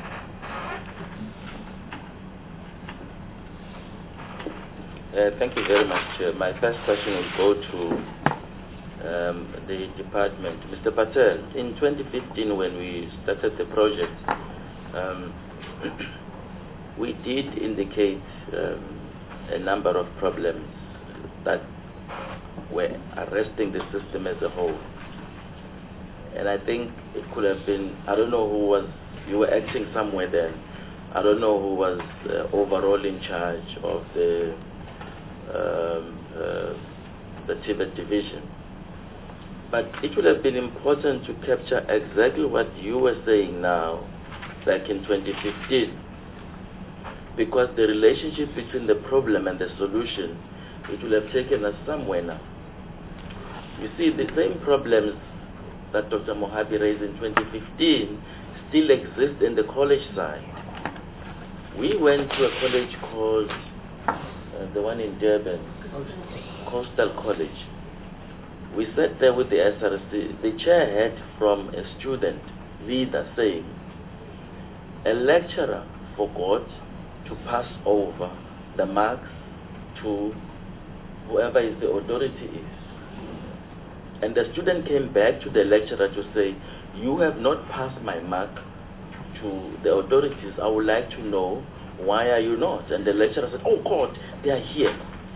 Uh, thank you very much. Uh, my first question will go to um, the department. Mister Patel, in twenty fifteen when we started the project, um, we did indicate um, a number of problems that were arresting the system as a whole. And I think it could have been, I don't know who was, you were acting somewhere then, I don't know who was uh, overall in charge of the um, uh, the Tibet division. But it would have been important to capture exactly what you were saying now, back in twenty fifteen. Because the relationship between the problem and the solution, it will have taken us somewhere now. You see, the same problems that Doctor Mohabi raised in twenty fifteen still exist in the college side. We went to a college called, uh, the one in Durban, Coastal College. We sat there with the S R C. The chair had from a student leader saying, a lecturer forgot to pass over the marks to whoever is the authority is. And the student came back to the lecturer to say, you have not passed my mark to the authorities. I would like to know, why are you not? And the lecturer said, oh God, they are here.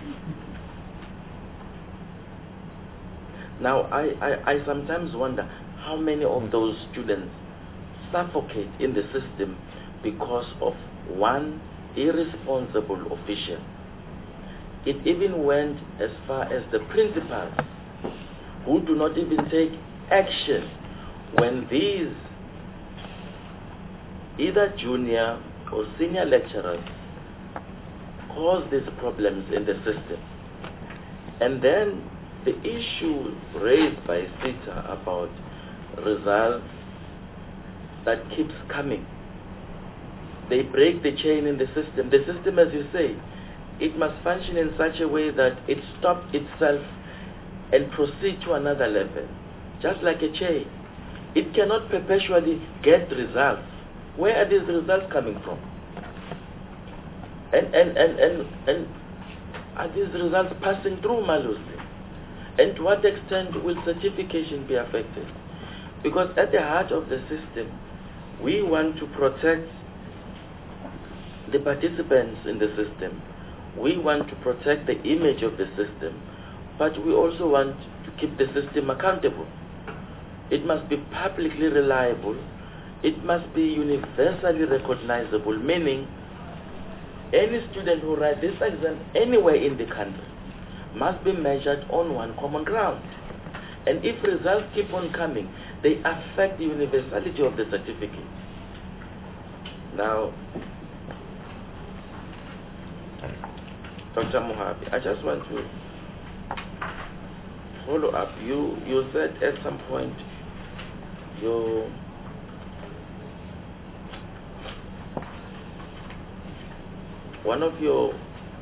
Now, I, I, I sometimes wonder how many of those students suffocate in the system because of one irresponsible official. It even went as far as the principals, who do not even take action when these either junior or senior lecturers cause these problems in the system. And then the issue raised by SITA about results that keeps coming. They break the chain in the system. The system, as you say, it must function in such a way that it stops itself and proceed to another level, just like a chain. It cannot perpetually get results. Where are these results coming from? And and and and, and are these results passing through Malusi? And to what extent will certification be affected? Because at the heart of the system, we want to protect the participants in the system. We want to protect the image of the system, but we also want to keep the system accountable. It must be publicly reliable. It must be universally recognizable, meaning any student who writes this exam anywhere in the country must be measured on one common ground. And if results keep on coming, they affect the universality of the certificate. Now, Doctor Mohabi, I just want to follow up. You you said at some point you one of your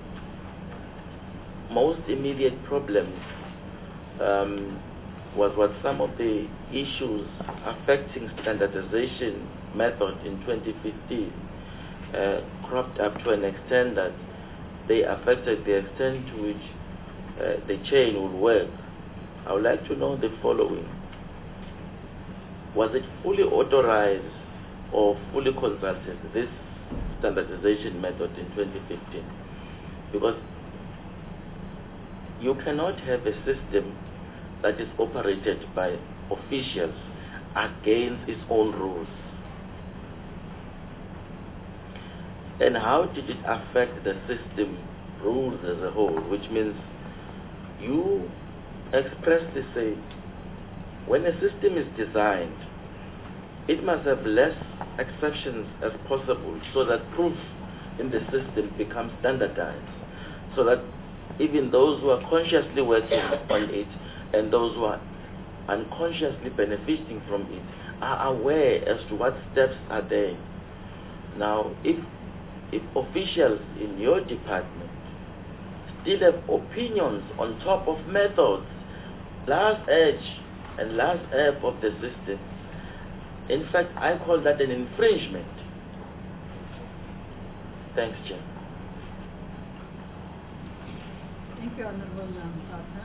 most immediate problems um, was what some of the issues affecting standardization method in twenty fifteen uh, cropped up to an extent that they affected the extent to which uh, the chain would work. I would like to know the following. Was it fully authorized or fully consulted, this standardization method in twenty fifteen? Because you cannot have a system that is operated by officials against its own rules. And how did it affect the system rules as a whole? Which means you expressly say, when a system is designed, it must have less exceptions as possible so that proof in the system becomes standardized, so that even those who are consciously working on it and those who are unconsciously benefiting from it are aware as to what steps are there. Now, if if officials in your department still have opinions on top of methods, last edge and last app of the system. In fact, I call that an infringement. Thanks, Chair. Thank you, Honourable Partner.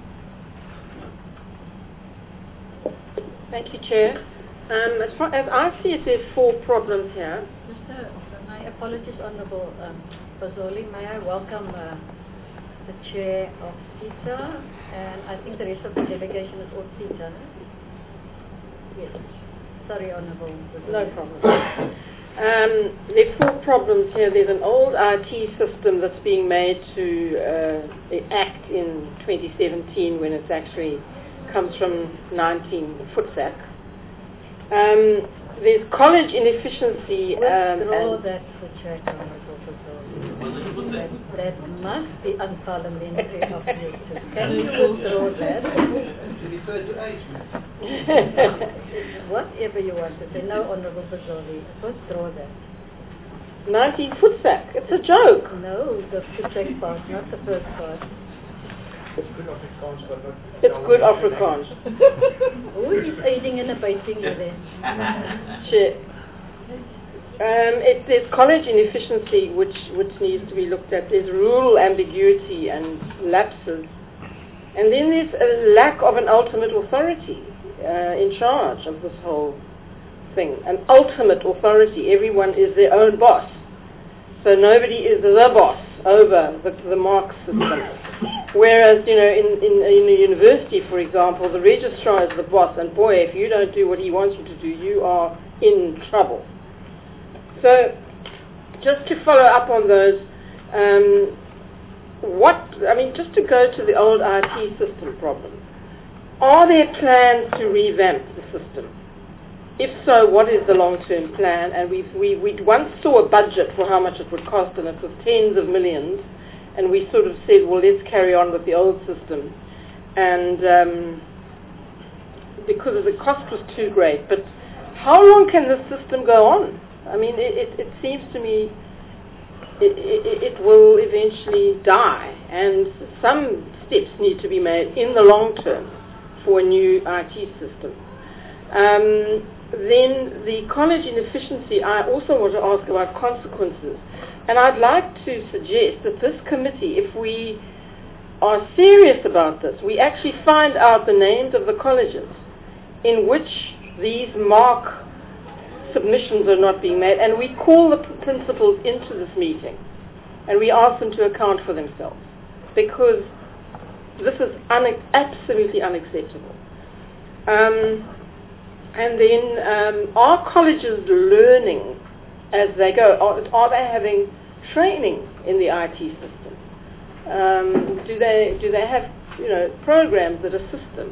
Thank you, Chair. Um, as far as I see it, there's four problems here. Mister My apologies, Honourable um, Bazoli. May I welcome uh, the Chair of CETA, and I think the rest of the delegation is all CETA, no? Yes. Sorry, Honourable Bazoli. No problem. Um, there are four problems here. There's an old I T system that's being made to uh, act in twenty seventeen when it's actually comes from nineteen Futsac. Um, there's college inefficiency. Um, Withdraw that Futsac, Honourable Bazoli. That, that must be unparliamentary of you to. Can you withdraw that? Whatever you want to say. No, Honourable Bazoli. Withdraw that. nineteen Futsac. It's a joke. No, the Futsac part, not the first part. It's good Afrikaans, but not... It's good Afrikaans. Who is aiding and abetting you then? Chair. Um, it, there's college inefficiency which, which needs to be looked at. There's rule ambiguity and lapses. And then there's a lack of an ultimate authority uh, in charge of this whole thing. An ultimate authority. Everyone is their own boss. So nobody is the boss over the, the mark system. Whereas, you know, in, in, in a university, for example, the registrar is the boss, and boy, if you don't do what he wants you to do, you are in trouble. So, just to follow up on those, um, what, I mean, just to go to the old I T system problem, are there plans to revamp the system? If so, what is the long-term plan? And we've, we, we once saw a budget for how much it would cost, and it was tens of millions. And we sort of said, well, let's carry on with the old system. And um, because the cost was too great. But how long can this system go on? I mean, it, it, it seems to me it, it, it will eventually die. And some steps need to be made in the long term for a new I T system. Um, then the college inefficiency, I also want to ask about consequences. And I'd like to suggest that this committee, if we are serious about this, we actually find out the names of the colleges in which these mark submissions are not being made, and we call the principals into this meeting, and we ask them to account for themselves, because this is un- absolutely unacceptable. Um, and then, um, are colleges learning as they go? Are, are they having training in the I T system? Um, do they do they have, you know, programs that assist them?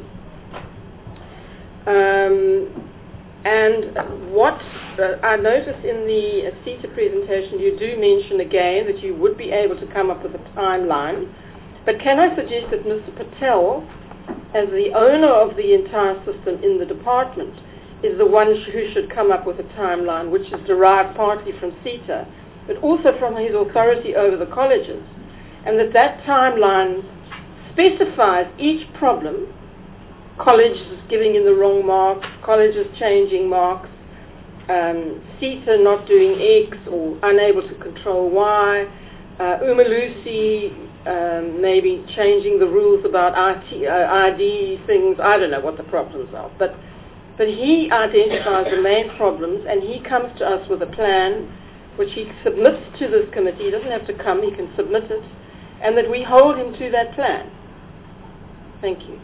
Um, and what uh, I noticed in the uh, CETA presentation, you do mention again that you would be able to come up with a timeline. But can I suggest that Mister Patel, as the owner of the entire system in the department, is the one who should come up with a timeline, which is derived partly from CETA, but also from his authority over the colleges, and that that timeline specifies each problem, colleges giving in the wrong marks, colleges changing marks, um, CETA not doing X or unable to control Y, uh, Umalusi um, maybe changing the rules about I T, uh, I D things. I don't know what the problems are, but But he identifies the main problems, and he comes to us with a plan which he submits to this committee. He doesn't have to come, he can submit it, and that we hold him to that plan. Thank you.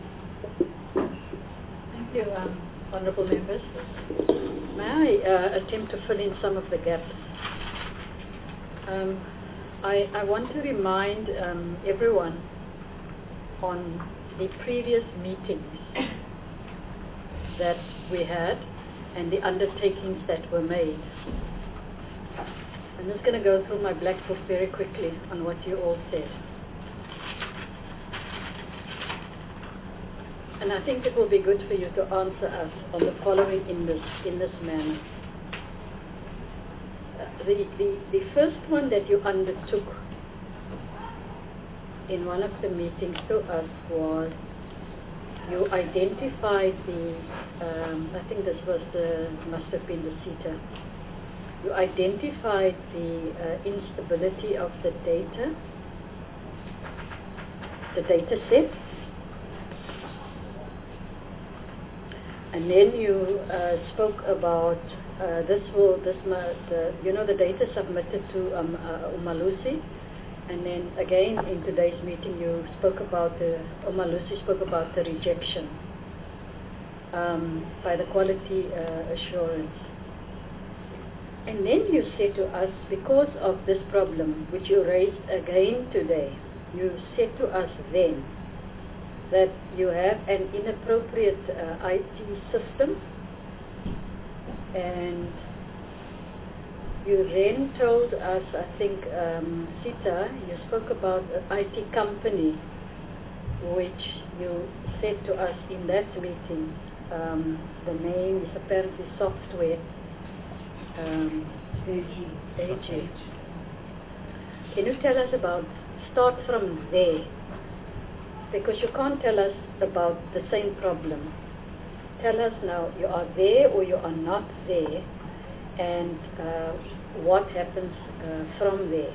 Thank you, um, honourable members. May I uh, attempt to fill in some of the gaps? Um, I, I want to remind um, everyone on the previous meetings that we had and the undertakings that were made. I'm just going to go through my black book very quickly on what you all said. And I think it will be good for you to answer us on the following in this, in this manner. Uh, the, the, the first one that you undertook in one of the meetings to us was you identified the, um, I think this was the, must have been the CETA, you identified the uh, instability of the data, the data sets, and then you uh, spoke about uh, this will, this ma- the, you know, the data submitted to um, uh, Umalusi. And then again in today's meeting you spoke about the, Umalusi spoke about the rejection um, by the quality uh, assurance. And then you said to us, because of this problem which you raised again today, you said to us then that you have an inappropriate uh, I T system, and you then told us, I think, um, Sita, you spoke about an I T company which you said to us in that meeting, um, the name is apparently software, um, A G. A G. Can you tell us about, start from there, because you can't tell us about the same problem. Tell us now, you are there or you are not there, and uh, what happens uh, from there.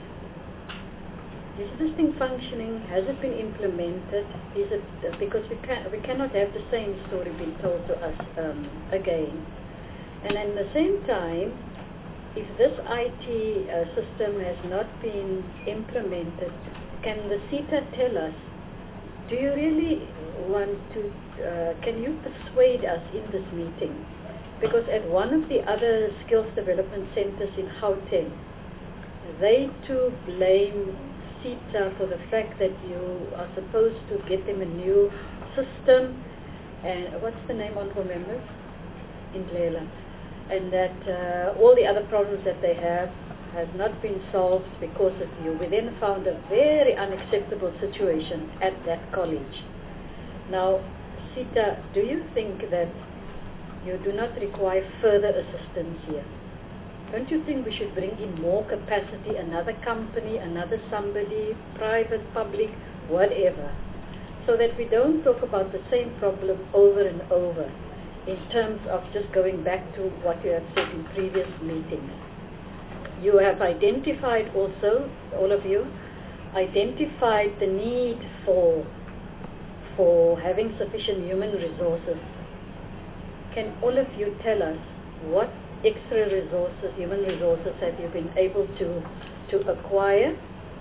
Is this thing functioning? Has it been implemented? Is it uh, because we can we cannot have the same story being told to us um, again? And at the same time, if this I T uh, system has not been implemented, can the CETA tell us? Do you really want to? Uh, can you persuade us in this meeting? Because at one of the other skills development centers in Gauteng, they too blame CETA for the fact that you are supposed to get them a new system, and what's the name, honorable members? In Lela. And that uh, all the other problems that they have has not been solved because of you. We then found a very unacceptable situation at that college. Now, CETA, do you think that you do not require further assistance here? Don't you think we should bring in more capacity, another company, another somebody, private, public, whatever, so that we don't talk about the same problem over and over in terms of just going back to what you have said in previous meetings? You have identified also, all of you, identified the need for, for having sufficient human resources. Can all of you tell us what extra resources, human resources, have you been able to, to acquire?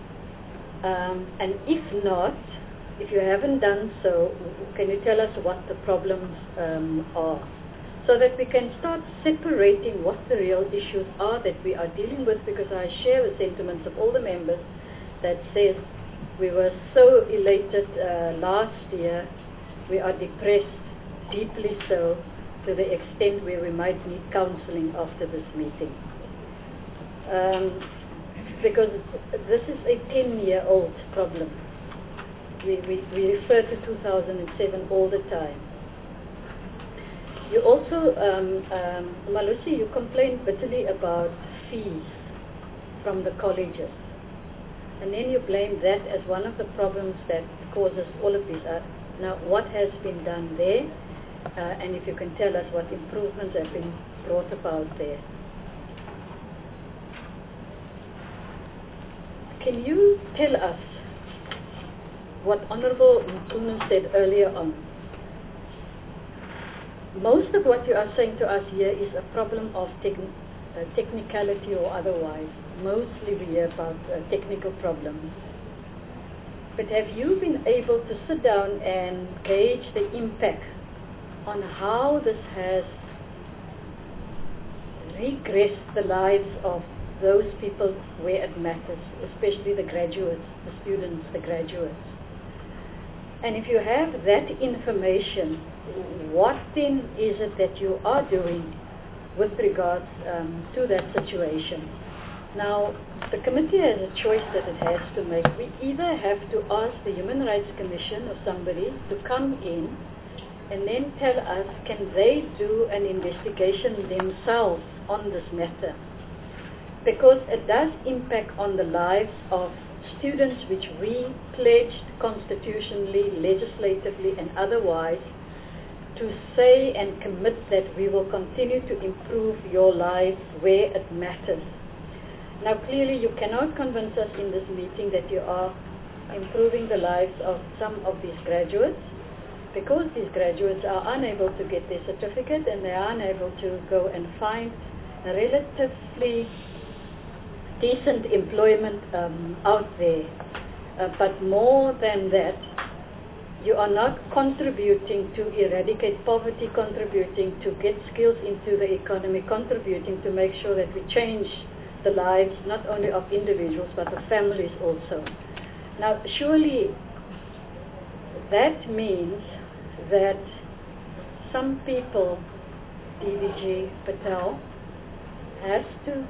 Um, and if not, if you haven't done so, can you tell us what the problems um, are? So that we can start separating what the real issues are that we are dealing with, because I share the sentiments of all the members that says we were so elated uh, last year, we are depressed, deeply so, to the extent where we might need counseling after this meeting. Um, because this is a ten-year-old problem. We, we, we refer to two thousand seven all the time. You also, um, um, Malusi, you complained bitterly about fees from the colleges. And then you blame that as one of the problems that causes all of these. Uh, now, what has been done there? Uh, and if you can tell us what improvements have been brought about there. Can you tell us what Honorable Mtume said earlier on? Most of what you are saying to us here is a problem of techn uh, technicality or otherwise. Mostly we hear about uh, technical problems. But have you been able to sit down and gauge the impact on how this has regressed the lives of those people where it matters, especially the graduates, the students, the graduates? And if you have that information, what then is it that you are doing with regards um, to that situation? Now, the committee has a choice that it has to make. We either have to ask the Human Rights Commission or somebody to come in and then tell us, can they do an investigation themselves on this matter? Because it does impact on the lives of students which we pledged constitutionally, legislatively and otherwise to say and commit that we will continue to improve your lives where it matters. Now clearly you cannot convince us in this meeting that you are improving the lives of some of these graduates, because these graduates are unable to get their certificate and they are unable to go and find a relatively decent employment um, out there. Uh, but more than that, you are not contributing to eradicate poverty, contributing to get skills into the economy, contributing to make sure that we change the lives not only of individuals but of families also. Now surely that means that some people, D D G Patel, has to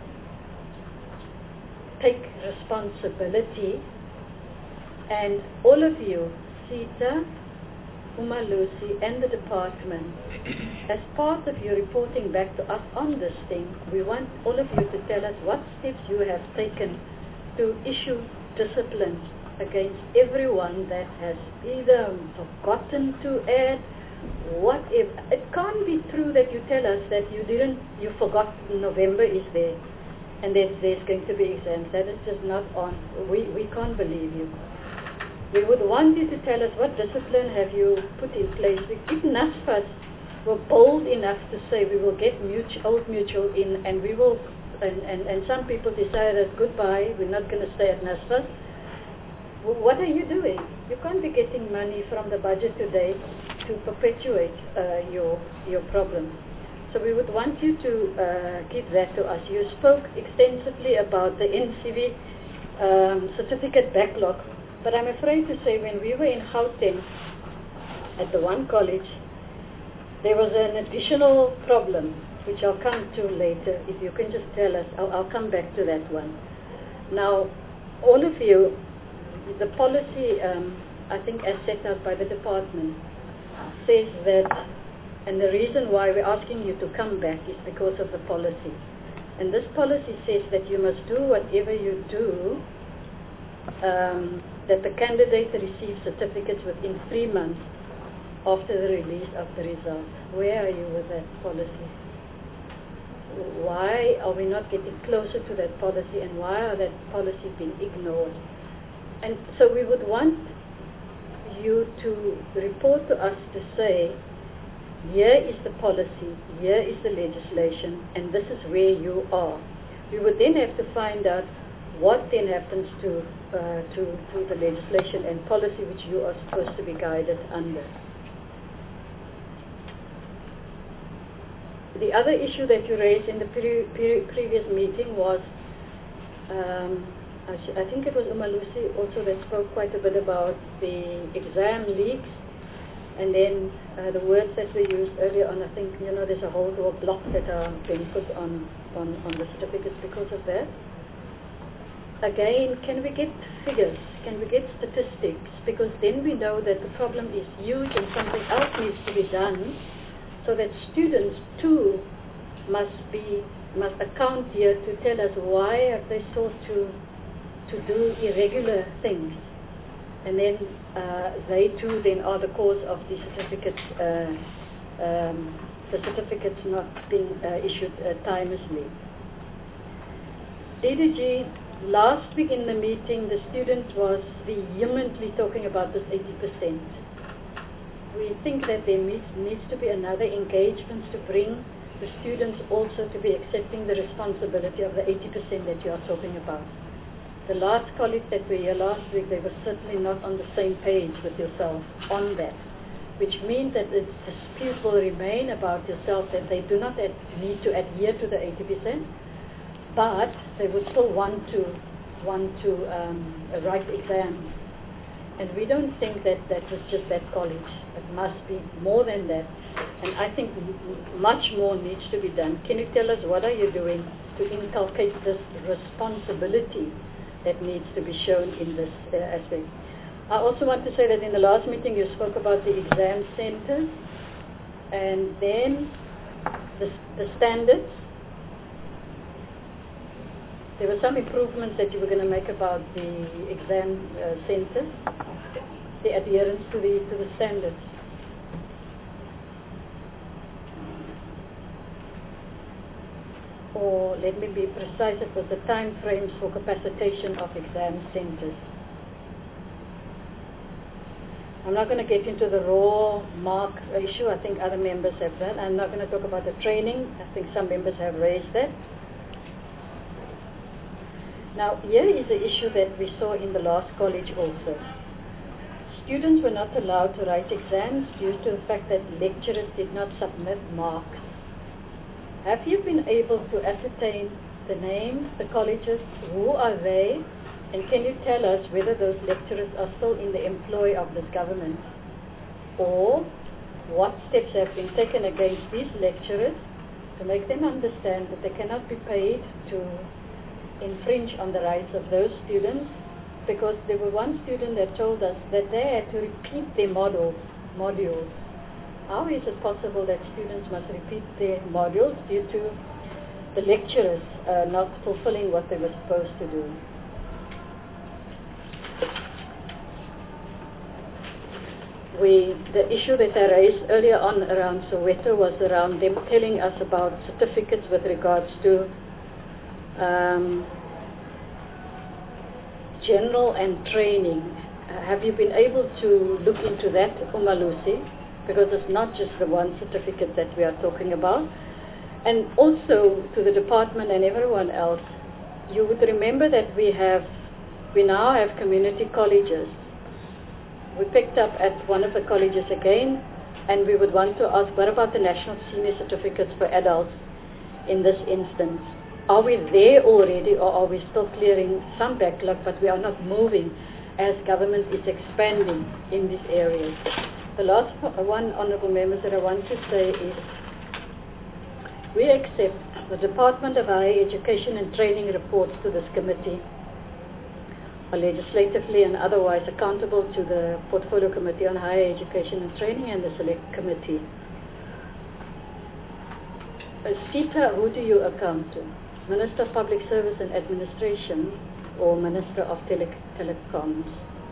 take responsibility, and all of you, Sita, Umalusi and the department, as part of your reporting back to us on this thing, we want all of you to tell us what steps you have taken to issue discipline against everyone that has either forgotten to add, whatever. It can't be true that you tell us that you didn't, you forgot November is there and there's, there's going to be exams. That is just not on. We, we can't believe you. We would want you to tell us what discipline have you put in place. If NASFAS were bold enough to say we will get mutual, Old Mutual in and we will, and, and, and some people decided goodbye, we're not going to stay at NASFAS. What are you doing? You can't be getting money from the budget today to perpetuate uh, your your problem. So we would want you to uh, give that to us. You spoke extensively about the N C V um, certificate backlog, but I'm afraid to say when we were in Gauteng at the one college, there was an additional problem, which I'll come to later. If you can just tell us, I'll, I'll come back to that one. Now, all of you, the policy, um, I think as set out by the department, says that, and the reason why we're asking you to come back is because of the policy. And this policy says that you must do whatever you do, um, that the candidate receives certificates within three months after the release of the results. Where are you with that policy? Why are we not getting closer to that policy, and why are that policy being ignored? And so we would want you to report to us to say, here is the policy, here is the legislation, and this is where you are. We would then have to find out what then happens to, uh, to, to the legislation and policy which you are supposed to be guided under. The other issue that you raised in the pre pre previous meeting was, um, I, I think it was Umalusi also that spoke quite a bit about the exam leaks, and then uh, the words that we used earlier on. I think, you know, there's a whole door block that are being put on, on, on the certificates because of that. Again, can we get figures? Can we get statistics? Because then we know that the problem is huge and something else needs to be done, so that students too must be must account here to tell us why have they sought to to do irregular things, and then uh, they too then are the cause of the certificates uh, um, the certificates not being uh, issued uh, timelessly. D D G, last week in the meeting, the student was vehemently talking about this eighty percent. We think that there needs, needs to be another engagement to bring the students also to be accepting the responsibility of the eighty percent that you are talking about. The last colleagues that were here last week, they were certainly not on the same page with yourself on that, which means that the dispute will remain about yourself, that they do not ad need to adhere to the eighty percent, but they would still want to, want to um, write exams. And we don't think that that was just that college. It must be more than that. And I think much more needs to be done. Can you tell us what are you doing to inculcate this responsibility that needs to be shown in this uh, aspect? I also want to say that in the last meeting you spoke about the exam centers and then the, the standards. There were some improvements that you were going to make about the exam uh, centers, the adherence to the to the standards. or let me be precise, it was the time frames for capacitation of exam centres. I'm not going to get into the raw mark issue. I think other members have done. I'm not going to talk about the training. I think some members have raised that. Now, here is the issue that we saw in the last college also. Students were not allowed to write exams due to the fact that lecturers did not submit marks. Have you been able to ascertain the names, the colleges, who are they? And can you tell us whether those lecturers are still in the employ of this government? Or what steps have been taken against these lecturers to make them understand that they cannot be paid to infringe on the rights of those students? Because there was one student that told us that they had to repeat their models, modules. How is it possible that students must repeat their modules due to the lecturers uh, not fulfilling what they were supposed to do? We, the issue that I raised earlier on around Soweto was around them telling us about certificates with regards to um, general and training. Uh, have you been able to look into that, Umalusi? Because it's not just the one certificate that we are talking about. And also to the department and everyone else, you would remember that we have, we now have community colleges. We picked up at one of the colleges again, and we would want to ask, what about the national senior certificates for adults in this instance? Are we there already, or are we still clearing some backlog, but we are not moving as government is expanding in these areas? The last one, honourable members, that I want to say is, we accept the Department of Higher Education and Training reports to this committee are legislatively and otherwise accountable to the Portfolio Committee on Higher Education and Training and the Select Committee. As SETA, who do you account to? Minister of Public Service and Administration or Minister of Tele Telecoms?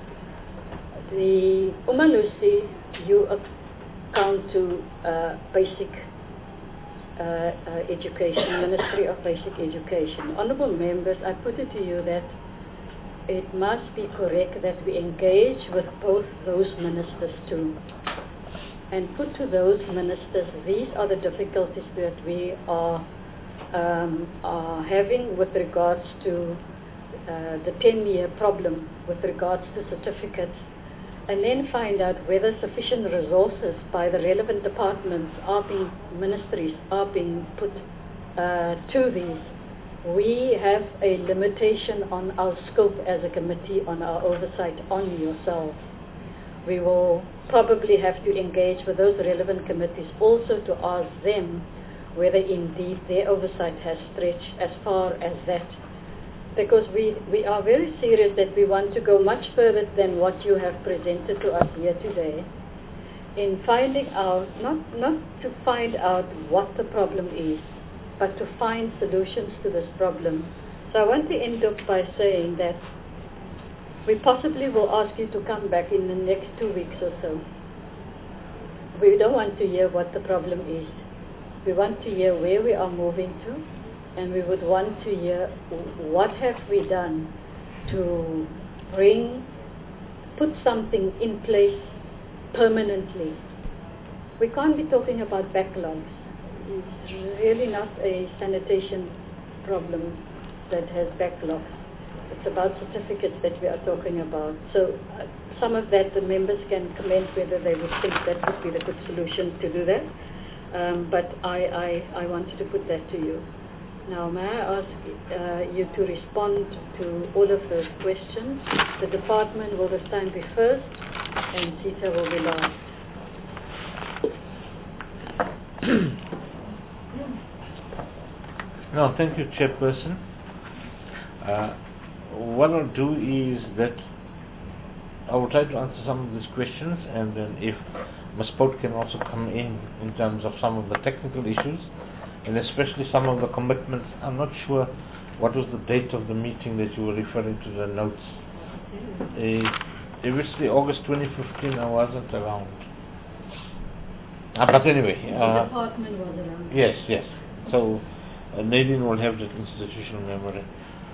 The Umalusi, you account to uh, basic uh, uh, education, Ministry of Basic Education. Honourable members, I put it to you that it must be correct that we engage with both those ministers too, and put to those ministers, these are the difficulties that we are, um, are having with regards to uh, the ten-year problem with regards to certificates, and then find out whether sufficient resources by the relevant departments are being, ministries are being put uh, to these. We have a limitation on our scope as a committee, on our oversight on yourselves. We will probably have to engage with those relevant committees also to ask them whether indeed their oversight has stretched as far as that. Because we, we are very serious that we want to go much further than what you have presented to us here today in finding out, not, not to find out what the problem is, but to find solutions to this problem. So I want to end up by saying that we possibly will ask you to come back in the next two weeks or so. We don't want to hear what the problem is. We want to hear where we are moving to, and we would want to hear what have we done to bring, put something in place permanently. We can't be talking about backlogs. It's really not a sanitation problem that has backlogs. It's about certificates that we are talking about. So uh, some of that the members can comment whether they would think that would be the good solution to do that. Um, but I, I, I wanted to put that to you. Now may I ask uh, you to respond to all of those questions. The department will this time be first and SETA will be last. No, thank you, Chairperson. Uh, what I'll do is that I will try to answer some of these questions, and then if Miz Pote can also come in in terms of some of the technical issues, and especially some of the commitments. I'm not sure what was the date of the meeting that you were referring to, the notes. Uh, obviously, August twenty fifteen, I wasn't around. Uh, but anyway. Uh, the department was around. Yes, yes. So, uh, Nadine will have that institutional memory.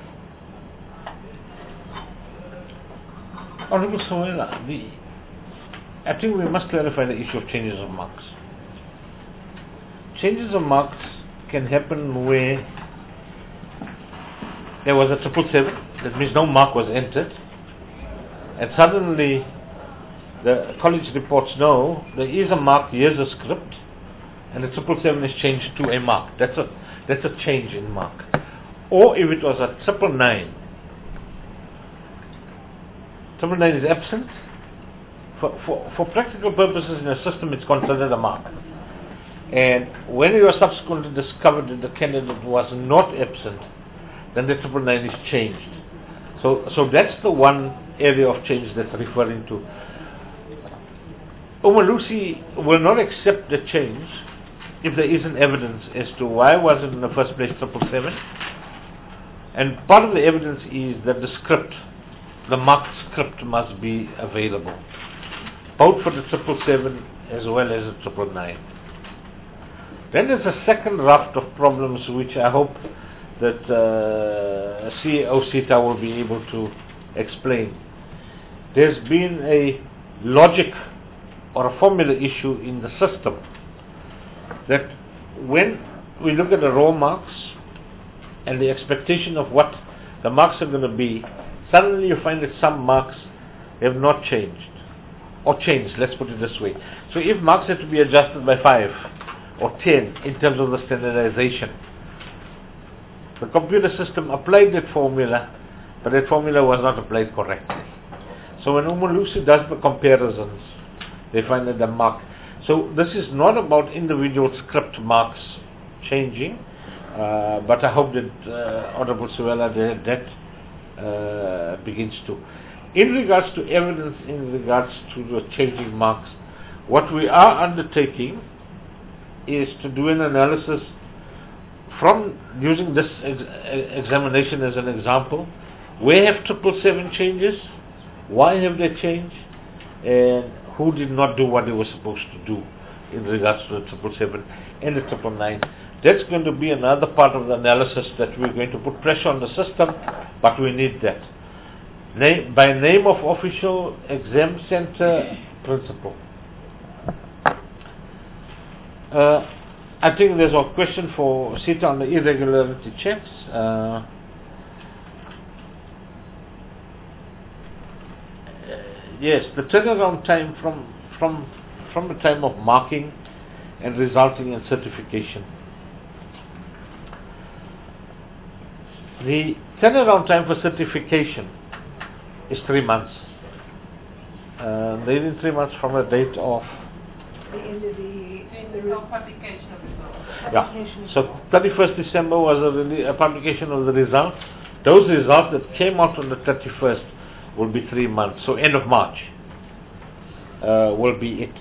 Honorable Sawela, the, I think we must clarify the issue of changes of marks. Changes of marks can happen where there was a triple seven, that means no mark was entered, and suddenly the college reports no, there is a mark, here's a script, and the triple seven is changed to a mark. That's a that's a change in mark. Or if it was a triple nine, triple nine is absent. For, for for practical purposes in a system, it's considered a mark. And when you are subsequently discovered that the candidate was not absent, then the triple nine is changed. So so that's the one area of change that's referring to. Umalusi will not accept the change if there isn't evidence as to why was it in the first place triple seven. And part of the evidence is that the script, the marked script, must be available, both for the triple seven as well as the triple nine. Then there's a second raft of problems which I hope that uh, C A O SETA will be able to explain. There's been a logic or a formula issue in the system that when we look at the raw marks and the expectation of what the marks are going to be, suddenly you find that some marks have not changed or changed, let's put it this way. So if marks have to be adjusted by five or ten in terms of the standardization, the computer system applied that formula, but that formula was not applied correctly. So when Umalusi does the comparisons, they find that the mark. So this is not about individual script marks changing, uh, but I hope that uh, Honorable Sawela that, that uh, begins to. In regards to evidence, in regards to the changing marks, what we are undertaking is to do an analysis from using this ex examination as an example. Where have triple seven changes? Why have they changed? And who did not do what they were supposed to do in regards to the triple seven and the triple nine? That's going to be another part of the analysis that we're going to put pressure on the system, but we need that. Name, by name of official exam center principal. Uh, I think there's a question for SETA on the irregularity checks. Uh, yes, the turnaround time from from from the time of marking and resulting in certification. The turnaround time for certification is three months. Uh, they need three months from the date of the end of the, the publication of results. Yeah. So thirty-first December was a, a publication of the results. Those results that came out on the thirty-first will be three months. So end of March uh, will be it.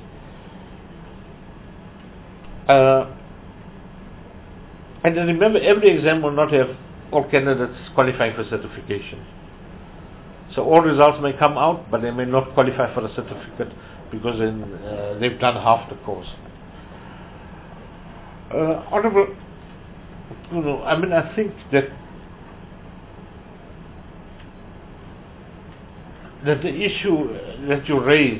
Uh, and then remember, every exam will not have all candidates qualifying for certification. So all results may come out, but they may not qualify for a certificate because in, uh, they've done half the course. Uh, Honorable, you know, I mean, I think that that the issue that you raise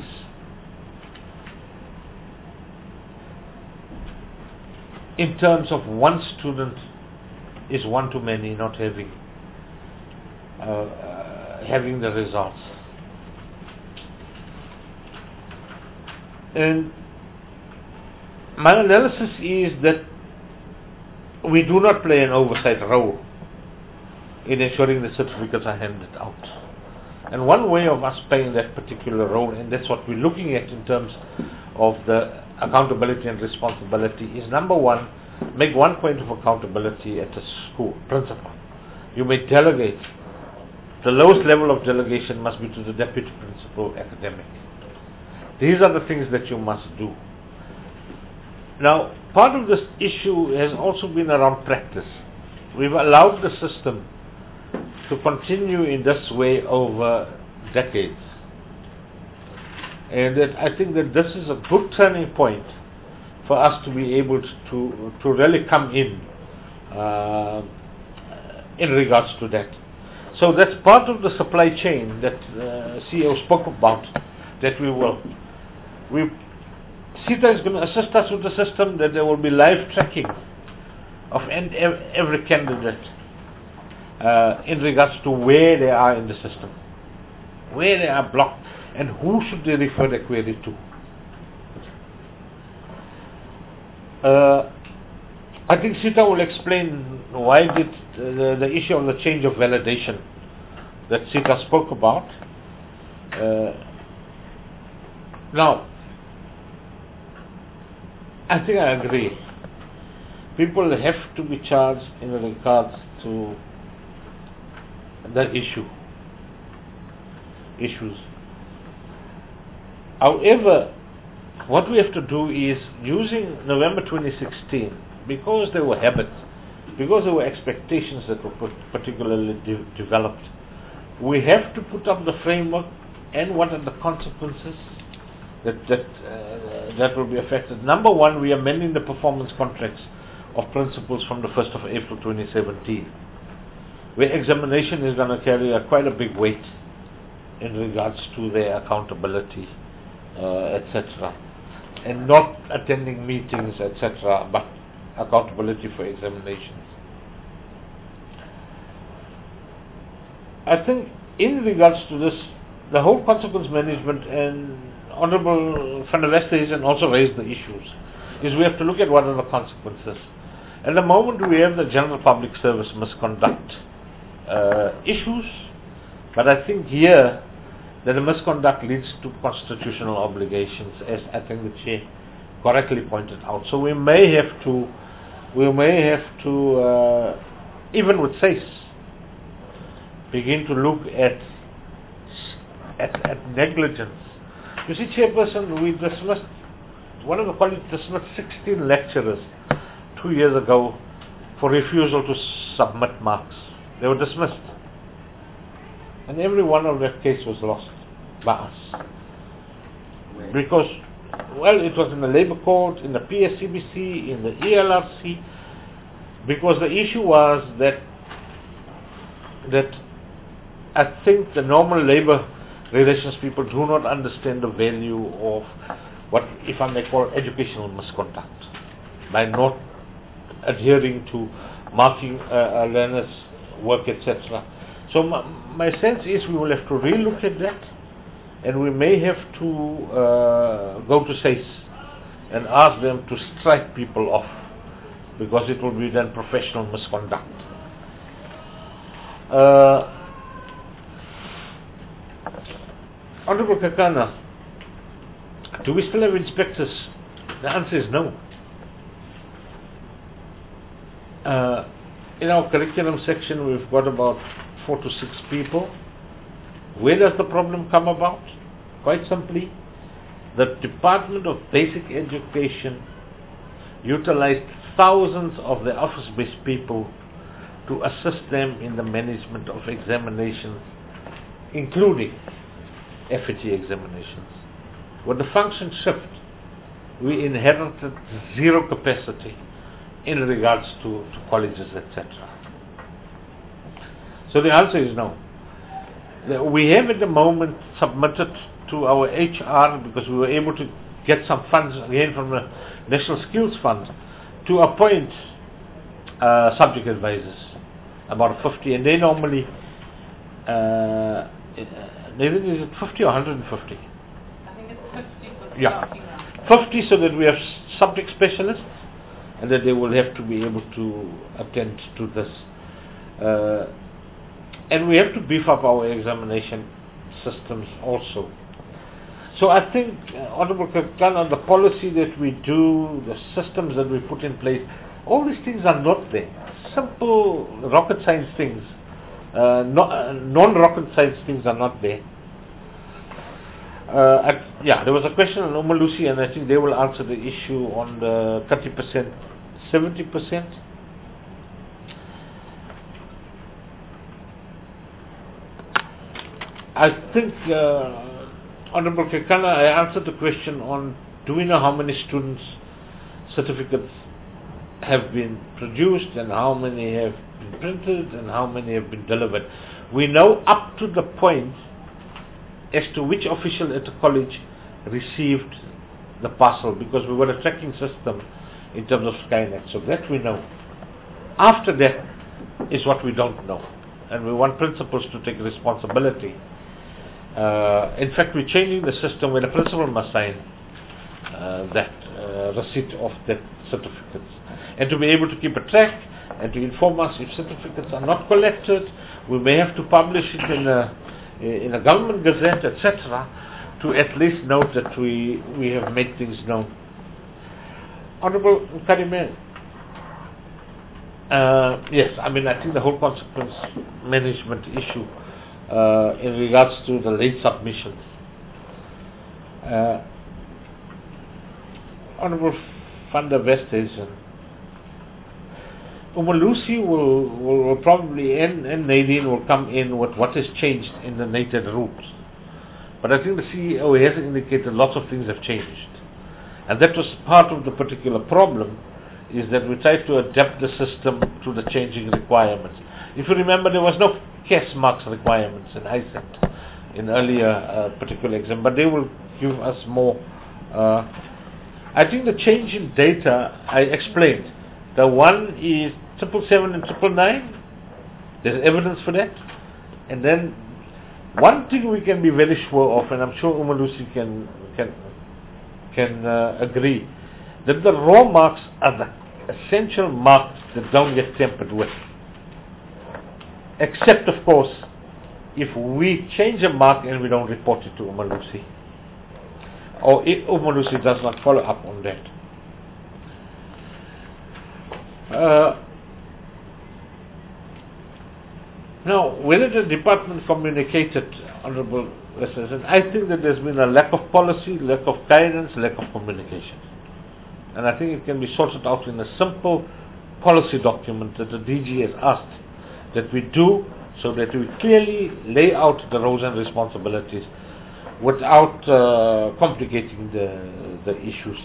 in terms of one student is one too many not having uh, uh, having the results. And my analysis is that we do not play an oversight role in ensuring the certificates are handed out. And one way of us playing that particular role, and that's what we're looking at in terms of the accountability and responsibility, is number one, make one point of accountability at the school, principal. You may delegate. The lowest level of delegation must be to the deputy principal academic. These are the things that you must do. Now, part of this issue has also been around practice. We've allowed the system to continue in this way over decades. And that I think that this is a good turning point for us to be able to, to really come in uh, in regards to that. So that's part of the supply chain that uh, C E O spoke about, that we will. We, SETA is going to assist us with the system that there will be live tracking of en- ev- every candidate uh, in regards to where they are in the system, where they are blocked, and who should they refer the query to. Uh, I think SETA will explain why did uh, the, the issue of the change of validation that SETA spoke about. Uh, now, I think I agree. People have to be charged in regards to the issue, issues. However, what we have to do is, using November twenty sixteen, because there were habits, because there were expectations that were particularly de- developed, we have to put up the framework and what are the consequences that that uh, that will be affected. Number one, we are amending the performance contracts of principals from the first of April twenty seventeen, where examination is going to carry a, quite a big weight in regards to their accountability, uh, et cetera, and not attending meetings, et cetera, but accountability for examinations. I think in regards to this, the whole consequence management, and Honorable Van der Westhuizen also raised the issues, is we have to look at what are the consequences. At the moment we have the general public service misconduct uh, issues, but I think here that the misconduct leads to constitutional obligations, as I think the Chair correctly pointed out. So we may have to, we may have to, uh, even with S A C E, begin to look at, at at negligence. You see, Chairperson, we dismissed, one of the colleagues dismissed sixteen lecturers two years ago for refusal to submit marks. They were dismissed. And every one of that case was lost by us. Because, well, it was in the Labour Court, in the P S C B C, in the E L R C, because the issue was that that I think the normal labour relations people do not understand the value of what, if I may call, educational misconduct, by not adhering to marking uh, uh, learners' work, et cetera. So my, my sense is we will have to relook at that, and we may have to uh, go to S A C E and ask them to strike people off, because it will be then professional misconduct. Uh, Honorable Kakana, do we still have inspectors? The answer is no. Uh, in our curriculum section we've got about four to six people. Where does the problem come about? Quite simply, the Department of Basic Education utilized thousands of their office-based people to assist them in the management of examinations, including F A T examinations. With the function shift, we inherited zero capacity in regards to, to colleges, et cetera. So the answer is no. We have at the moment submitted to our H R, because we were able to get some funds again from the National Skills Fund, to appoint uh, subject advisors, about fifty, and they normally, uh, Nathan, is it fifty or one hundred fifty? I think it's fifty for the Yeah, starting now. fifty, so that we have subject specialists, and that they will have to be able to attend to this. Uh, and we have to beef up our examination systems also. So I think, uh, Honorable Kakana, the policy that we do, the systems that we put in place, all these things are not there. Simple rocket science things, uh, no, uh, non-rocket science things are not there. Uh, I, yeah, there was a question on Umalusi, and I think they will answer the issue on the thirty percent, seventy percent. I think, uh, Honorable Kekana, I answered the question on, do we know how many students' certificates have been produced and how many have been printed and how many have been delivered. We know up to the point as to which official at the college received the parcel, because we got a tracking system in terms of Skynet, so that we know. After that is what we don't know, and we want principals to take responsibility. Uh, in fact, we're changing the system where the principal must sign uh, that uh, receipt of that certificates, and to be able to keep a track and to inform us if certificates are not collected. We may have to publish it in a in a government gazette, et cetera, to at least note that we we have made things known. Honourable Karime, uh, yes, I mean I think the whole consequence management issue uh, in regards to the late submissions. Uh, Honourable van der Westhuizen, Umalusi will, will, will probably, and, and Nadine will come in with what has changed in the native rules. But I think the C E O has indicated lots of things have changed. And that was part of the particular problem, is that we tried to adapt the system to the changing requirements. If you remember, there was no CAS marks requirements in I C E T in earlier uh, particular exam, but they will give us more. Uh, I think the change in data, I explained. The one is triple seven and triple nine. There's evidence for that. And then one thing we can be very sure of, and I'm sure Umalusi can can can uh, agree, that the raw marks are the essential marks that don't get tampered with. Except, of course, if we change a mark and we don't report it to Umalusi, or if Umalusi does not follow up on that. Uh, now, whether the department communicated, Honourable President, I think that there's been a lack of policy, lack of guidance, lack of communication. And I think it can be sorted out in a simple policy document that the D G has asked that we do, so that we clearly lay out the roles and responsibilities without uh, complicating the, the issues.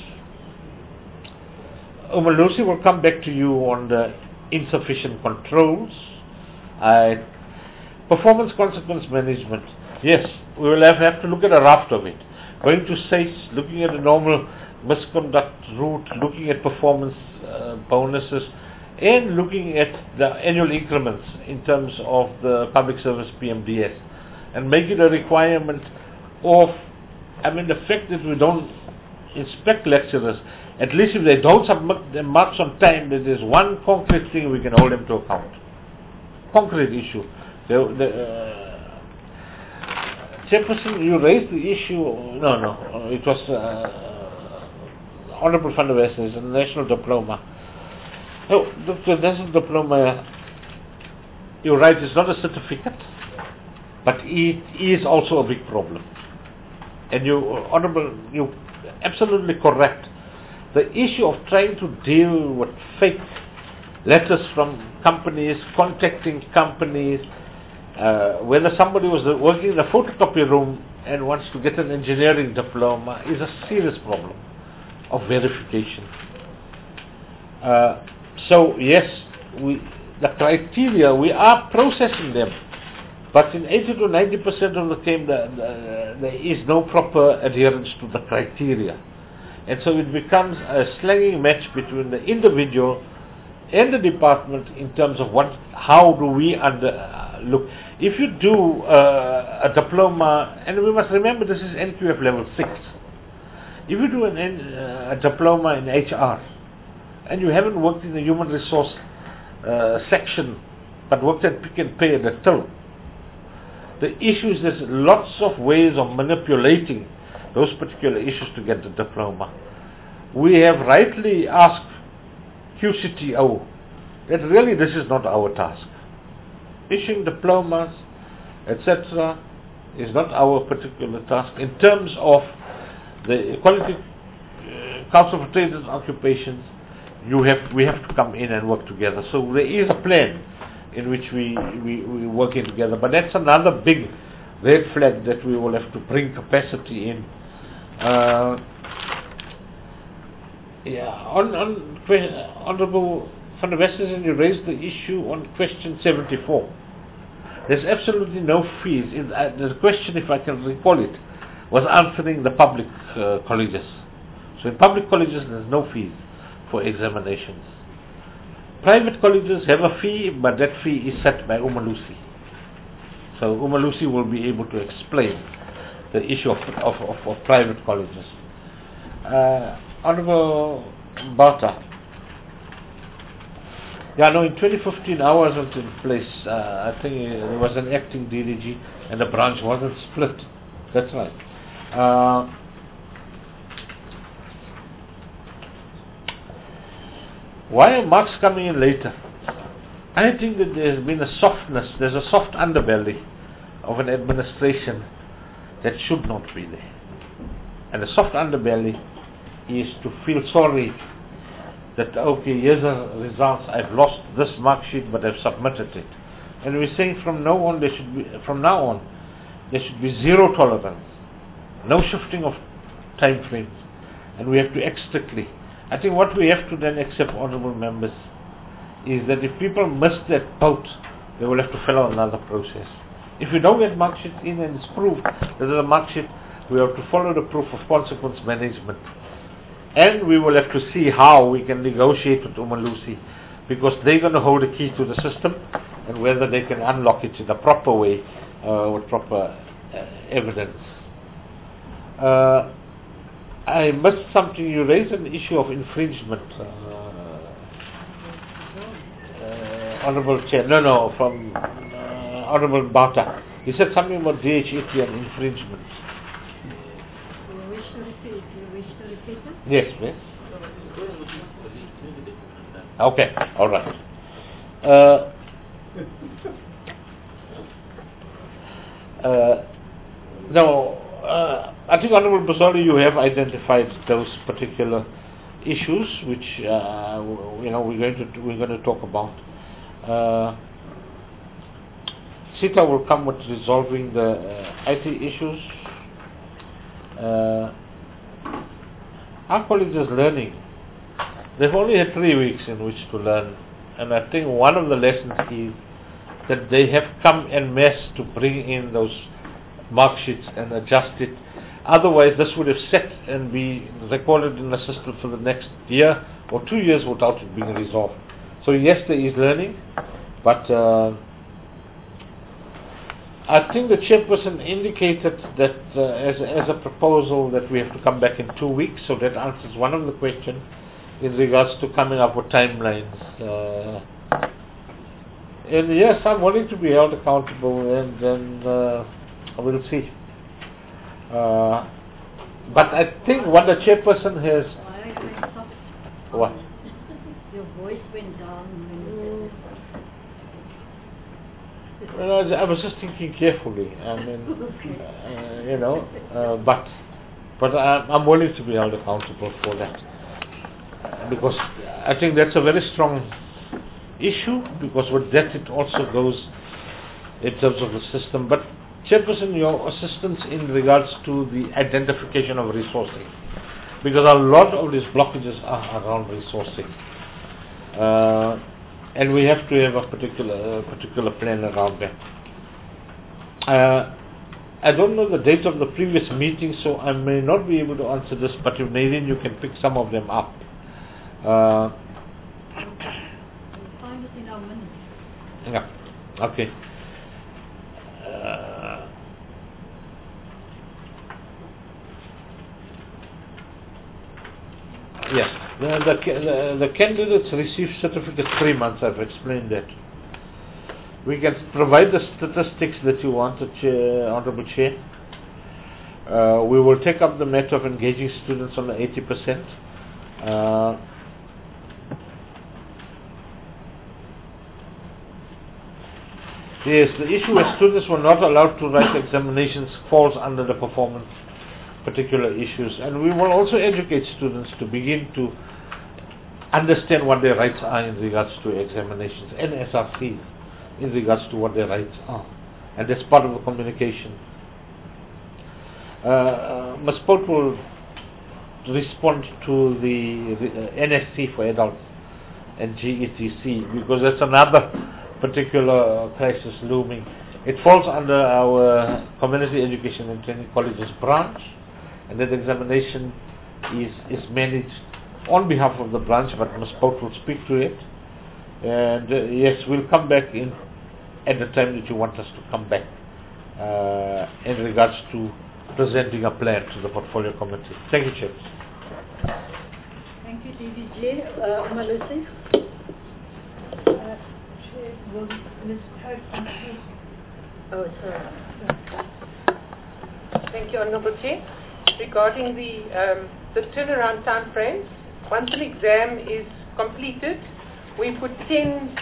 Umalusi will come back to you on the insufficient controls. I, performance consequence management. Yes, we will have, have to look at a raft of it. Going to S A C E, looking at the normal misconduct route, looking at performance uh, bonuses, and looking at the annual increments in terms of the public service P M D S, and make it a requirement of, I mean, the fact that we don't inspect lecturers, at least if they don't submit their marks on time, there is one concrete thing we can hold them to account. Concrete issue. The, the, uh, Chairperson, you raised the issue, no, no, it was uh, Honourable van der Westhuizen, a national diploma. No, the national diploma, you're right, it's not a certificate, but it is also a big problem. And you, Honourable, you're absolutely correct. The issue of trying to deal with fake letters from companies, contacting companies, uh, whether somebody was working in a photocopy room and wants to get an engineering diploma, is a serious problem of verification. Uh, so yes, we, the criteria, we are processing them, but in eighty to ninety percent of the time the, the, there is no proper adherence to the criteria. And so it becomes a slanging match between the individual and the department in terms of what, how do we under, uh, look. If you do uh, a diploma, and we must remember this is N Q F level six, if you do an, uh, a diploma in H R, and you haven't worked in the human resource uh, section, but worked at Pick and Pay at the till, the issue is there's lots of ways of manipulating those particular issues to get the diploma. We have rightly asked Q C T O that really this is not our task. Issuing diplomas, et cetera, is not our particular task. In terms of the Equality uh, Council for Trades and Occupations, you have we have to come in and work together. So there is a plan in which we we we working together. But that's another big red flag that we will have to bring capacity in. Uh, Yeah, on, on que- Honourable Van der Westhuizen, you raised the issue on question seventy-four. There's absolutely no fees. In, uh, the question, if I can recall it, was answering the public uh, colleges. So in public colleges, there's no fees for examinations. Private colleges have a fee, but that fee is set by Umalusi. So Umalusi will be able to explain the issue of, of, of, of private colleges. Uh, Honourable Bata. Yeah, no, in twenty fifteen I wasn't in place. Uh, I think uh, there was an acting D D G and the branch wasn't split. That's right. Uh, why are marks coming in later? I think that there's been a softness, there's a soft underbelly of an administration that should not be there. And the soft underbelly is to feel sorry that, okay, here's the results, I've lost this mark sheet, but I've submitted it. And we're saying from now on, there should be, from now on, there should be zero tolerance, no shifting of time frames, and we have to act strictly. I think what we have to then accept, honourable members, is that if people miss that boat, they will have to follow another process. If we don't get mark sheet in and it's proved that there's a mark sheet, we have to follow the proof of consequence management. And we will have to see how we can negotiate with Umalusi, because they're going to hold the key to the system, and whether they can unlock it in a proper way, uh, with proper uh, evidence. Uh, I missed something. You raised an issue of infringement, uh, uh, Honourable Chair. No, no, from uh, Honourable Bata. He said something about D H eighty and infringement. You wish to repeat? You wish to repeat it? Yes, please. Okay, all right. Uh, uh, now, uh, I think, Honourable Basoli, you have identified those particular issues, which uh, you know we're going to we're going to talk about. Uh, SITA will come with resolving the uh, I T issues. Uh, our college is learning. They've only had three weeks in which to learn, and I think one of the lessons is that they have come en masse to bring in those mark sheets and adjust it. Otherwise, this would have sat and be recorded in the system for the next year or two years without it being resolved. So yes, there is learning, but uh, I think the chairperson indicated that uh, as, a, as a proposal that we have to come back in two weeks, so that answers one of the questions in regards to coming up with timelines. Uh, and yes, I'm willing to be held accountable, and then uh, we'll see. Uh, but I think what the chairperson has... Why went soft? What? Your voice went down when you said Well, I was just thinking carefully. I mean, uh, you know, uh, but but I'm, I'm willing to be held accountable for that, because I think that's a very strong issue. Because with that, it also goes in terms of the system. But Chairperson, your assistance in regards to the identification of resourcing, because a lot of these blockages are around resourcing. Uh, And we have to have a particular uh, particular plan around that. Uh, I don't know the date of the previous meeting, so I may not be able to answer this, but if Nadine, you can pick some of them up. Uh, we'll find it in our minutes. yeah, okay. Uh, yes. The, the, the, the candidates receive certificates three months, I've explained that. We can provide the statistics that you wanted, Chair, Honourable Chair. Uh, we will take up the matter of engaging students on the eighty percent. Uh, yes, the issue where students were not allowed to write examinations falls under the performance particular issues, and we will also educate students to begin to understand what their rights are in regards to examinations and S R Cs in regards to what their rights are, and that's part of the communication. Uh, uh, Miz Polt will respond to the, the uh, N S C for adults and G E T C, because that's another particular crisis looming. It falls under our Community Education and Training Colleges branch, and that examination is, is managed on behalf of the branch, but Miz Pout will speak to it. And uh, yes, we'll come back in at the time that you want us to come back uh, in regards to presenting a plan to the portfolio committee. Thank you, Chair. Thank you, D D J. Uh, Umalusi? Uh, Chair, will Miz Pout conclude? Oh, sorry. Thank you, Honourable Chair. Regarding the, um, the turnaround time frames, once an exam is completed, we put ten,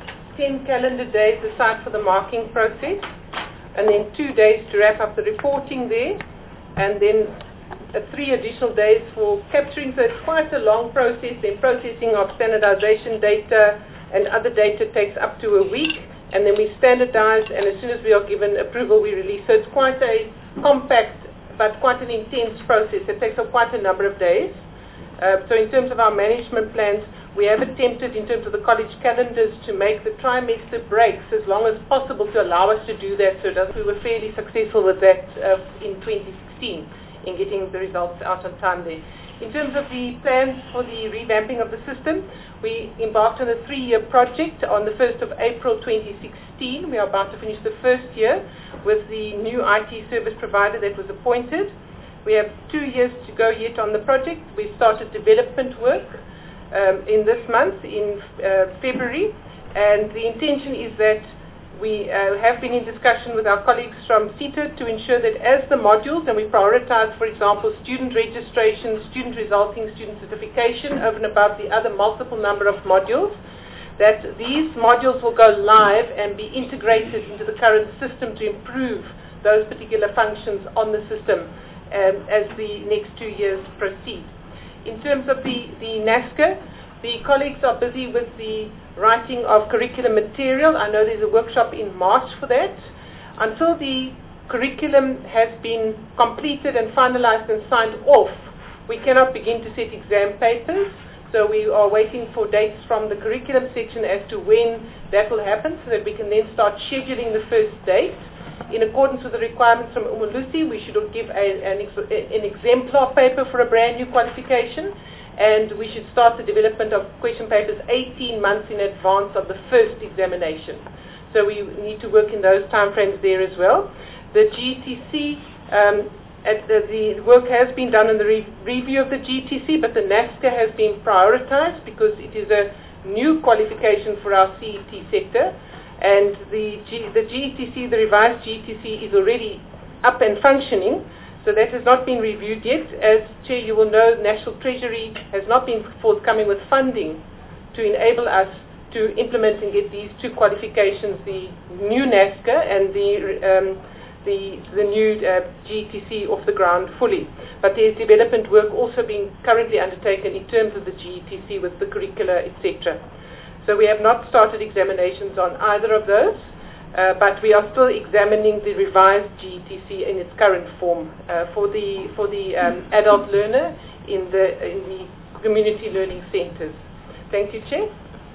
ten calendar days aside for the marking process, and then two days to wrap up the reporting there, and then uh, three additional days for capturing. So it's quite a long process. Then processing of standardization data and other data takes up to a week, and then we standardize, and as soon as we are given approval, we release. So it's quite a compact but quite an intense process. It takes up quite a number of days. Uh, so in terms of our management plans, we have attempted in terms of the college calendars to make the trimester breaks as long as possible to allow us to do that. So that we were fairly successful with that uh, in twenty sixteen in getting the results out on time there. In terms of the plans for the revamping of the system, we embarked on a three-year project on the first of April twenty sixteen. We are about to finish the first year with the new I T service provider that was appointed. We have two years to go yet on the project. We started development work um, in this month, in uh, February, and the intention is that we uh, have been in discussion with our colleagues from CETA to ensure that as the modules, and we prioritize, for example, student registration, student resulting, student certification over and above the other multiple number of modules, that these modules will go live and be integrated into the current system to improve those particular functions on the system um, as the next two years proceed. In terms of the, the NASCA, the colleagues are busy with the writing of curriculum material. I know there's a workshop in March for that. Until the curriculum has been completed and finalized and signed off, we cannot begin to set exam papers. So we are waiting for dates from the curriculum section as to when that will happen, so that we can then start scheduling the first date. In accordance with the requirements from Umalusi, we should give a, an, ex an exemplar paper for a brand new qualification, and we should start the development of question papers eighteen months in advance of the first examination. So we need to work in those timeframes there as well. The G T C, um, at the, the work has been done in the re review of the G T C, but the NASCA has been prioritized because it is a new qualification for our C E T sector, and the, G the G T C, the revised G T C, is already up and functioning. So that has not been reviewed yet. As Chair, you will know, National Treasury has not been forthcoming with funding to enable us to implement and get these two qualifications, the new NASCA and the um, the, the new uh, G T C off the ground fully. But there is development work also being currently undertaken in terms of the G T C with the curricula, et cetera. So we have not started examinations on either of those. Uh, but we are still examining the revised G T C in its current form uh, for the for the um, adult learner in the in the community learning centres. Thank you, Chair.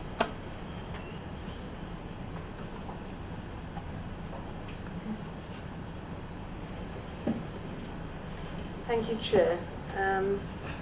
Thank you, Chair. Um,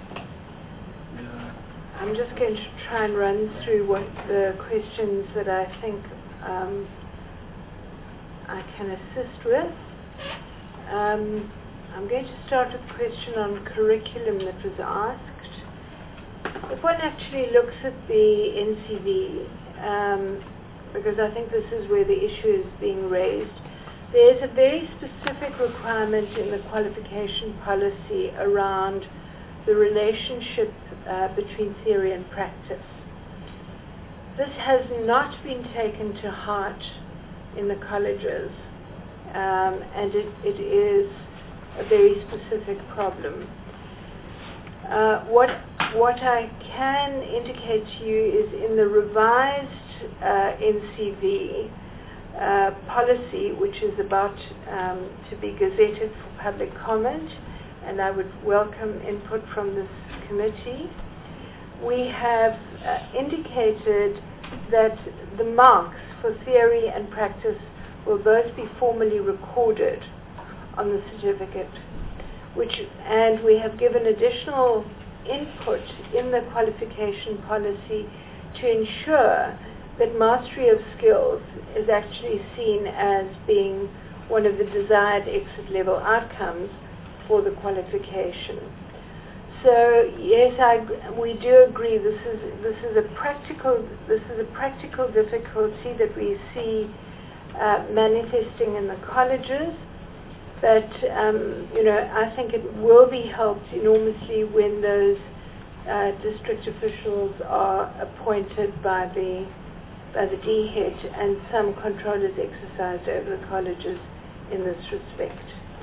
I'm just going to try and run through what the questions that I think um, I can assist with. Um, I'm going to start with a question on curriculum that was asked. If one actually looks at the N C V, um, because I think this is where the issue is being raised, there's a very specific requirement in the qualification policy around the relationship uh, between theory and practice. This has not been taken to heart in the colleges, um, and it, it is a very specific problem. Uh, what, what I can indicate to you is in the revised uh, N C V uh, policy, which is about um, to be gazetted for public comment, and I would welcome input from this committee. We have uh, indicated that the marks for theory and practice will both be formally recorded on the certificate, which, and we have given additional input in the qualification policy to ensure that mastery of skills is actually seen as being one of the desired exit level outcomes for the qualification. So yes, I, we do agree. This is this is a practical this is a practical difficulty that we see uh, manifesting in the colleges. But um, you know, I think it will be helped enormously when those uh, district officials are appointed by the by the D HET and some control is exercised over the colleges in this respect.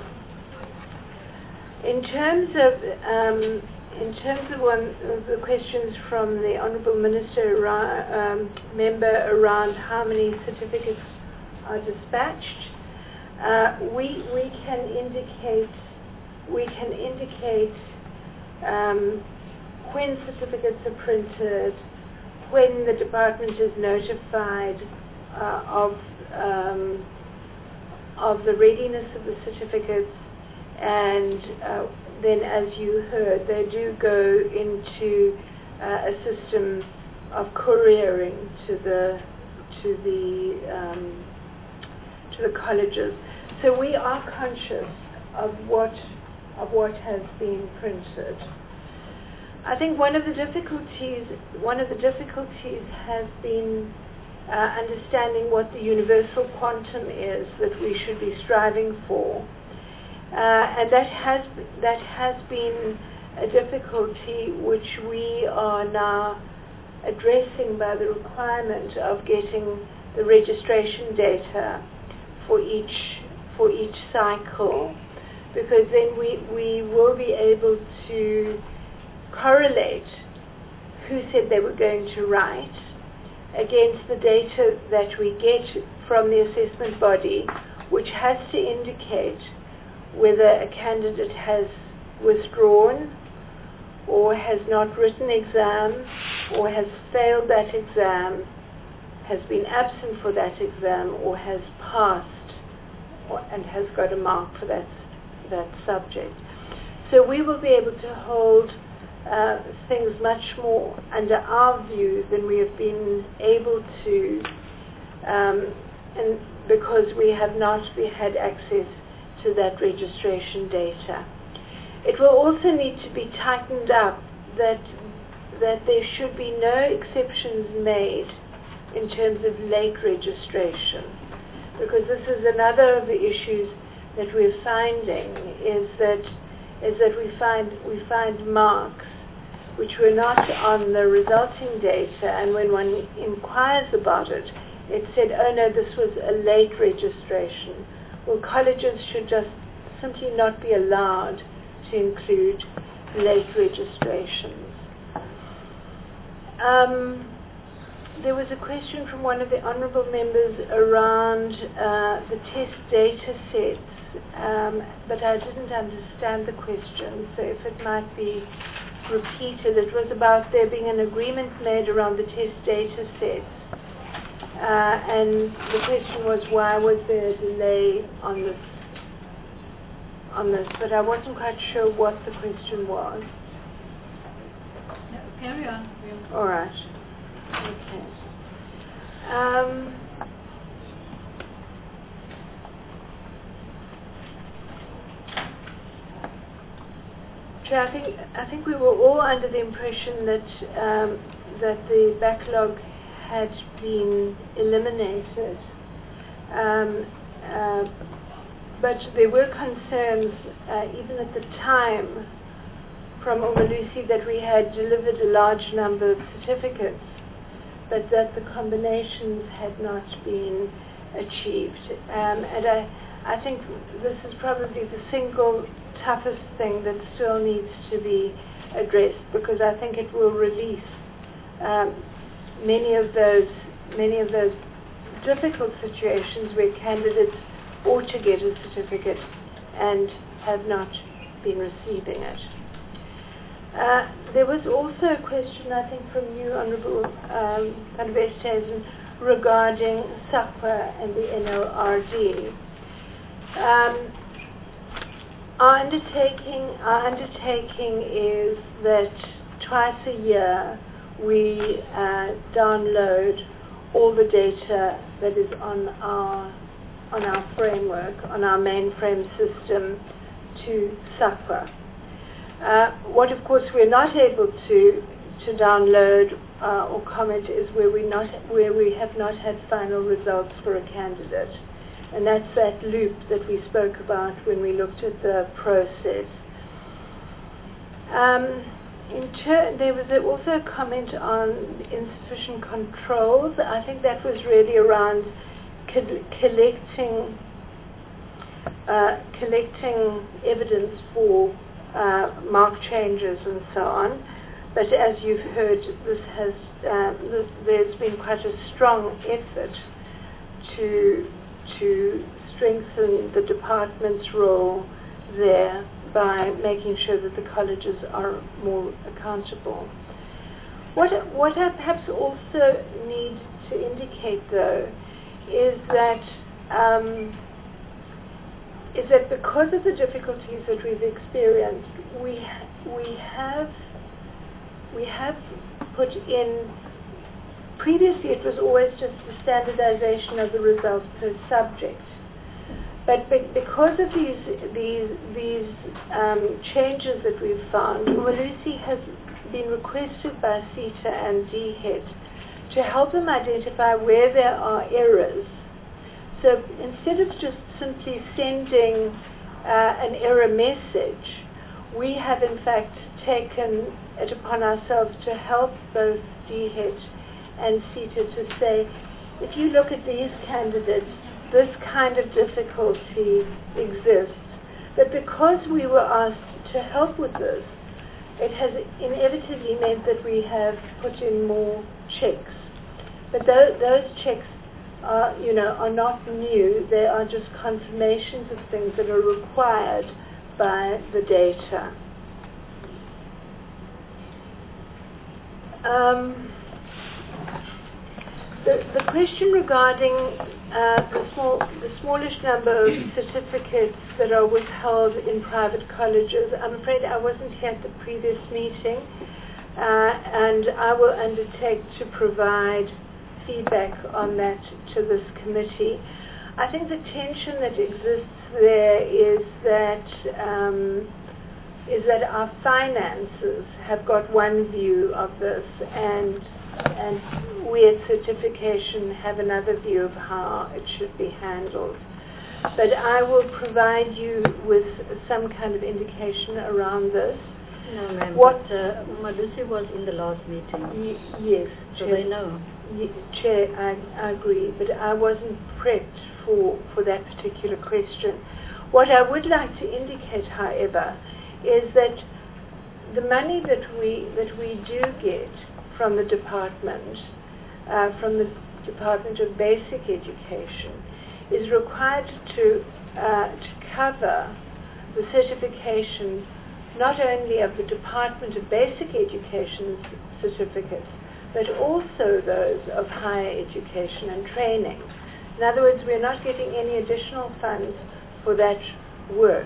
In terms of um, in terms of one of the questions from the Honourable Minister around, um, member around how many certificates are dispatched, uh, we we can indicate we can indicate um, when certificates are printed, when the department is notified uh, of um, of the readiness of the certificates, and uh, then, as you heard, they do go into uh, a system of couriering to the to the um, to the colleges. So we are conscious of what of what has been printed. I think one of the difficulties one of the difficulties has been uh, understanding what the universal quantum is that we should be striving for. Uh, and that has that has been a difficulty which we are now addressing by the requirement of getting the registration data for each for each cycle, because then we, we will be able to correlate who said they were going to write against the data that we get from the assessment body, which has to indicate whether a candidate has withdrawn or has not written exam or has failed that exam, has been absent for that exam, or has passed or, and has got a mark for that, that subject. So we will be able to hold uh, things much more under our view than we have been able to, um, and because we have not we had access to that registration data. It will also need to be tightened up that that there should be no exceptions made in terms of late registration, because this is another of the issues that we're finding is that is that we find we find marks which were not on the resulting data, and when one inquires about it, it said, oh no, this was a late registration. Well, colleges should just simply not be allowed to include late registrations. Um, there was a question from one of the honourable members around uh, the test data sets, um, but I didn't understand the question, so if it might be repeated. It was about there being an agreement made around the test data sets. Uh, and the question was, why was there a delay on this, on this? But I wasn't quite sure what the question was. No, carry on. We'll All right. Okay. Um, so I think I think we were all under the impression that um, that the backlog had been eliminated, um, uh, but there were concerns uh, even at the time from Umalusi that we had delivered a large number of certificates, but that the combinations had not been achieved. Um, and I, I think this is probably the single toughest thing that still needs to be addressed, because I think it will release um, many of those many of those difficult situations where candidates ought to get a certificate and have not been receiving it. Uh, there was also a question, I think, from you, Honourable um, Van Westhuizen, regarding SAQA and the N O R D. Um, our undertaking, our undertaking is that twice a year we uh, download all the data that is on our on our framework, on our mainframe system, to SAQA. Uh, what, of course, we're not able to to download uh, or comment is where we not where we have not had final results for a candidate, and that's that loop that we spoke about when we looked at the process. Um, in ter- there was a, also a comment on insufficient controls. I think that was really around co- collecting uh, collecting evidence for Uh, mark changes and so on, but as you've heard, this has uh, this, there's been quite a strong effort to to strengthen the department's role there by making sure that the colleges are more accountable. What what I perhaps also need to indicate, though, is that. Um, is that because of the difficulties that we've experienced, we we have we have put in. Previously, it was always just the standardization of the results per subject, but be, because of these these these um, changes that we've found, Umalusi has been requested by SETA and D HET to help them identify where there are errors. So instead of just simply sending uh, an error message, we have in fact taken it upon ourselves to help both D HET and SETA to say, if you look at these candidates, this kind of difficulty exists. But because we were asked to help with this, it has inevitably meant that we have put in more checks. But th- those checks are, you know, are not new. They are just confirmations of things that are required by the data. Um, the, the question regarding uh, the small, the smallish number of certificates that are withheld in private colleges, I'm afraid I wasn't here at the previous meeting, uh, and I will undertake to provide feedback on that to this committee. I think the tension that exists there is that um, is that our finances have got one view of this, and and we at certification have another view of how it should be handled. But I will provide you with some kind of indication around this. No, ma'am, What but uh, Umalusi was in the last meeting. Y- yes, so Chair. they know. Y- Chair, I, I agree, but I wasn't prepped for, for that particular question. What I would like to indicate, however, is that the money that we that we do get from the department, uh, from the Department of Basic Education, is required to uh, to cover the certification not only of the Department of Basic Education certificates, but also those of higher education and training. In other words, we're not getting any additional funds for that work.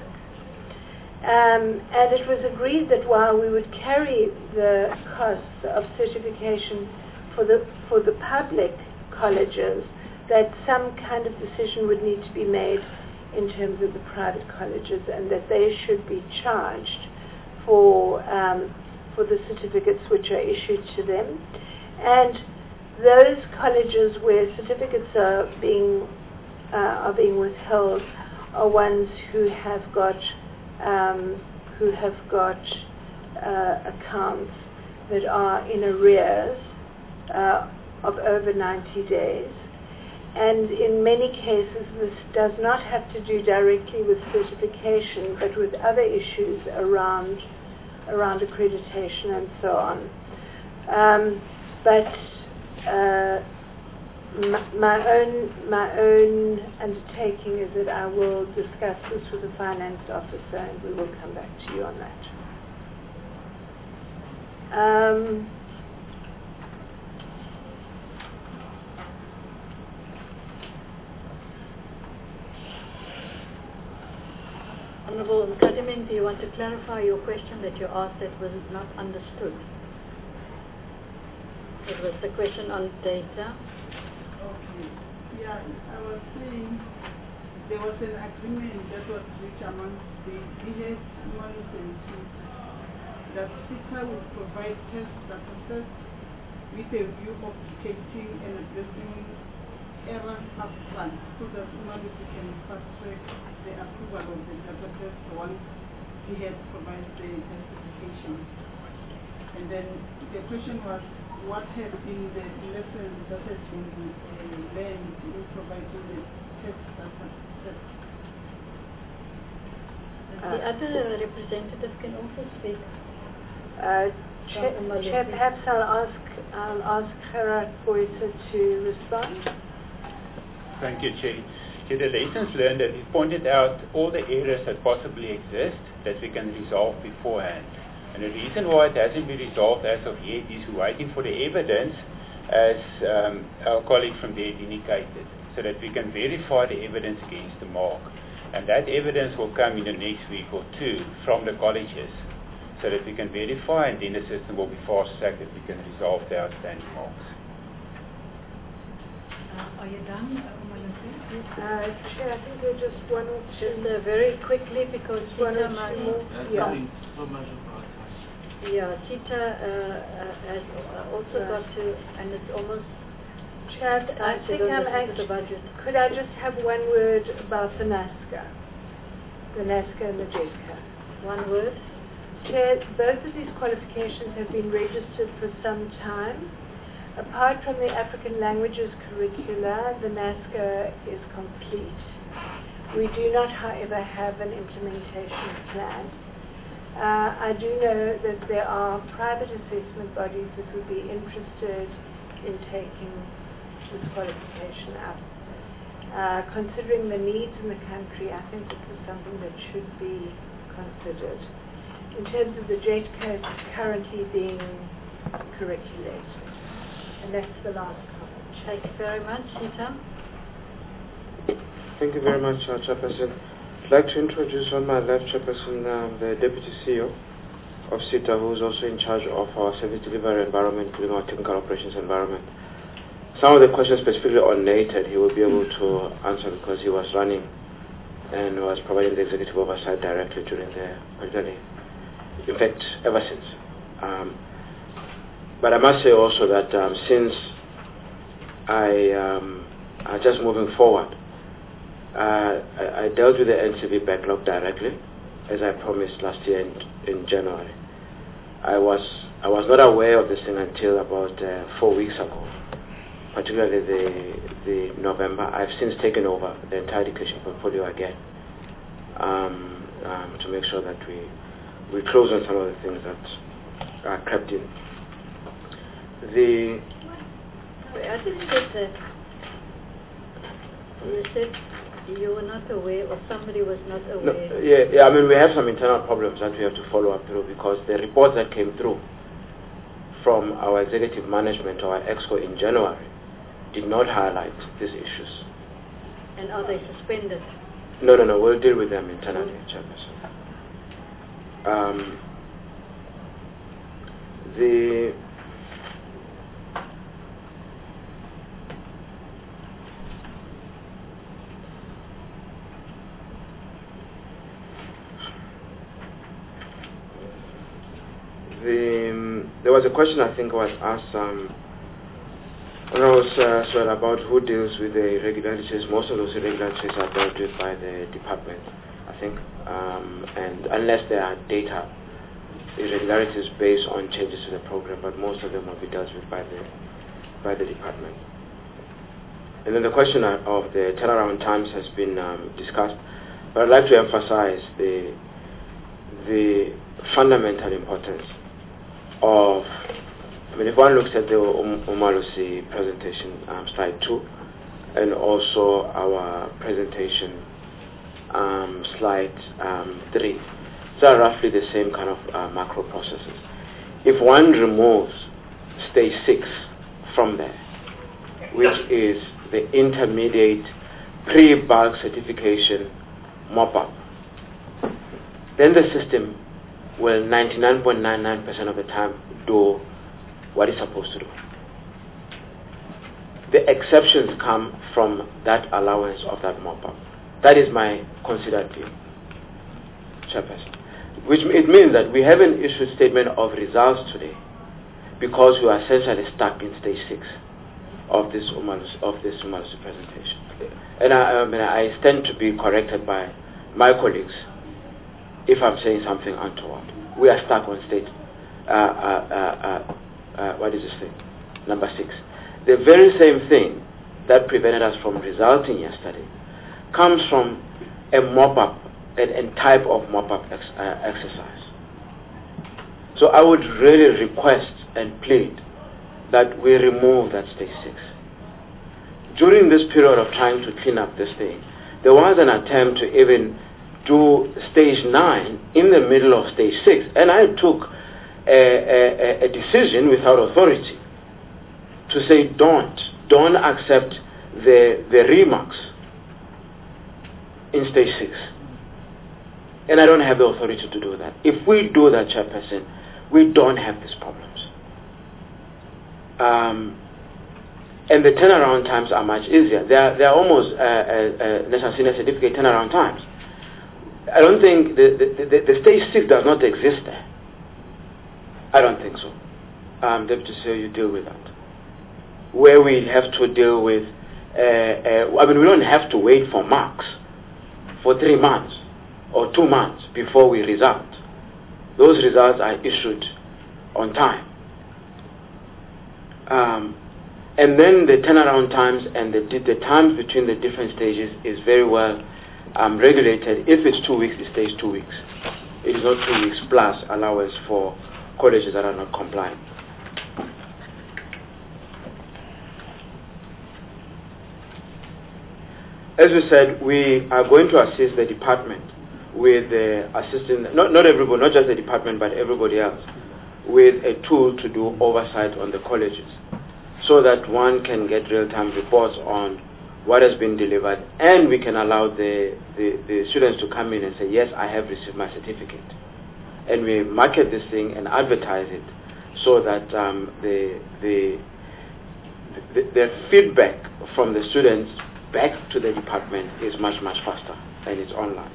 Um, and it was agreed that while we would carry the costs of certification for the for the public colleges, that some kind of decision would need to be made in terms of the private colleges, and that they should be charged for um, for the certificates which are issued to them. And those colleges where certificates are being uh, are being withheld are ones who have got um, who have got uh, accounts that are in arrears uh, of over ninety days. And in many cases, this does not have to do directly with certification, but with other issues around around accreditation and so on. Um, but uh, my, my own my own undertaking is that I will discuss this with the finance officer and we will come back to you on that. Um, Honourable Mkadimin, do you want to clarify your question that you asked that was not understood? It was the question on data. Okay. Yeah, I was saying there was an agreement that was reached amongst the D H, Umalus and SITA that SITA will provide test dataset with a view of detecting and addressing errors upfront so that Umalus can fast track the approval of the dataset once D H provides the justification. And then the question was, what have been the lessons that has been uh, learned in providing the test data set? The other representative can also speak. Uh, Chair, Chair, perhaps I'll ask I'll ask Gerard Boyser to respond. Thank you, Chair. To the lessons learned, that we pointed out all the areas that possibly exist that we can resolve beforehand. And the reason why it hasn't been resolved as of yet is we're waiting for the evidence, as um, our colleague from there indicated, so that we can verify the evidence against the mark. And that evidence will come in the next week or two from the colleges, so that we can verify, and then the system will be fast-tracked that we can resolve the outstanding marks. Uh, are you done, uh, Uh, Chair, I think there's just one or two. Just uh, very quickly, because one or SITA two more. yeah. So much about Yeah, SITA uh, uh, has also Right. got to, and it's almost Chair, I time to think go I'm listen to actually, the budget. could I just have one word about the NASCA? The NASCA and the JEDCA. One word? Chair, both of these qualifications have been registered for some time. Apart from the African languages curricula, the NASCA is complete. We do not, however, have an implementation plan. Uh, I do know that there are private assessment bodies that would be interested in taking this qualification up. Uh, considering the needs in the country, I think this is something that should be considered. In terms of the JEDCA, it's currently being curriculated. And that's the last comment. Thank you very much. SITA? Thank you very much, uh, Chairperson. I'd like to introduce on my left, Chairperson, um, the Deputy C E O of SITA, who is also in charge of our service delivery environment, including our technical operations environment. Some of the questions specifically on NATED, he will be able to answer because he was running and was providing the executive oversight directly during the, actually, in fact, ever since. Um, but I must say also that um, since I um, are just moving forward, Uh, I, I dealt with the N C V backlog directly, as I promised last year in, in January. I was I was not aware of this thing until about uh, four weeks ago, particularly the the November. I've since taken over the entire education portfolio again, um, um, to make sure that we we close on some of the things that are crept in. The Wait, I didn't get that. You said you were not aware, or somebody was not aware. No, yeah, yeah, I mean, we have some internal problems that we have to follow up through because the reports that came through from our executive management or our EXCO in January did not highlight these issues. And are they suspended? No, no, no, we'll deal with them internally, Chairperson. Um, the The, um, there was a question I think was asked um, when I was uh, sorry, about who deals with the irregularities. Most of those irregularities are dealt with by the department, I think, um, and unless there are data irregularities based on changes to the program, but most of them will be dealt with by the by the department. And then the question of the turnaround times has been um, discussed, but I'd like to emphasize the the fundamental importance of I mean, if one looks at the um, Umalusi presentation, um, slide two, and also our presentation, um, slide um, three, these are roughly the same kind of uh, macro processes. If one removes stage six from there, which is the intermediate pre-bulk certification mop-up, then the system will ninety-nine point nine nine percent of the time do what it's supposed to do. The exceptions come from that allowance of that mop-up. That is my considered view, Chairperson. Which it means that we haven't issued statement of results today because we are essentially stuck in stage six of this Umalusi, of this Umalusi presentation. And I, I, mean, I stand to be corrected by my colleagues if I'm saying something untoward. We are stuck on stage, uh, uh, uh, uh, uh, what is this thing? Number six. The very same thing that prevented us from resulting yesterday comes from a mop-up and, and type of mop-up ex, uh, exercise. So I would really request and plead that we remove that stage six. During this period of trying to clean up this thing, there was an attempt to even do stage nine in the middle of stage six, and I took a, a, a decision without authority to say don't, don't accept the, the remarks in stage six. And I don't have the authority to do that. If we do that, Chairperson, we don't have these problems. Um, and the turnaround times are much easier. They are, they are almost uh, uh, uh, national senior certificate turnaround times. I don't think the, the, the, the stage six does not exist there. I don't think so. Um, Deputy C E O, you deal with that. Where we have to deal with, uh, uh, I mean, we don't have to wait for marks for three months or two months before we result. Those results are issued on time. Um, and then the turnaround times and the, the times between the different stages is very well um, regulated. If it's two weeks, it stays two weeks. It is not two weeks plus allowance for colleges that are not compliant. As we said, we are going to assist the department with the assistant, not, not everybody, not just the department, but everybody else, with a tool to do oversight on the colleges so that one can get real-time reports on what has been delivered, and we can allow the, the, the students to come in and say, yes, I have received my certificate. And we market this thing and advertise it so that um, the, the, the, the feedback from the students back to the department is much, much faster, and it's online.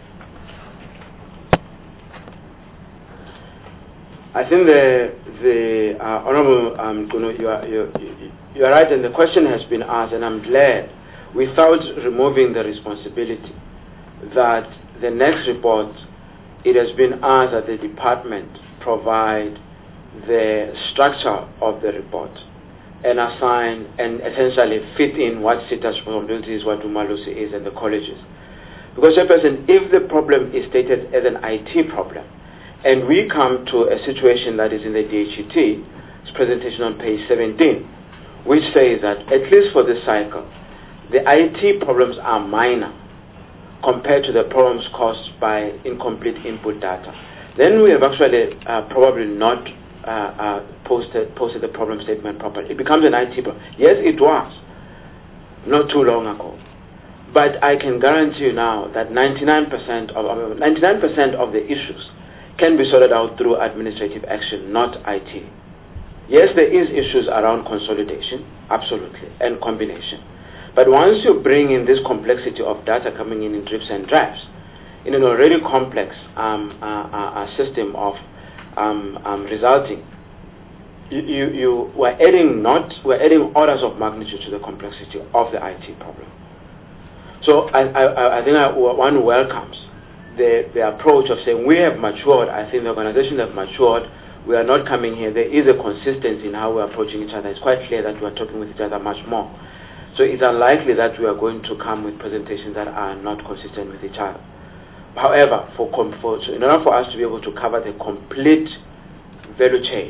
I think the, the uh, Honorable um, Gunu, you are, you, you are right, and the question has been asked, and I'm glad, without removing the responsibility, that the next report, it has been asked that the department provide the structure of the report and assign and essentially fit in what SITA's responsibility is, what Umalusi is, and the colleges. Because, Chairperson, if the problem is stated as an I T problem, and we come to a situation that is in the D H E T, its presentation on page seventeen, which says that, at least for this cycle, the I T problems are minor compared to the problems caused by incomplete input data, then we have actually uh, probably not uh, uh, posted, posted the problem statement properly. It becomes an I T problem. Yes, it was, not too long ago. But I can guarantee you now that ninety-nine percent of, uh, ninety-nine percent of the issues can be sorted out through administrative action, not I T. Yes, there is issues around consolidation, absolutely, and combination. But once you bring in this complexity of data coming in in drips and drabs, in an already complex um, uh, uh, system of um, um, resulting, you, you, you we're adding not we're adding orders of magnitude to the complexity of the I T problem. So I, I, I think I, one welcomes the, the approach of saying we have matured. I think the organization have matured. We are not coming here. There is a consistency in how we're approaching each other. It's quite clear that we're talking with each other much more. So it's unlikely that we are going to come with presentations that are not consistent with each other. However, for, for, so in order for us to be able to cover the complete value chain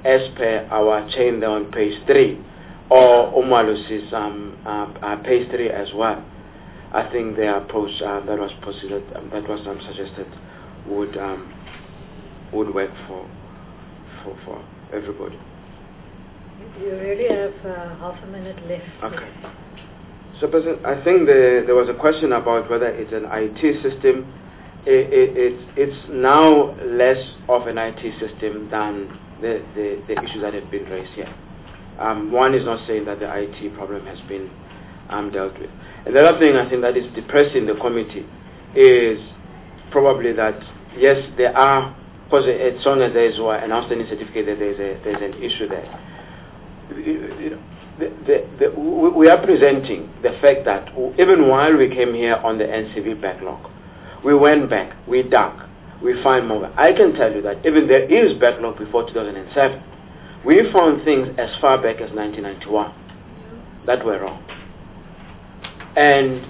as per our chain there on page three, or Umalusi's um, uh, uh, page three as well. I think the approach uh, that was proceeded, um, that was um, suggested, would um, would work for for for everybody. You really have uh, half a minute left. Okay. So, President, I think the, there was a question about whether it's an I T system. It, it, it's, it's now less of an I T system than the, the, the issues that have been raised here. Um, one is not saying that the I T problem has been um, dealt with. And the other thing I think that is depressing the committee is probably that, yes, there are, because as long as there is an outstanding certificate, that there's, a, there's an issue there. You know, the, the, the, we are presenting the fact that even while we came here on the N C V backlog, we went back, we dug, we found more. I can tell you that even there is backlog before two thousand seven. We found things as far back as nineteen ninety-one that were wrong. And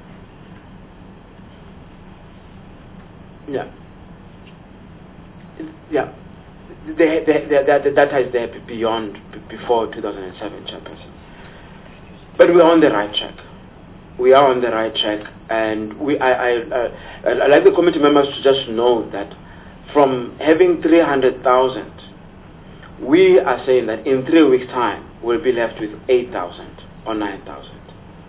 yeah, yeah. The, the, the, the data is there beyond, before two thousand seven, Chairperson. But we are on the right track. We are on the right track, and we, I, I, uh, I like the committee members to just know that from having three hundred thousand, we are saying that in three weeks' time, we'll be left with eight thousand or nine thousand.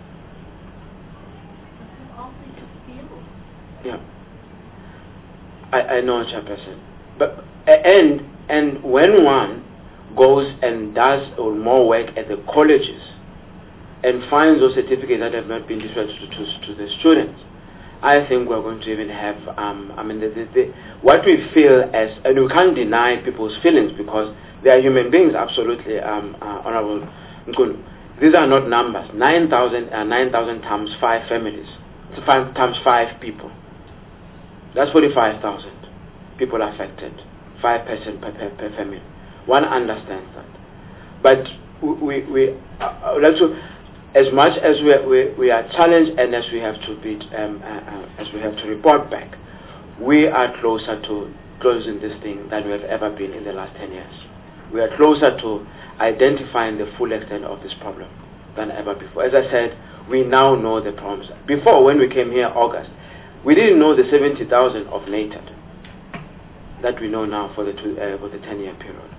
Yeah. I, I know, Chairperson. But, and, and when one goes and does more work at the colleges and finds those certificates that have not been distributed to, to, to the students, I think we're going to even have, um, I mean, the, the, the, what we feel as, and we can't deny people's feelings because they are human beings, absolutely, um, uh, Honorable Nkunu. These are not numbers. nine thousand uh, nine thousand times five families, five, times five people. That's forty-five thousand people affected, five percent per, per, per family. One understands that. But we, we uh, let's, as much as we are, we, we are challenged and as we have to beat, um, uh, uh, as we have to report back, we are closer to closing this thing than we have ever been in the last ten years. We are closer to identifying the full extent of this problem than ever before. As I said, we now know the problems. Before, when we came here August, we didn't know the seventy thousand of NATAD that we know now for the two, uh, for the ten-year period.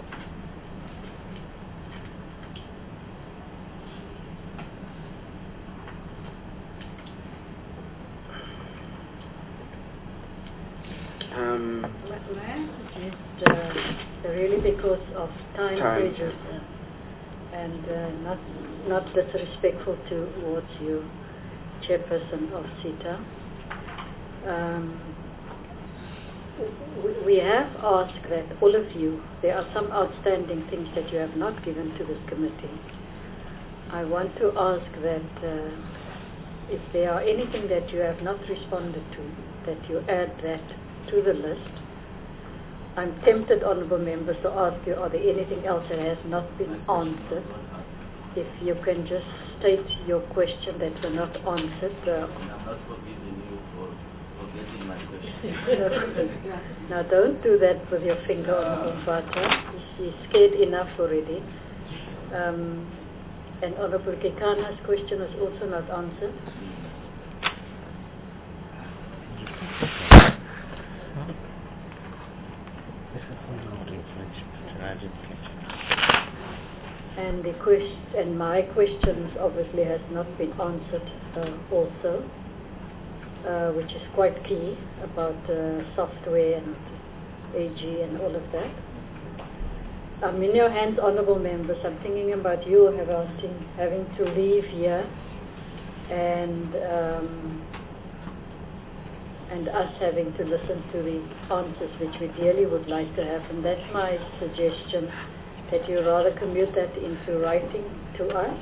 Um, May I suggest, uh, really because of time, time. pressures uh, and uh, not not disrespectful towards you, Chairperson of SETA. Um, we have asked that all of you, there are some outstanding things that you have not given to this committee. I want to ask that uh, if there are anything that you have not responded to, that you add that to the list. I'm tempted, honourable members, to ask you, are there anything else that has not been answered? If you can just state your question that were not answered. Uh, I'm not forgiving you for forgetting my question. Now don't do that with your finger on the Mfata. He's scared enough already. Um, and Honourable Kekana's question was also not answered. And the question, and my questions obviously has not been answered uh, also, uh, which is quite key about uh, software and A G and all of that. I'm in your hands, honourable members. I'm thinking about you having, having to leave here and um, and us having to listen to the answers which we dearly would like to have. And that's my suggestion, that you rather commute that into writing to us.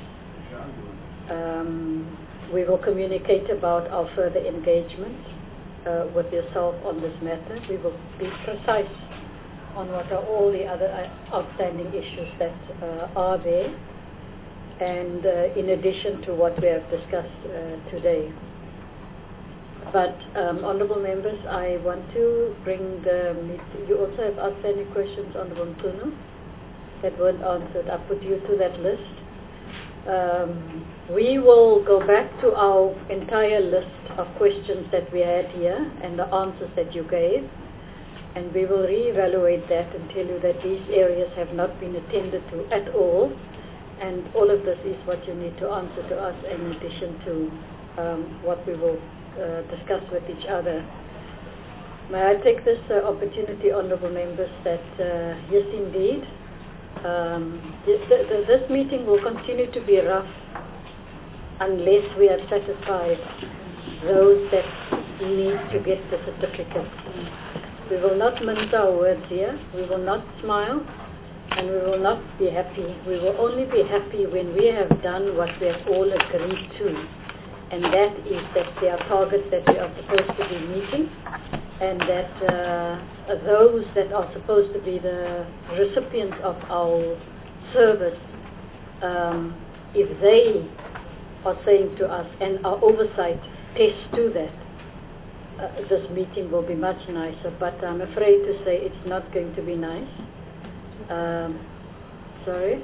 Um, we will communicate about our further engagement uh, with yourself on this matter. We will be precise on what are all the other outstanding issues that uh, are there, and uh, in addition to what we have discussed uh, today. But, um, honourable members, I want to bring the, you also have outstanding questions, Honourable Nkunu. that weren't answered. I put you to that list. Um, we will go back to our entire list of questions that we had here and the answers that you gave, and we will reevaluate that and tell you that these areas have not been attended to at all, and all of this is what you need to answer to us in addition to um, what we will uh, discuss with each other. May I take this uh, opportunity, honourable members, that uh, yes indeed, um, this, th this meeting will continue to be rough unless we have satisfied those that need to get the certificates. We will not mince our words here, we will not smile, and we will not be happy. We will only be happy when we have done what we have all agreed to, and that is that there are targets that we are supposed to be meeting, and that uh, those that are supposed to be the recipients of our service, um, if they are saying to us, and our oversight tests to that, uh, this meeting will be much nicer. But I'm afraid to say it's not going to be nice. Um, sorry?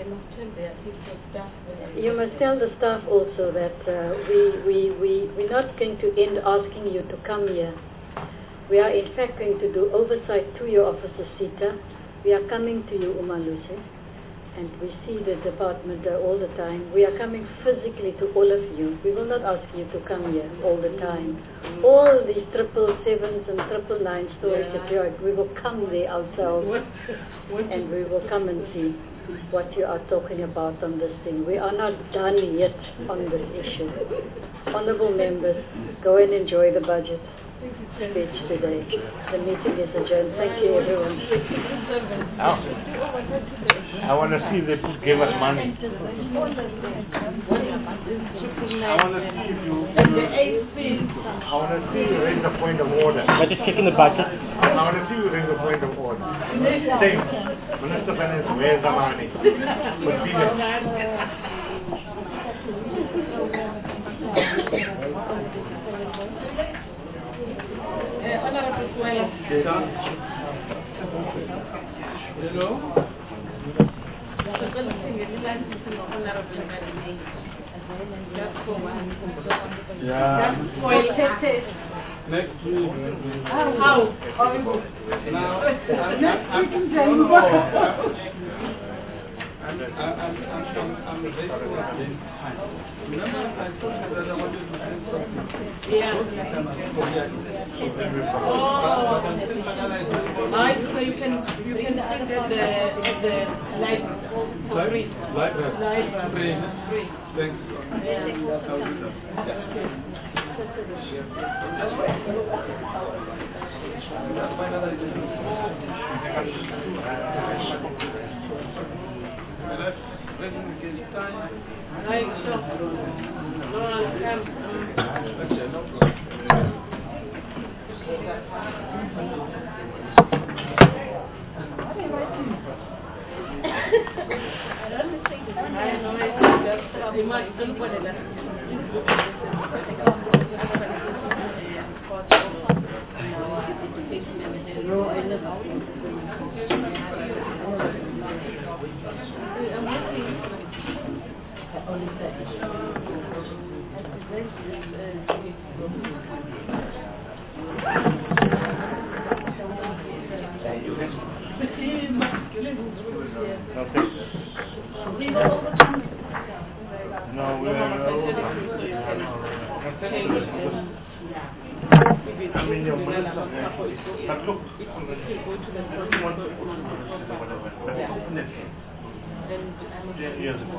You must tell the staff also that uh, we, we, we, we're not going to end asking you to come here. We are in fact going to do oversight to your officer, Sita. We are coming to you, Umalusi, and we see the department uh, all the time. We are coming physically to all of you. We will not ask you to come here all the time. All these triple sevens and triple nine stories that you are, we will come there ourselves, and we will come and see what you are talking about on this thing. We are not done yet on this issue. Honourable members, go and enjoy the budget speech today. The meeting is adjourned. Thank you, everyone. Oh. I want to see if they give us money. I want to see if you. I want to see you raise the point of order. We're just kicking the budget. I want to see you raise the point of order. Same. Minister of Finance, where's the money? Honourable Swela. Hello. Yeah. Next week. How? Now, I'm, I'm, I'm, I'm, I'm very against time. Remember, I told you that I wanted to do something. Yeah. Oh. Right, so you can you can sit at the at the library for free. Library. Library. Free. Thanks. Yeah. I'll do Let's let's get time. Right, so no, um, okay, no problem. No, we are I mean, your minister, but look, years ago.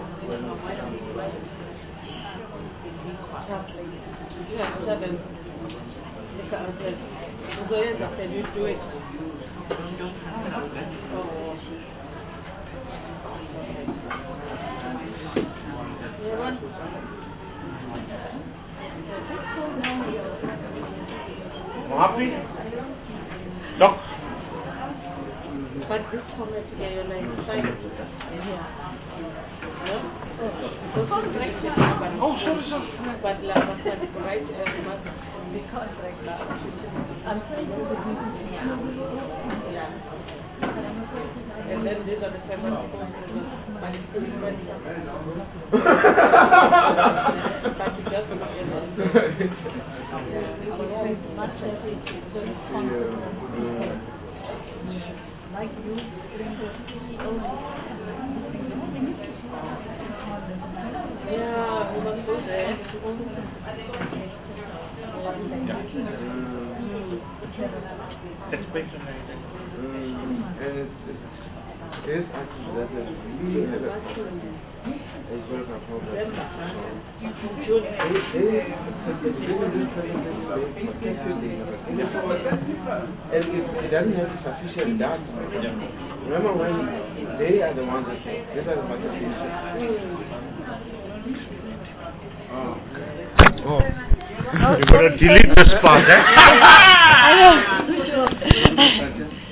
yeah, seven. Zoya said you do it. Happy? Doc? But this format here, you're like sign it. No? Oh, sorry, sorry. But la must right the contract. I'm trying to do the yeah. then these are the seven people. But it's pretty funny. But you just, you know. Much as it's so responsible. Like you, bring the C E O. Yeah, we must go there. It's based on Mm, and it's, it's, it is actually that they really have a problem. As well as a problem. So, they, they, really this presentation made for fifteen and it, it doesn't have sufficient data. Remember when they are the ones that say, these are the participation. Oh. Oh. You better delete this part, eh?